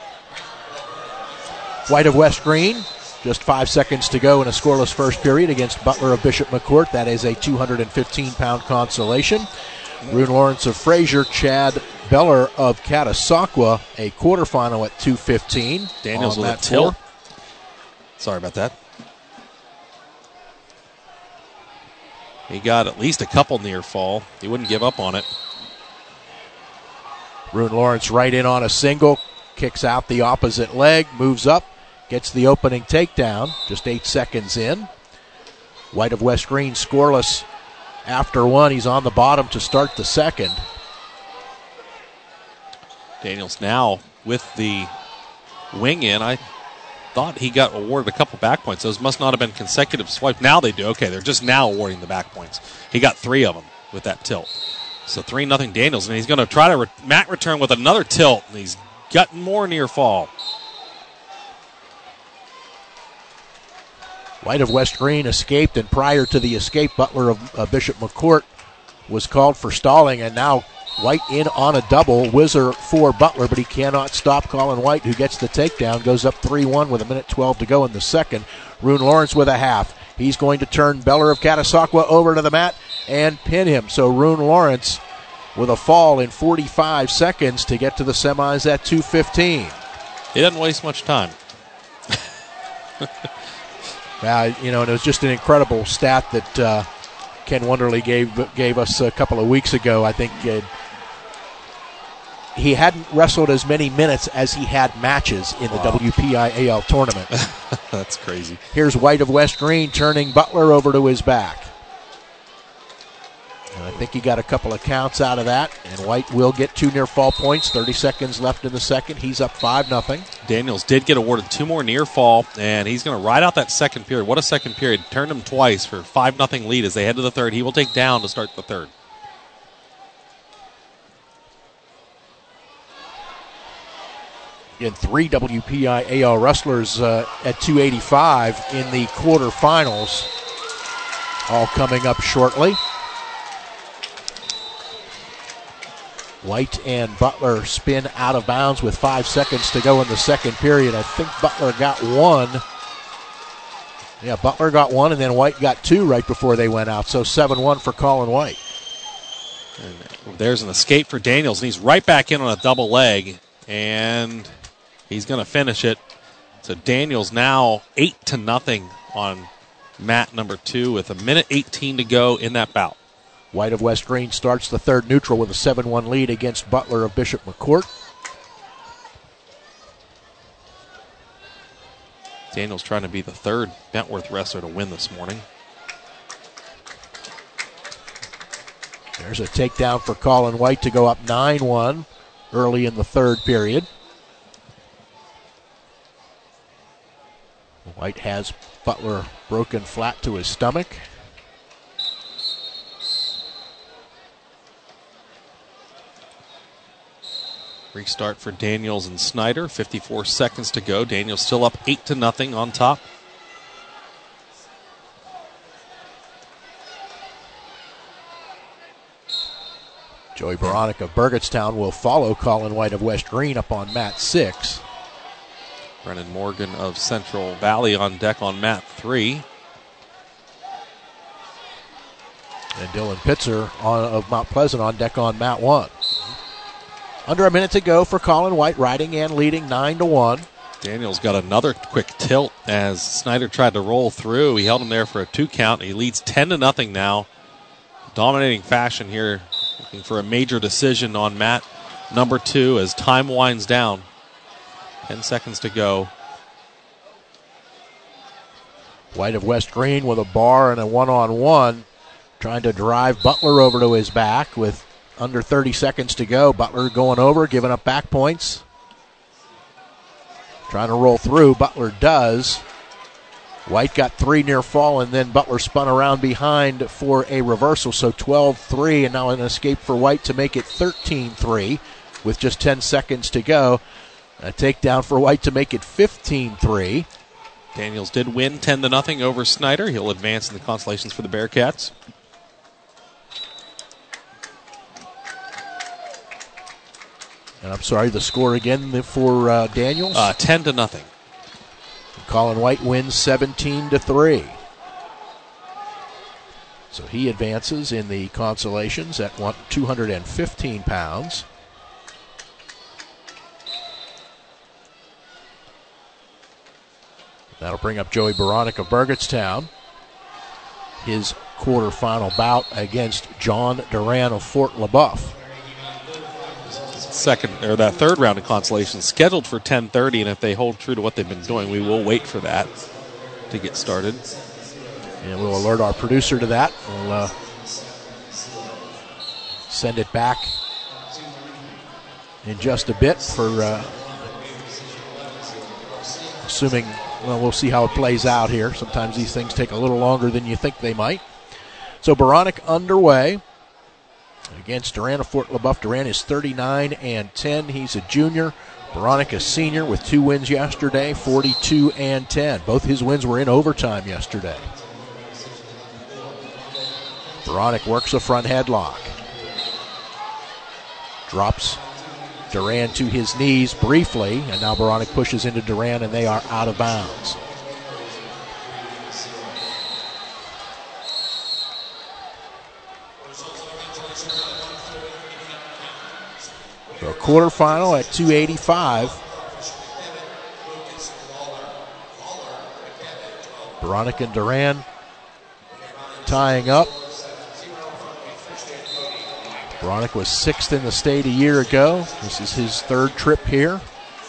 White of West Greene, just 5 seconds to go in a scoreless first period against Butler of Bishop McCourt. That is a 215-pound consolation. Rune Lawrence of Fraser, Chad Beller of Catasauqua, a quarterfinal at 215. Daniels with a tilt. Sorry about that. He got at least a couple near fall. He wouldn't give up on it. Rune Lawrence right in on a single, kicks out the opposite leg, moves up, gets the opening takedown, just 8 seconds in. White of West Greene scoreless after one. He's on the bottom to start the second. Daniels now with the wing in. I thought he got awarded a couple back points. Those must not have been consecutive swipes. Now they do. Okay, they're just now awarding the back points. He got 3 of them with that tilt. So 3-0 Daniels, and he's going to try to mat return with another tilt, and he's gotten more near fall. White of West Greene escaped, and prior to the escape, Butler of Bishop McCourt was called for stalling, and now White in on a double. Whizzer for Butler, but he cannot stop Colin White, who gets the takedown, goes up 3-1 with 1:12 to go in the second. Rune Lawrence with a half. He's going to turn Beller of Catasauqua over to the mat and pin him. So Rune Lawrence with a fall in 45 seconds to get to the semis at 2:15. He doesn't waste much time. And it was just an incredible stat that Ken Wonderly gave us a couple of weeks ago. I think he hadn't wrestled as many minutes as he had matches in the WPIAL tournament. That's crazy. Here's White of West Greene turning Butler over to his back. And I think he got a couple of counts out of that, and White will get 2 near fall points. 30 seconds left in the second. He's up 5-0. Daniels did get awarded 2 more near fall, and he's going to ride out that second period. What a second period. Turned him twice for 5-0 lead as they head to the third. He will take down to start the third. Again, 3 WPIAL wrestlers at 285 in the quarterfinals, all coming up shortly. White and Butler spin out of bounds with 5 seconds to go in the second period. I think Butler got 1. Yeah, Butler got 1, and then White got 2 right before they went out. So 7-1 for Colin White. And there's an escape for Daniels, and he's right back in on a double leg, and he's going to finish it. So Daniels now 8-0 on mat number 2 with 1:18 to go in that bout. White of West Greene starts the third neutral with a 7-1 lead against Butler of Bishop McCourt. Daniels trying to be the third Bentworth wrestler to win this morning. There's a takedown for Colin White to go up 9-1 early in the third period. White has Butler broken flat to his stomach. Restart for Daniels and Snyder. 54 seconds to go. Daniels still up 8-0 on top. Joey Baronic of Burgettstown will follow Colin White of West Green up on mat 6. Brennan Morgan of Central Valley on deck on mat 3. And Dylan Pitzer of Mount Pleasant on deck on mat 1. Under a minute to go for Colin White, riding and leading 9-1. Daniels got another quick tilt as Snyder tried to roll through. He held him there for a 2 count. He leads 10-0 now. Dominating fashion here. Looking for a major decision on mat number 2 as time winds down. 10 seconds to go. White of West Green with a bar and a 1-on-1. Trying to drive Butler over to his back with under 30 seconds to go. Butler going over, giving up back points. Trying to roll through. Butler does. White got 3 near fall, and then Butler spun around behind for a reversal. So 12-3, and now an escape for White to make it 13-3 with just 10 seconds to go. A takedown for White to make it 15-3. Daniels did win 10-0 over Snyder. He'll advance in the consolations for the Bearcats. And I'm sorry, the score again for Daniels? 10-0. Colin White wins 17-3. So he advances in the consolations at 215 pounds. That'll bring up Joey Baronic of Burgettstown. His quarterfinal bout against John Duran of Fort LaBeouf. That third round of consolation scheduled for 10:30, and if they hold true to what they've been doing, we will wait for that to get started. And we'll alert our producer to that. We'll send it back in just a bit for assuming, well, we'll see how it plays out here. Sometimes these things take a little longer than you think they might. So Baronic underway against Duran of Fort LaBeouf. Duran is 39-10. He's a junior. Baronic a senior with 2 wins yesterday, 42-10. Both his wins were in overtime yesterday. Baronic works a front headlock. Drops Duran to his knees briefly, and now Baronic pushes into Duran, and they are out of bounds. So a quarterfinal at 285. Baronic and Duran tying up. Baronic was 6th in the state a year ago. This is his 3rd trip here.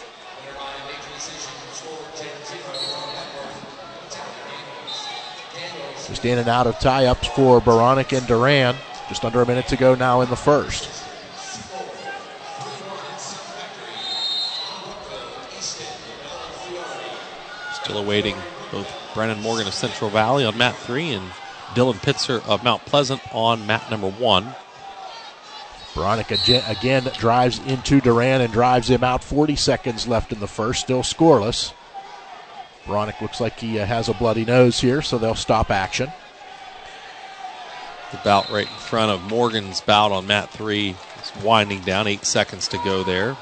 Just in and out of tie-ups for Baronic and Duran. Just under a minute to go now in the first. Still awaiting both Brennan Morgan of Central Valley on mat 3 and Dylan Pitzer of Mount Pleasant on mat number 1. Baronic again drives into Duran and drives him out. 40 seconds left in the first, still scoreless. Baronic looks like he has a bloody nose here, so they'll stop action. The bout right in front of Morgan's bout on mat 3 is winding down. 8 seconds to go there.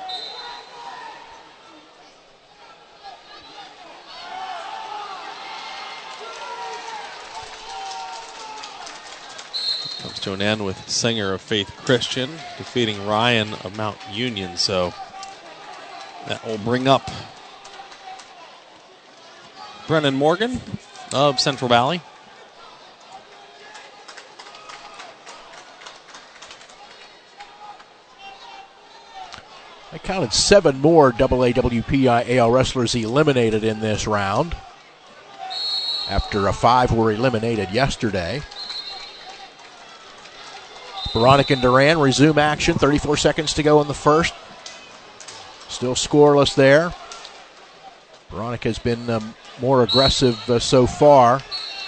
Comes to an end with Singer of Faith Christian defeating Ryan of Mount Union. So that will bring up Brennan Morgan of Central Valley. I counted 7 more AAWPI-AL wrestlers eliminated in this round after 5 were eliminated yesterday. Baronic and Duran resume action. 34 seconds to go in the first. Still scoreless there. Baronic has been more aggressive so far.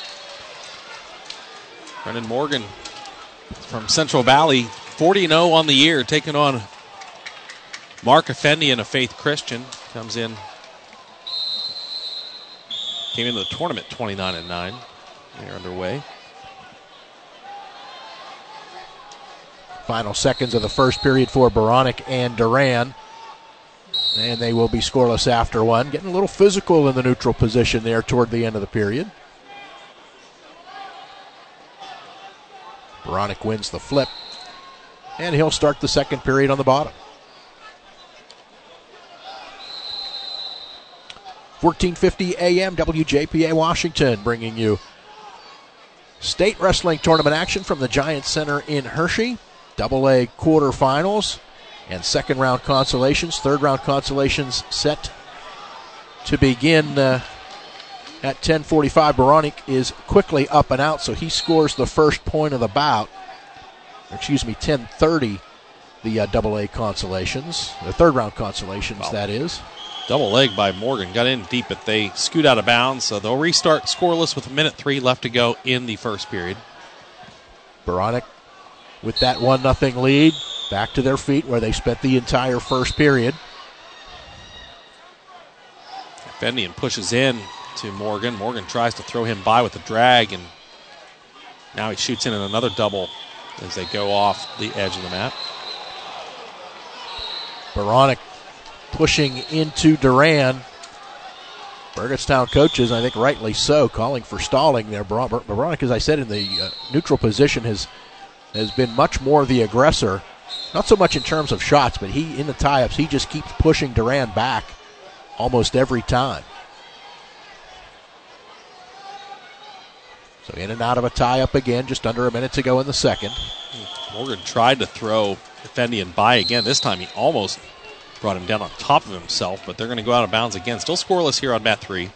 Brennan Morgan from Central Valley, 40-0 on the year, taking on Mark Effendian of Faith Christian comes in. Came into the tournament 29-9. They're underway. Final seconds of the first period for Beranek and Duran. And they will be scoreless after one. Getting a little physical in the neutral position there toward the end of the period. Beranek wins the flip. And he'll start the second period on the bottom. 1450 AM, WJPA Washington, bringing you state wrestling tournament action from the Giants Center in Hershey. AA quarterfinals and second round consolations. Third round consolations set to begin at 10:45. Beranek is quickly up and out, so he scores the first point of the bout. 10:30, the AA consolations, the third round consolations, that is. Double leg by Morgan. Got in deep, but they scoot out of bounds, so they'll restart scoreless with 1:03 left to go in the first period. Beranek with that 1-0 lead, back to their feet where they spent the entire first period. Effendian pushes in to Morgan. Morgan tries to throw him by with a drag, and now he shoots in another double as they go off the edge of the mat. Beranek pushing into Duran. Burgettstown coaches, I think rightly so, calling for stalling there. Beranek, as I said, in the neutral position has been much more the aggressor. Not so much in terms of shots, but he, in the tie-ups, he just keeps pushing Duran back almost every time. So in and out of a tie-up again, just under a minute to go in the second. Morgan tried to throw Effendian by again. This time he almost brought him down on top of himself, but they're going to go out of bounds again. Still scoreless here on mat 3.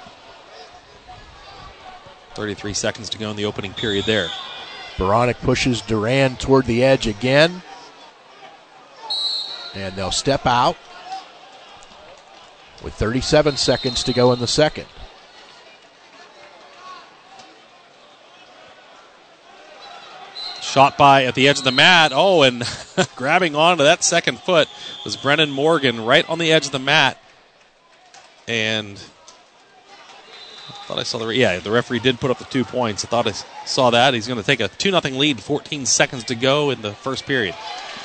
33 seconds to go in the opening period there. Beranek pushes Duran toward the edge again. And they'll step out with 37 seconds to go in the second. Shot by at the edge of the mat. Oh, and grabbing onto that second foot was Brennan Morgan right on the edge of the mat. And I thought I saw the referee did put up the 2 points. I thought I saw that. He's going to take a 2-0 lead, 14 seconds to go in the first period.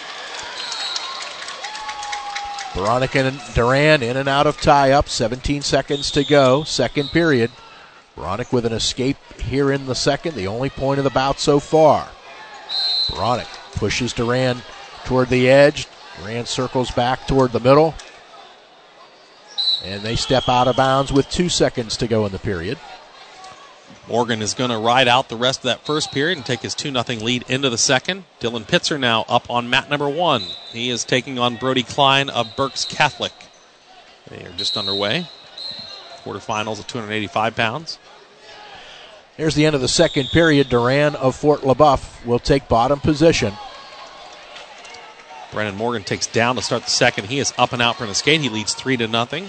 Beranek and Duran in and out of tie-up, 17 seconds to go, second period. Beranek with an escape here in the second, the only point of the bout so far. Beranek pushes Duran toward the edge. Duran circles back toward the middle. And they step out of bounds with 2 seconds to go in the period. Morgan is going to ride out the rest of that first period and take his 2-0 lead into the second. Dylan Pitzer now up on mat number 1. He is taking on Brody Klein of Berks Catholic. They are just underway. Quarterfinals at 285 pounds. Here's the end of the second period. Duran of Fort LaBeouf will take bottom position. Brennan Morgan takes down to start the second. He is up and out for an escape. He leads 3-0.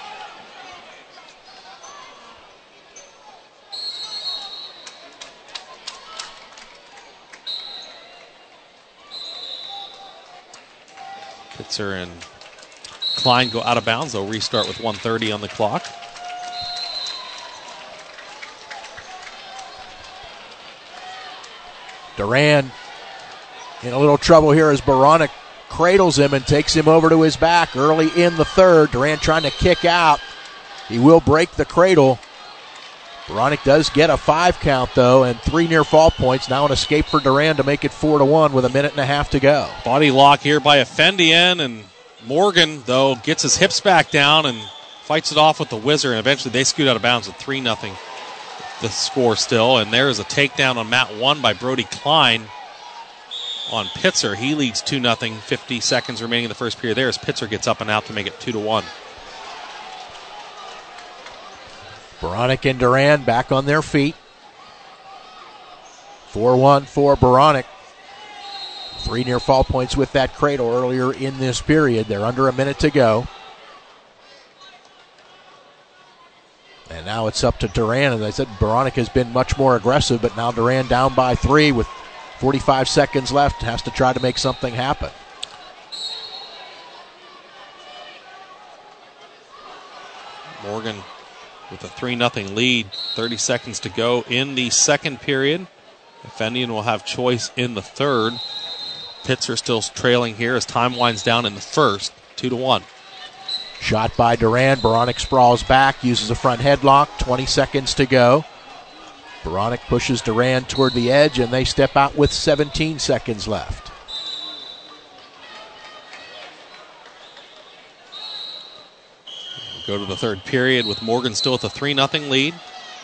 Pitzer and Klein go out of bounds. They'll restart with 1:30 on the clock. Duran in a little trouble here as Beranek cradles him and takes him over to his back early in the third. Duran trying to kick out. He will break the cradle. Beranek does get a 5 count, though, and 3 near fall points. Now an escape for Duran to make it 4-1 with a minute and a half to go. Body lock here by Effendian, and Morgan, though, gets his hips back down and fights it off with the whizzer, and eventually they scoot out of bounds at 3-0. The score still, and there is a takedown on mat 1 by Brody Klein on Pitzer. He leads 2-0, 50 seconds remaining in the first period there as Pitzer gets up and out to make it 2-1. Beranek and Duran back on their feet. 4-1 for Beranek. 3 near fall points with that cradle earlier in this period. They're under a minute to go. And now it's up to Duran. As I said, Beranek has been much more aggressive, but now Duran down by 3 with 45 seconds left. Has to try to make something happen. Morgan with a 3-0 lead. 30 seconds to go in the second period. Effendian will have choice in the third. Pitzer still trailing here as time winds down in the first. 2-1. Shot by Duran. Beranek sprawls back, uses a front headlock. 20 seconds to go. Beranek pushes Duran toward the edge, and they step out with 17 seconds left. Go to the third period with Morgan still with a 3-0 lead.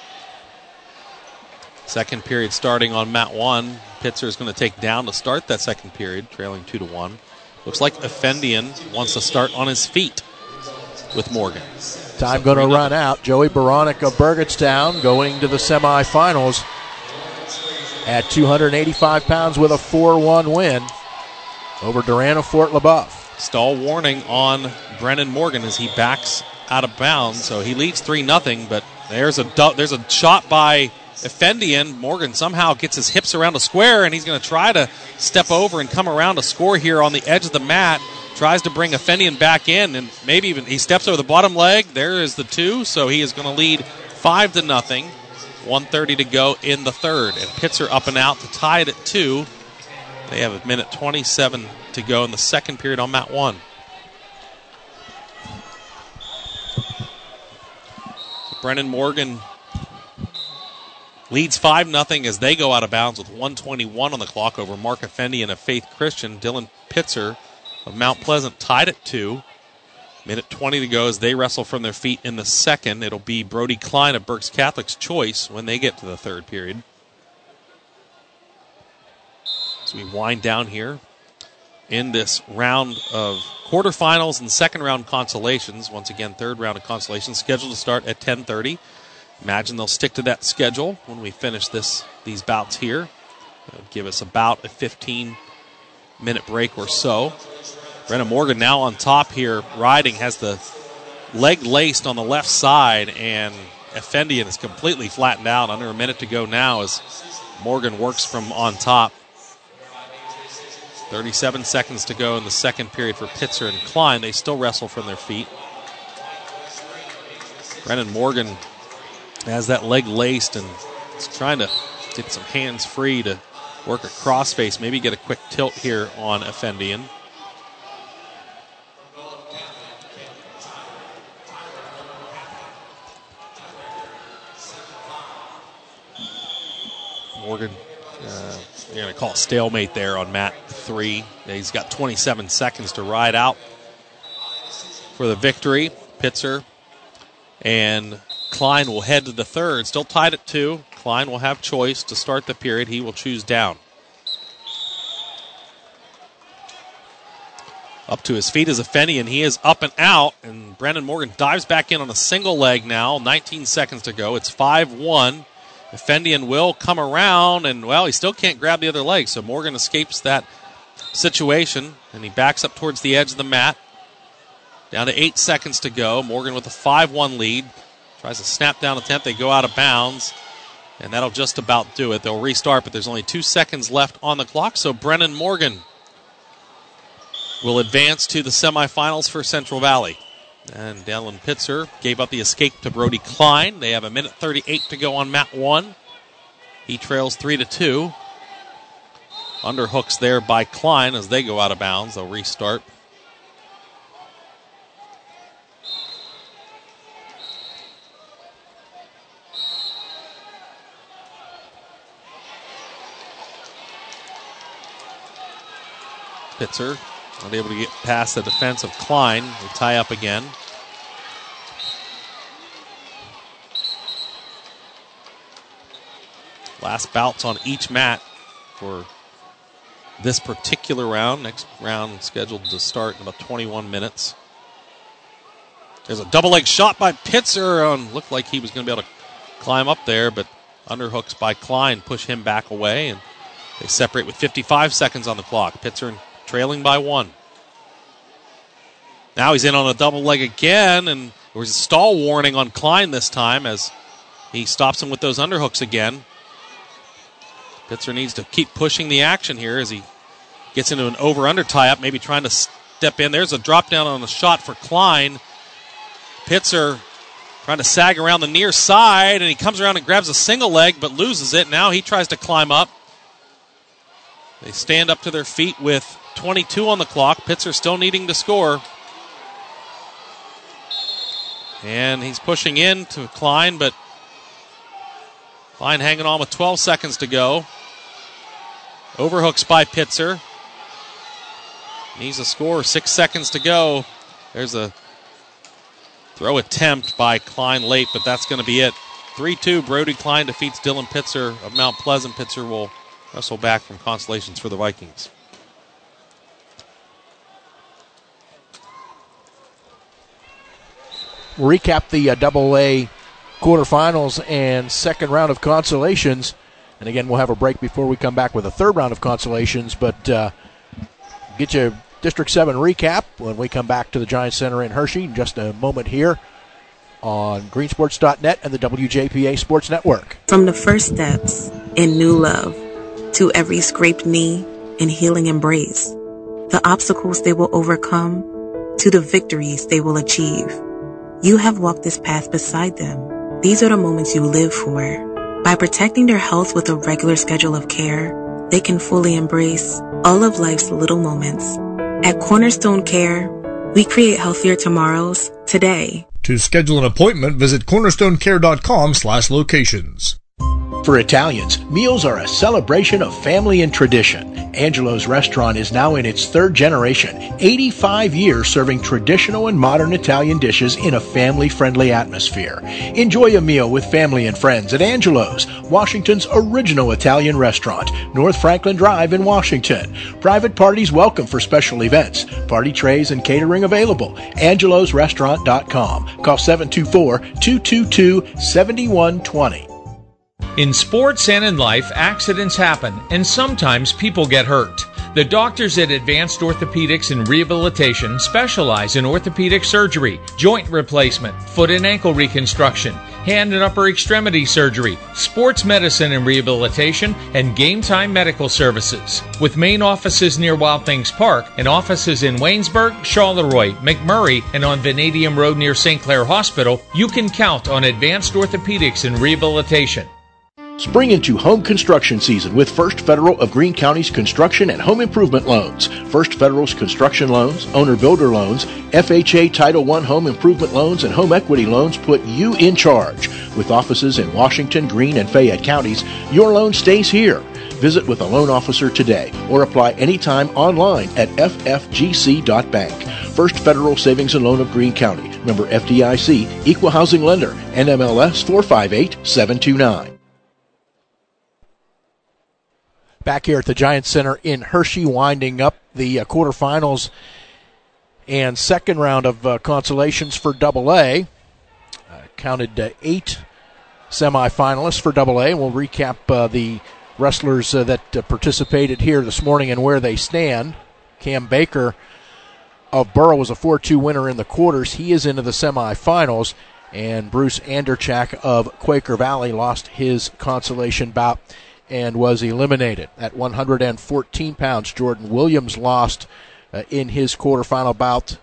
Second period starting on mat 1. Pitzer is going to take down to start that second period, trailing 2-1. Looks like Effendian wants to start on his feet with Morgan. Time going to run out. Joey Beranek of Burgettstown going to the semifinals at 285 pounds with a 4-1 win over Duran of Fort LaBeouf. Stall warning on Brennan Morgan as he backs out of bounds. So he leads 3-0, but there's a shot by Effendian. Morgan somehow gets his hips around a square, and he's going to try to step over and come around to score here on the edge of the mat. Tries to bring Effendian back in, and maybe even he steps over the bottom leg. There is the 2, so he is going to lead 5-0. 1:30 to go in the third, and Pitzer up and out to tie it at 2. They have a minute 27 to go in the second period on mat 1. So Brennan Morgan leads 5-0 as they go out of bounds with 1:21 on the clock over Mark Effendian of Faith Christian. Dylan Pitzer of Mount Pleasant tied at 2. Minute 20 to go as they wrestle from their feet in the second. It'll be Brody Klein of Berks Catholic's choice when they get to the third period. As we wind down here in this round of quarterfinals and second round consolations. Once again, third round of consolations scheduled to start at 10:30. Imagine they'll stick to that schedule when we finish these bouts here. It'll give us about a 15-minute break or so. Brennan Morgan now on top here, riding, has the leg laced on the left side, and Effendian is completely flattened out. Under a minute to go now as Morgan works from on top. 37 seconds to go in the second period for Pitzer and Klein. They still wrestle from their feet. Brennan Morgan has that leg laced and is trying to get some hands free to work a crossface, maybe get a quick tilt here on Effendian. Morgan, you're going to call it stalemate there on mat 3. He's got 27 seconds to ride out for the victory. Pitzer and Klein will head to the third. Still tied at 2. Klein will have choice to start the period. He will choose down. Up to his feet is Effendian. He is up and out, and Brennan Morgan dives back in on a single leg now. 19 seconds to go. It's 5-1. Effendian will come around, and, well, he still can't grab the other leg, so Morgan escapes that situation, and he backs up towards the edge of the mat. Down to 8 seconds to go. Morgan with a 5-1 lead. Tries a snap down attempt. They go out of bounds, and that'll just about do it. They'll restart, but there's only 2 seconds left on the clock, so Brennan Morgan will advance to the semifinals for Central Valley. And Dylan Pitzer gave up the escape to Brody Klein. They have a minute 38 to go on mat 1. He trails 3-2. Underhooks there by Klein as they go out of bounds. They'll restart. Pitzer not able to get past the defense of Klein. They tie up again. Last bouts on each mat for this particular round. Next round scheduled to start in about 21 minutes. There's a double leg shot by Pitzer. Looked like he was going to be able to climb up there, but underhooks by Klein push him back away, and they separate with 55 seconds on the clock. Pitzer trailing by 1. Now he's in on a double leg again, and there was a stall warning on Klein this time as he stops him with those underhooks again. Pitzer needs to keep pushing the action here as he gets into an over-under tie-up, maybe trying to step in. There's a drop down on a shot for Klein. Pitzer trying to sag around the near side, and he comes around and grabs a single leg but loses it. Now he tries to climb up. They stand up to their feet with 22 on the clock. Pitzer still needing to score. And he's pushing in to Klein, but Klein hanging on with 12 seconds to go. Overhooks by Pitzer. Needs a score, 6 seconds to go. There's a throw attempt by Klein late, but that's going to be it. 3-2, Brody Klein defeats Dylan Pitzer of Mount Pleasant. Pitzer will wrestle back from consolations for the Vikings. We'll recap the AA quarterfinals and second round of consolations. And again, we'll have a break before we come back with a third round of consolations. But get you a District 7 recap when we come back to the Giants Center in Hershey in just a moment here on greensports.net and the WJPA Sports Network. From the first steps in new love to every scraped knee and healing embrace, the obstacles they will overcome to the victories they will achieve. You have walked this path beside them. These are the moments you live for. By protecting their health with a regular schedule of care, they can fully embrace all of life's little moments. At Cornerstone Care, we create healthier tomorrows today. To schedule an appointment, visit cornerstonecare.com/locations. For Italians, meals are a celebration of family and tradition. Angelo's Restaurant is now in its third generation, 85 years serving traditional and modern Italian dishes in a family-friendly atmosphere. Enjoy a meal with family and friends at Angelo's, Washington's original Italian restaurant, North Franklin Drive in Washington. Private parties welcome for special events. Party trays and catering available. AngelosRestaurant.com. Call 724-222-7120. In sports and in life, accidents happen, and sometimes people get hurt. The doctors at Advanced Orthopedics and Rehabilitation specialize in orthopedic surgery, joint replacement, foot and ankle reconstruction, hand and upper extremity surgery, sports medicine and rehabilitation, and game time medical services. With main offices near Wild Things Park and offices in Waynesburg, Charleroi, McMurray, and on Vanadium Road near St. Clair Hospital, you can count on Advanced Orthopedics and Rehabilitation. Spring into home construction season with First Federal of Greene County's construction and home improvement loans. First Federal's construction loans, owner-builder loans, FHA Title I home improvement loans, and home equity loans put you in charge. With offices in Washington, Greene, and Fayette counties, your loan stays here. Visit with a loan officer today or apply anytime online at ffgc.bank. First Federal Savings and Loan of Greene County. Member FDIC, Equal Housing Lender, NMLS 458729. Back here at the Giants Center in Hershey, winding up the quarterfinals and second round of consolations for AA. Counted 8 semifinalists for AA, and we'll recap the wrestlers that participated here this morning and where they stand. Cam Baker of Borough was a 4-2 winner in the quarters. He is into the semifinals, and Bruce Anderchak of Quaker Valley lost his consolation bout and was eliminated. At 114 pounds, Jordan Williams lost in his quarterfinal bout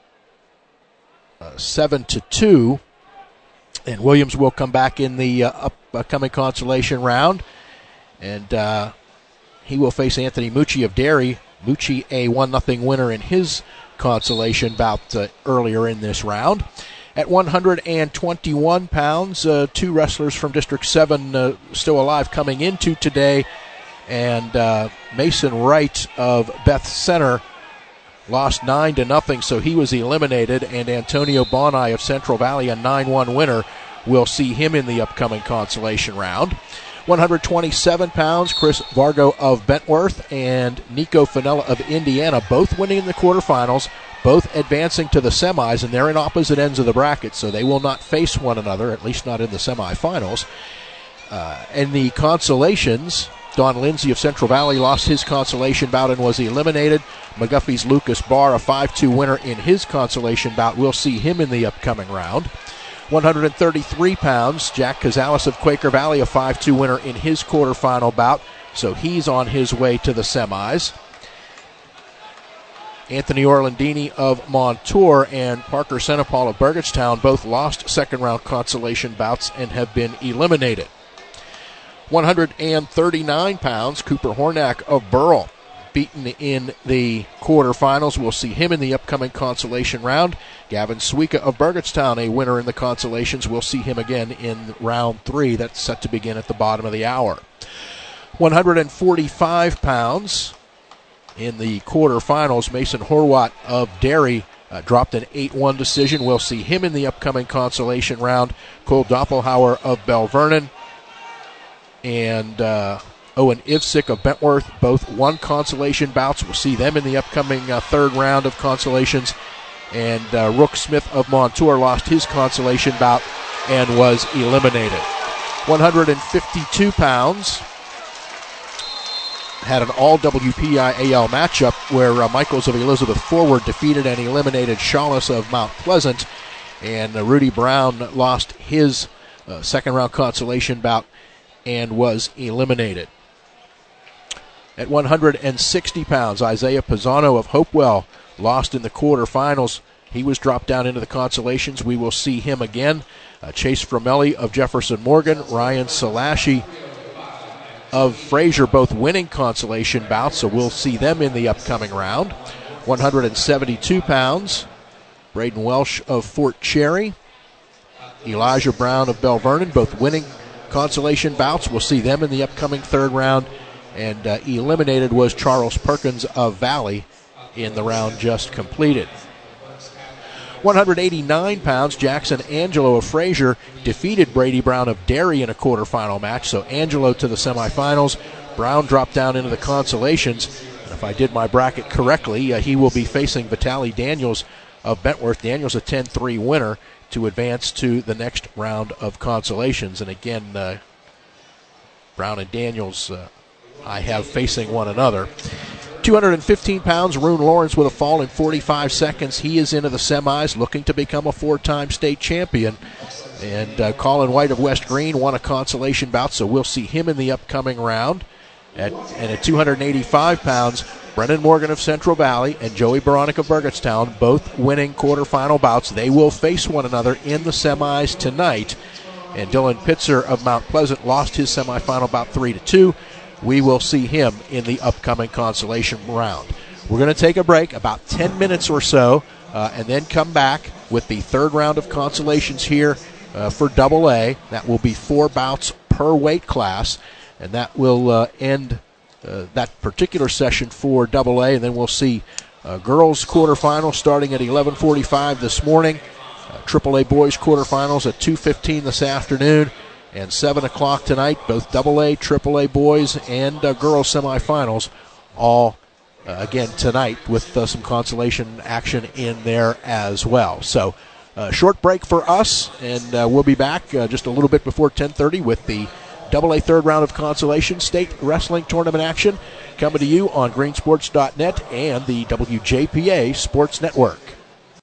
7-2. And Williams will come back in the upcoming consolation round. And he will face Anthony Mucci of Derry. Mucci a 1-0 winner in his consolation bout earlier in this round. At 121 pounds, 2 wrestlers from District 7 still alive coming into today. And Mason Wright of Beth Center lost 9-0, so he was eliminated. And Antonio Bonai of Central Valley, a 9-1 winner. We'll see him in the upcoming consolation round. 127 pounds, Chris Vargo of Bentworth and Nico Finella of Indiana, both winning in the quarterfinals, both advancing to the semis, and they're in opposite ends of the bracket, so they will not face one another, at least not in the semifinals. In the consolations, Don Lindsay of Central Valley lost his consolation bout and was eliminated. McGuffey's Lucas Barr, a 5-2 winner in his consolation bout. We'll see him in the upcoming round. 133 pounds, Jack Cazalis of Quaker Valley, a 5-2 winner in his quarterfinal bout, so he's on his way to the semis. Anthony Orlandini of Montour and Parker Senapal of Burgettstown both lost second-round consolation bouts and have been eliminated. 139 pounds, Cooper Hornack of Burrell, beaten in the quarterfinals. We'll see him in the upcoming consolation round. Gavin Suika of Burgettstown, a winner in the consolations. We'll see him again in round 3. That's set to begin at the bottom of the hour. 145 pounds in the quarterfinals. Mason Horwat of Derry dropped an 8-1 decision. We'll see him in the upcoming consolation round. Cole Doppelhauer of Bell Vernon and Owen Ivsick of Bentworth both won consolation bouts. We'll see them in the upcoming third round of consolations. And Rook Smith of Montour lost his consolation bout and was eliminated. 152 pounds. Had an all-WPIAL matchup where Michaels of Elizabeth Forward defeated and eliminated Shawless of Mount Pleasant. And Rudy Brown lost his second-round consolation bout and was eliminated. At 160 pounds, Isaiah Pisano of Hopewell lost in the quarterfinals. He was dropped down into the consolations. We will see him again. Chase Framelli of Jefferson Morgan, Ryan Salashi of Fraser, both winning consolation bouts, so we'll see them in the upcoming round. 172 pounds, Braden Welsh of Fort Cherry, Elijah Brown of Bell Vernon, both winning consolation bouts. We'll see them in the upcoming third round. And eliminated was Charles Perkins of Valley in the round just completed. 189 pounds, Jackson Angelo of Fraser defeated Brady Brown of Derry in a quarterfinal match. So Angelo to the semifinals. Brown dropped down into the consolations. And if I did my bracket correctly, he will be facing Vitaly Daniels of Bentworth. Daniels a 10-3 winner to advance to the next round of consolations. And again, Brown and Daniels I have facing one another. 215 pounds, Rune Lawrence with a fall in 45 seconds. He is into the semis, looking to become a 4-time state champion. And Colin White of West Green won a consolation bout, so we'll see him in the upcoming round. And at 285 pounds, Brendan Morgan of Central Valley and Joey Baronic of Burgettstown, both winning quarterfinal bouts. They will face one another in the semis tonight. And Dylan Pitzer of Mount Pleasant lost his semifinal bout 3-2. We will see him in the upcoming consolation round. We're going to take a break, about 10 minutes or so, and then come back with the third round of consolations here for AA. That will be 4 bouts per weight class, and that will end that particular session for AA, and then we'll see girls quarterfinals starting at 11:45 this morning, AAA boys quarterfinals at 2:15 this afternoon, and 7 o'clock tonight, both AA, AAA boys, and girls semifinals, all again tonight with some consolation action in there as well. So short break for us, and we'll be back just a little bit before 10:30 with the AA third round of consolation state wrestling tournament action coming to you on greensports.net and the WJPA Sports Network.